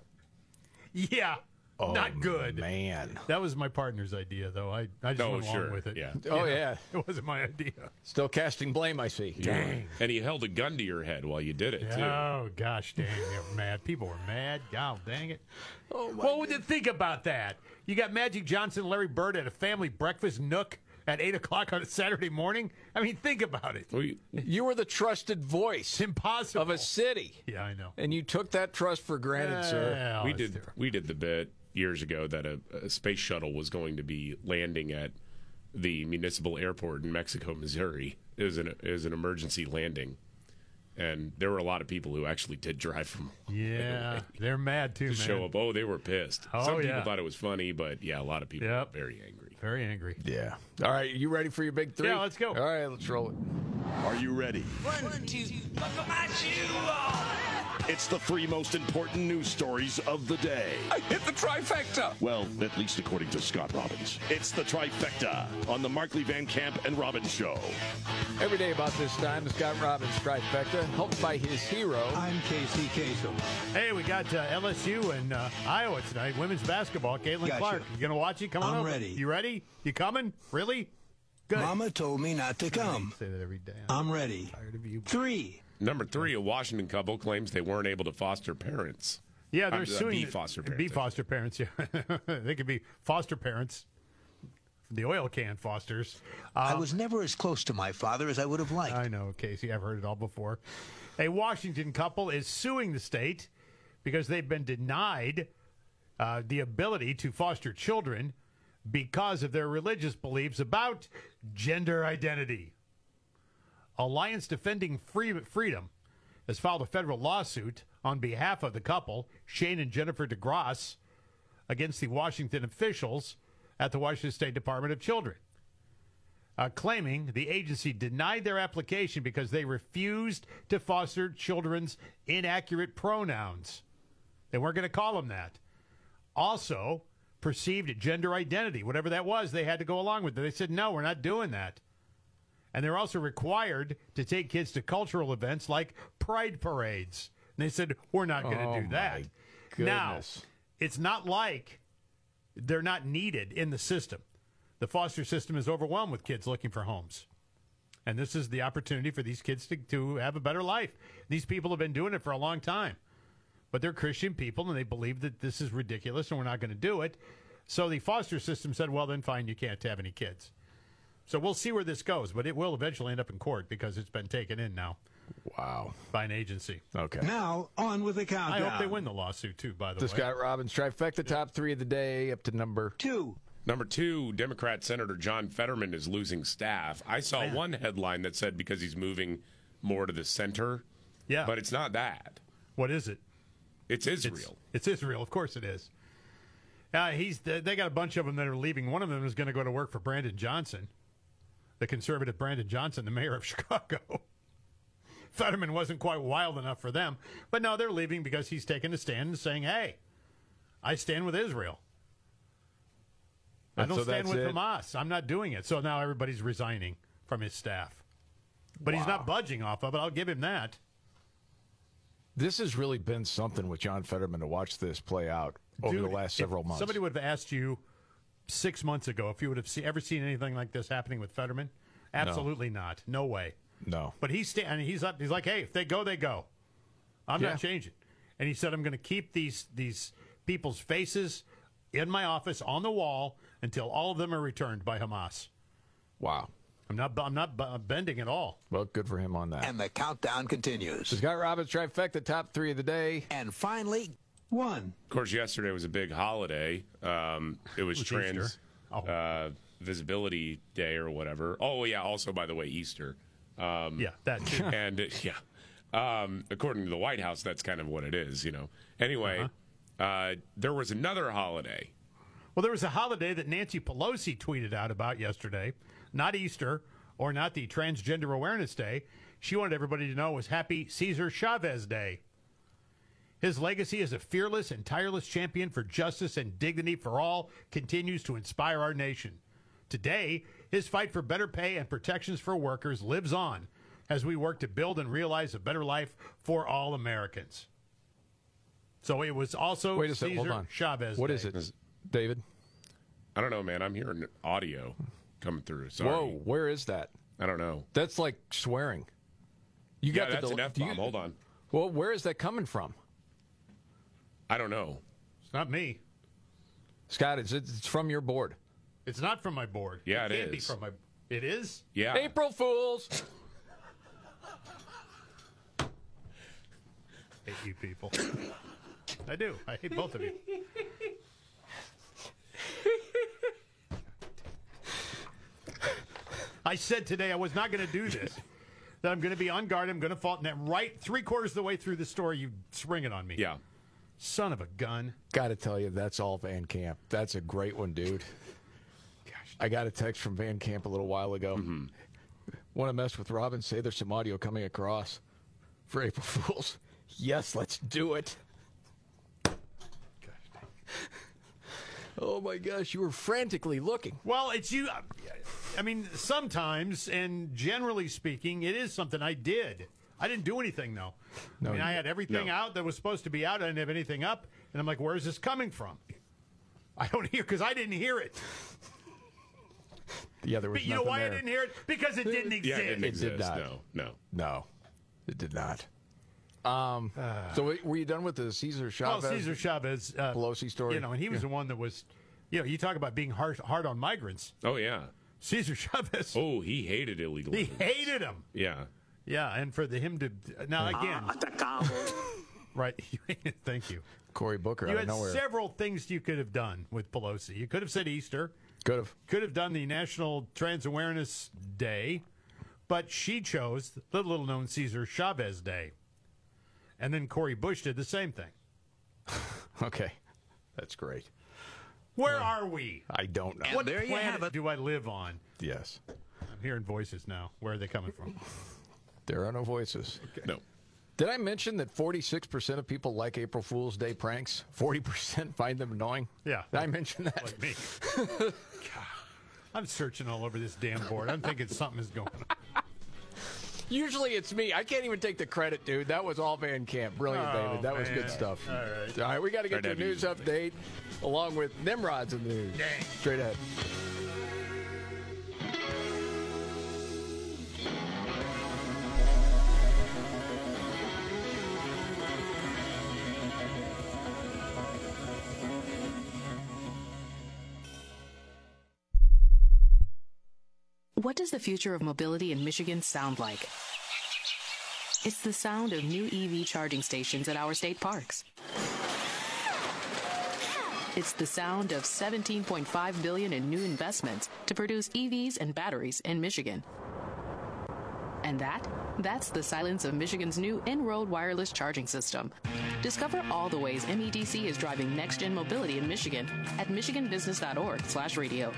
Yeah. Oh, not good. Man. That was my partner's idea, though. I, I just oh, went sure. along with it. Yeah. Oh, You know, yeah. It wasn't my idea. Still casting blame, I see. Dang. And he held a gun to your head while you did it, too. Oh, gosh, dang. They were mad. People were mad. God dang it. Oh, my what would you think about that? You got Magic Johnson and Larry Bird at a family breakfast nook at eight o'clock on a Saturday morning? I mean, think about it. Well, you, you were the trusted voice it's impossible. of a city. Yeah, I know. And you took that trust for granted, uh, sir. Yeah, we did terrible. We did the bit years ago that a, a space shuttle was going to be landing at the municipal airport in Mexico, Missouri. It was an, it was an emergency landing. And there were a lot of people who actually did drive from. Yeah, they're mad too, to man. show up. Oh, they were pissed. Oh, Some people yeah. thought it was funny, but yeah, a lot of people Yep. were very angry. Very angry. Yeah. All right, you ready for your big three? Yeah, let's go. All right, let's roll it. Are you ready? One, two, buckle my shoe on. It's the three most important news stories of the day. I hit the trifecta. Well, at least according to Scott Robbins. It's the trifecta on the Markley Van Camp and Robbins Show. Every day about this time, the Scott Robbins trifecta, helped by his hero. I'm Casey Kasem. Hey, we got uh, L S U and uh, Iowa tonight. Women's basketball. Caitlin Gotcha. Clark. You going to watch it? Come on I'm over. ready. You ready? You coming? Really? Good. Mama told me not to come. I say that every day. I'm ready. Tired of you. Three. Number three, a Washington couple claims they weren't able to foster parents. Yeah, they're Uh, suing. be foster parents. Be foster parents, yeah. They could be foster parents. The oil can fosters. I Um, was never as close to my father as I would have liked. I know, Casey. I've heard it all before. A Washington couple is suing the state because they've been denied uh, the ability to foster children because of their religious beliefs about gender identity. Alliance Defending Free- Freedom has filed a federal lawsuit on behalf of the couple, Shane and Jennifer DeGrasse, against the Washington officials at the Washington State Department of Children, uh, claiming the agency denied their application because they refused to foster children's inaccurate pronouns. They weren't going to call them that. Also, perceived gender identity, whatever that was, they had to go along with it. They said, no, we're not doing that. And they're also required to take kids to cultural events like pride parades. And they said, we're not going to Oh, do that. my Now, goodness. it's not like they're not needed in the system. The foster system is overwhelmed with kids looking for homes. And this is the opportunity for these kids to, to have a better life. These people have been doing it for a long time. But they're Christian people, and they believe that this is ridiculous and we're not going to do it. So the foster system said, well, then fine, you can't have any kids. So we'll see where this goes, but it will eventually end up in court because it's been taken in now. Wow. By an agency. Okay. Now, on with the countdown. I hope they win the lawsuit, too, by the, The way. Scott Robbins trifecta, top three of the day, up to number two. Number two, Democrat Senator John Fetterman is losing staff. I saw Man. one headline that said because he's moving more to the center. Yeah. But it's not that. What is it? It's Israel. It's, it's Israel. Of course it is. Uh, he's they got a bunch of them that are leaving. One of them is going to go to work for Brandon Johnson, the conservative Brandon Johnson, the mayor of Chicago. Fetterman wasn't quite wild enough for them. But no, they're leaving because he's taking a stand and saying, hey, I stand with Israel. I And don't so stand that's with it? Hamas. I'm not doing it. So now everybody's resigning from his staff. But he's not budging off of it. I'll give him that. This has really been something with John Fetterman to watch this play out over Dude, the last if several months. Somebody would have asked you six months ago if you would have see, ever seen anything like this happening with Fetterman. Absolutely not. No way. No. But he's sta- and he's up. He's like, hey, if they go, they go. I'm Yeah. not changing. And he said, I'm going to keep these these people's faces in my office on the wall until all of them are returned by Hamas. Wow. I'm not. I'm not b- bending at all. Well, good for him on that. And the countdown continues. The Scott Robbins trifecta, top three of the day. And finally, one. Of course, yesterday was a big holiday. Um, it was It was Trans Easter. Oh. uh, Visibility Day or whatever. Oh, yeah, also, by the way, Easter. Um, Yeah, that too. And, uh, yeah, um, according to the White House, that's kind of what it is, you know. Anyway, Uh-huh. uh, there was another holiday. Well, there was a holiday that Nancy Pelosi tweeted out about yesterday. Not Easter or not the Transgender Awareness Day. She wanted everybody to know it was Happy Cesar Chavez Day. His legacy as a fearless and tireless champion for justice and dignity for all continues to inspire our nation. Today, his fight for better pay and protections for workers lives on as we work to build and realize a better life for all Americans. So it was also Wait a second, Cesar hold on. Chavez What Day. is it, David? I don't know, man. I'm hearing audio coming through. Sorry. Whoa, where is that? I don't know. That's like swearing. You Yeah, got that's the an F-bomb. Hold on. Well, where is that coming from? I don't know. It's not me. Scott, it's, it's from your board. It's not from my board. Yeah, it can't be is. from my. It is. Yeah. April Fools. Hate you people. I do. I hate both of you. I said today I was not going to do this. That I'm going to be on guard. I'm going to fall. And then right three quarters of the way through the story, you spring it on me. Yeah. Son of a gun. Got to tell you, that's all Van Camp. That's a great one, dude. Gosh, I got a text from Van Camp a little while ago. Mm-hmm. Want to mess with Robin? Say there's some audio coming across for April Fools. Yes, let's do it. Oh my gosh, you were frantically looking. Well, it's you. I mean, sometimes, and generally speaking, it is something I did. I didn't do anything, though. No, I mean, I you- had everything no. out that was supposed to be out. I didn't have anything up. And I'm like, where is this coming from? I don't hear, because I didn't hear it. Yeah, there was But you know nothing why there. I didn't hear it? Because it didn't Yeah, exist. it didn't It exist. did not. No, no. No, it did not. Um, so wait, were you done with the Cesar Well, Chavez? Cesar Chavez. Uh, Pelosi story? You know, and he was Yeah. the one that was, you know, you talk about being hard, hard on migrants. Oh, yeah. Cesar Chavez, Oh, he hated illegal he immigrants. hated him. Yeah. Yeah, and for the him to, now again. Right. Thank you. Cory Booker You out had of nowhere. several things you could have done with Pelosi. You could have said Easter. Could have. Could have done the National Trans Awareness Day, but she chose the little known Cesar Chavez Day. And then Cory Bush did the same thing. Okay, that's great. Where are we? I don't know. What planet do I live on? Yes, I'm hearing voices now. Where are they coming from? there are no voices. No. Did I mention that forty-six percent of people like April Fool's Day pranks? forty percent find them annoying? Yeah. Did I mention that? Like me. God, I'm searching all over this damn board. I'm thinking something is going on. Usually it's me. I can't even take the credit, dude. That was all Van Camp. Brilliant, Oh, David. That was man. good stuff. All right. All right, we got to get Straight to a news ahead. update along with Nimrod's in the news. Dang. Straight ahead. What does the future of mobility in Michigan sound like? It's the sound of new E V charging stations at our state parks. It's the sound of seventeen point five billion dollars in new investments to produce E Vs and batteries in Michigan. And that? That's the silence of Michigan's new in-road wireless charging system. Discover all the ways M E D C is driving next-gen mobility in Michigan at michiganbusiness.org slash radio.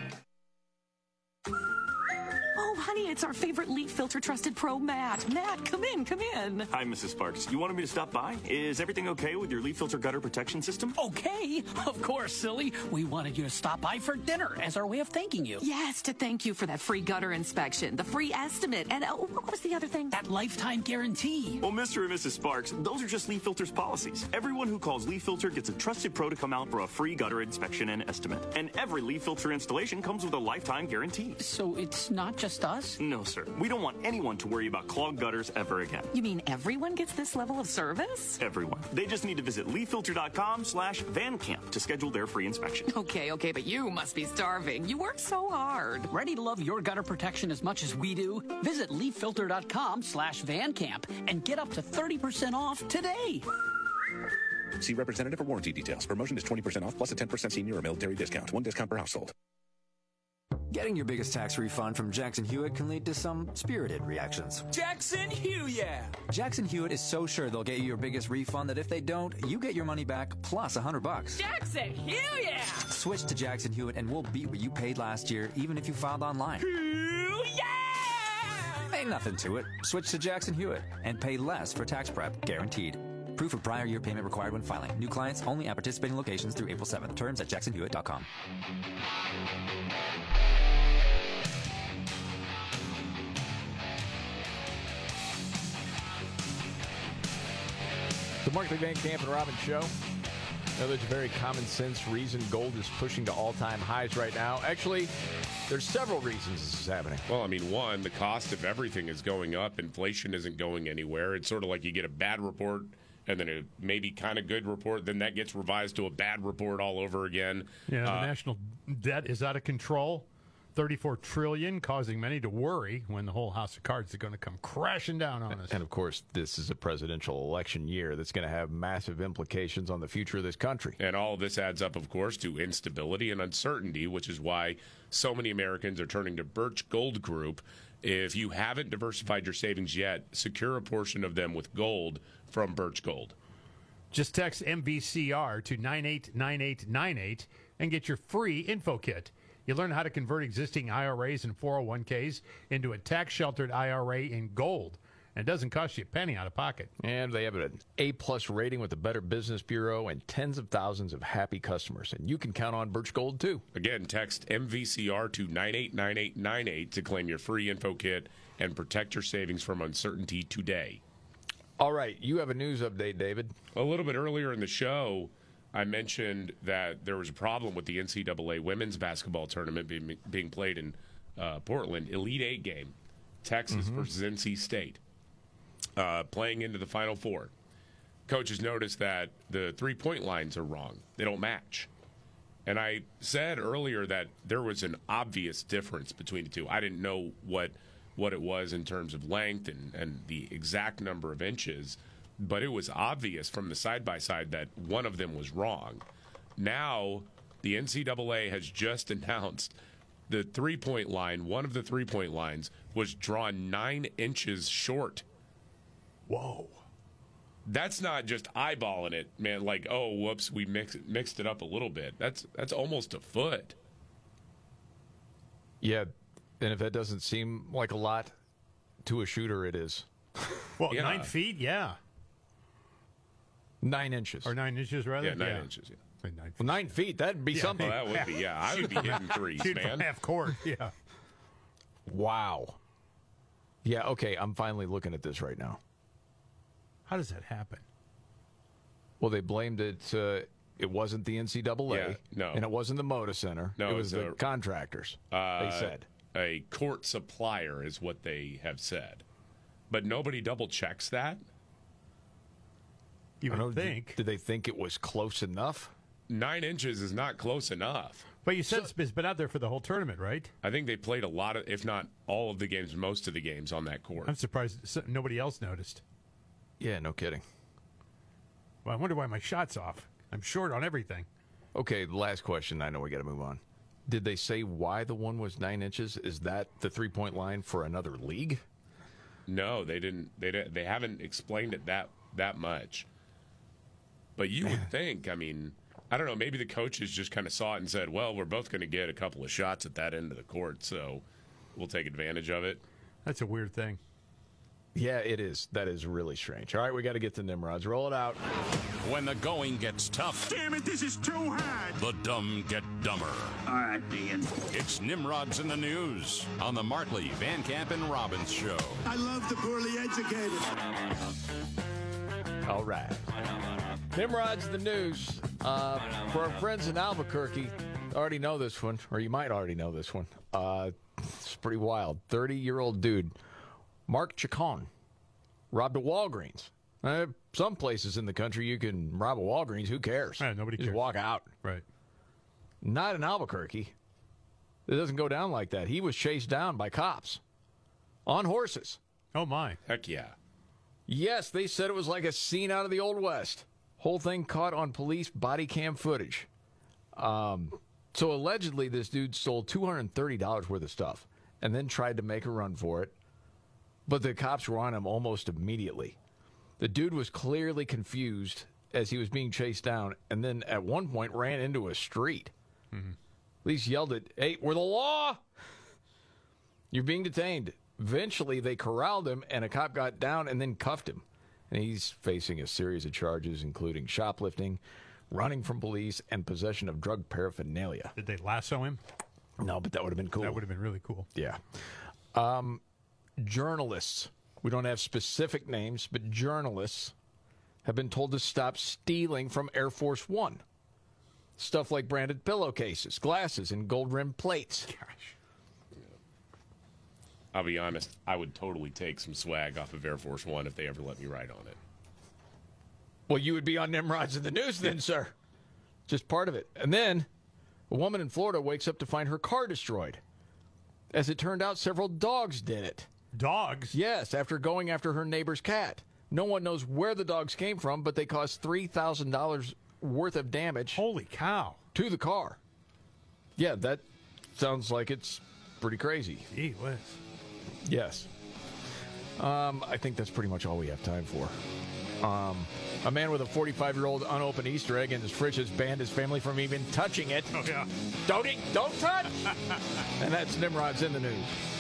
Oh, honey, it's our favorite leaf filter trusted pro, Matt. Matt, come in, come in. Hi, Missus Sparks. You wanted me to stop by? Is everything okay with your leaf filter gutter protection system? Okay, of course, silly. We wanted you to stop by for dinner as our way of thanking you. Yes, to thank you for that free gutter inspection, the free estimate, and uh, what was the other thing? That lifetime guarantee. Well, Mister and Missus Sparks, those are just Leaf Filter's policies. Everyone who calls Leaf Filter gets a trusted pro to come out for a free gutter inspection and estimate. And every Leaf Filter installation comes with a lifetime guarantee. So it's not just us? No, sir. We don't want anyone to worry about clogged gutters ever again. You mean everyone gets this level of service? Everyone. They just need to visit leaffilter.com slash vancamp to schedule their free inspection. Okay, okay, but you must be starving. You work so hard. Ready to love your gutter protection as much as we do? Visit leaffilter.com slash vancamp and get up to thirty percent off today. See representative for warranty details. Promotion is twenty percent off plus a ten percent senior or military discount. One discount per household. Getting your biggest tax refund from Jackson Hewitt can lead to some spirited reactions. Jackson Hewitt! Jackson Hewitt is so sure they'll get you your biggest refund that if they don't, you get your money back plus a hundred bucks. Jackson Hewitt! Switch to Jackson Hewitt and we'll beat what you paid last year, even if you filed online. Hewitt! Ain't nothing to it. Switch to Jackson Hewitt and pay less for tax prep, guaranteed. Proof of prior year payment required when filing. New clients only at participating locations through April seventh. Terms at jackson hewitt dot com. The Markley Van Camp and Robbins Show. Now, there's a very common sense reason gold is pushing to all-time highs right now. Actually, there's several reasons this is happening. Well, I mean, one, the cost of everything is going up. Inflation isn't going anywhere. It's sort of like you get a bad report and then a maybe kind of good report. Then that gets revised to a bad report all over again. Yeah, the Uh, national debt is out of control. thirty-four trillion dollars, causing many to worry when the whole house of cards is going to come crashing down on us. And, of course, this is a presidential election year that's going to have massive implications on the future of this country. And all of this adds up, of course, to instability and uncertainty, which is why so many Americans are turning to Birch Gold Group. If you haven't diversified your savings yet, secure a portion of them with gold from Birch Gold. Just text M V C R to nine eight nine eight nine eight and get your free info kit. You learn how to convert existing I R As and four oh one k's into a tax-sheltered I R A in gold. And it doesn't cost you a penny out of pocket. And they have an A-plus rating with the Better Business Bureau and tens of thousands of happy customers. And you can count on Birch Gold, too. Again, text M V C R to nine eight nine eight nine eight to claim your free info kit and protect your savings from uncertainty today. All right, you have a news update, David. A little bit earlier in the show, I mentioned that there was a problem with the N C double A women's basketball tournament being, being played in uh, Portland. Elite Eight game, Texas mm-hmm. versus N C State, uh, playing into the Final Four. Coaches noticed that the three-point lines are wrong. They don't match. And I said earlier that there was an obvious difference between the two. I didn't know what what it was in terms of length and, and the exact number of inches, but it was obvious from the side-by-side that one of them was wrong. Now, the N C double A has just announced the three-point line, one of the three-point lines, was drawn nine inches short. Whoa. That's not just eyeballing it, man, like, oh, whoops, we mix, mixed it up a little bit. That's that's almost a foot. Yeah, and if that doesn't seem like a lot to a shooter, it is. Well, Yeah. nine feet, yeah. Nine inches. Or nine inches, rather? Yeah, nine inches, yeah. Like nine feet. Well, nine feet, that'd be Yeah. something. Well, that would be, yeah. I would be hitting threes, Shoot man. from half court, yeah. Wow. Yeah, okay, I'm finally looking at this right now. How does that happen? Well, they blamed it. Uh, it wasn't the N C double A. Yeah, no. And it wasn't the Moda Center. No, it was it's the a- contractors, Uh, they said. A court supplier is what they have said. But nobody double checks that. You I don't would know, think. Did, did they think it was close enough? Nine inches is not close enough. But you said so, it's been out there for the whole tournament, right? I think they played a lot of, if not all of the games, most of the games on that court. I'm surprised nobody else noticed. Yeah, no kidding. Well, I wonder why my shot's off. I'm short on everything. Okay, last question. I know we got to move on. Did they say why the one was nine inches? Is that the three-point line for another league? No, they didn't. They didn't, they haven't explained it that that much. But you would think, I mean, I don't know, maybe the coaches just kind of saw it and said, well, we're both going to get a couple of shots at that end of the court, so we'll take advantage of it. That's a weird thing. Yeah, it is. That is really strange. All right, we got to get to Nimrods. Roll it out. When the going gets tough. Damn it, this is too hard. The dumb get dumber. All right, Ian. It's Nimrods in the News on the Markley, Van Camp, and Robbins Show. I love the poorly educated. All right. Nimrod's the News. Uh, for our friends in Albuquerque, already know this one, or you might already know this one. Uh, it's pretty wild. thirty-year-old dude, Mark Chacon, robbed a Walgreens. Uh, some places in the country you can rob a Walgreens. Who cares? Yeah, nobody Just cares. walk out. Right. Not in Albuquerque. It doesn't go down like that. He was chased down by cops on horses. Oh, my. Heck yeah. Yes, they said it was like a scene out of the Old West. Whole thing caught on police body cam footage. Um, so allegedly, this dude stole two hundred thirty dollars worth of stuff and then tried to make a run for it. But the cops were on him almost immediately. The dude was clearly confused as he was being chased down, and then at one point ran into a street. Mm-hmm. Police yelled at, "Hey, we're the law! You're being detained." Eventually, they corralled him, and a cop got down and then cuffed him. And he's facing a series of charges, including shoplifting, running from police, and possession of drug paraphernalia. Did they lasso him? No, but that would have been cool. That would have been really cool. Yeah. Um, journalists, we don't have specific names, but journalists have been told to stop stealing from Air Force One. Stuff like branded pillowcases, glasses, and gold-rimmed plates. Gosh. I'll be honest, I would totally take some swag off of Air Force One if they ever let me ride on it. Well, you would be on Nimrods in the News then, yeah. Sir. Just part of it. And then a woman in Florida wakes up to find her car destroyed. As it turned out, several dogs did it. Dogs? Yes, after going after her neighbor's cat. No one knows where the dogs came from, but they caused three thousand dollars worth of damage. Holy cow. To the car. Yeah, that sounds like it's pretty crazy. Gee whiz. Yes. Um, I think that's pretty much all we have time for. Um, a man with a forty-five-year-old unopened Easter egg in his fridge has banned his family from even touching it. Oh, yeah. Don't eat, don't touch! And that's Nimrod's in the News.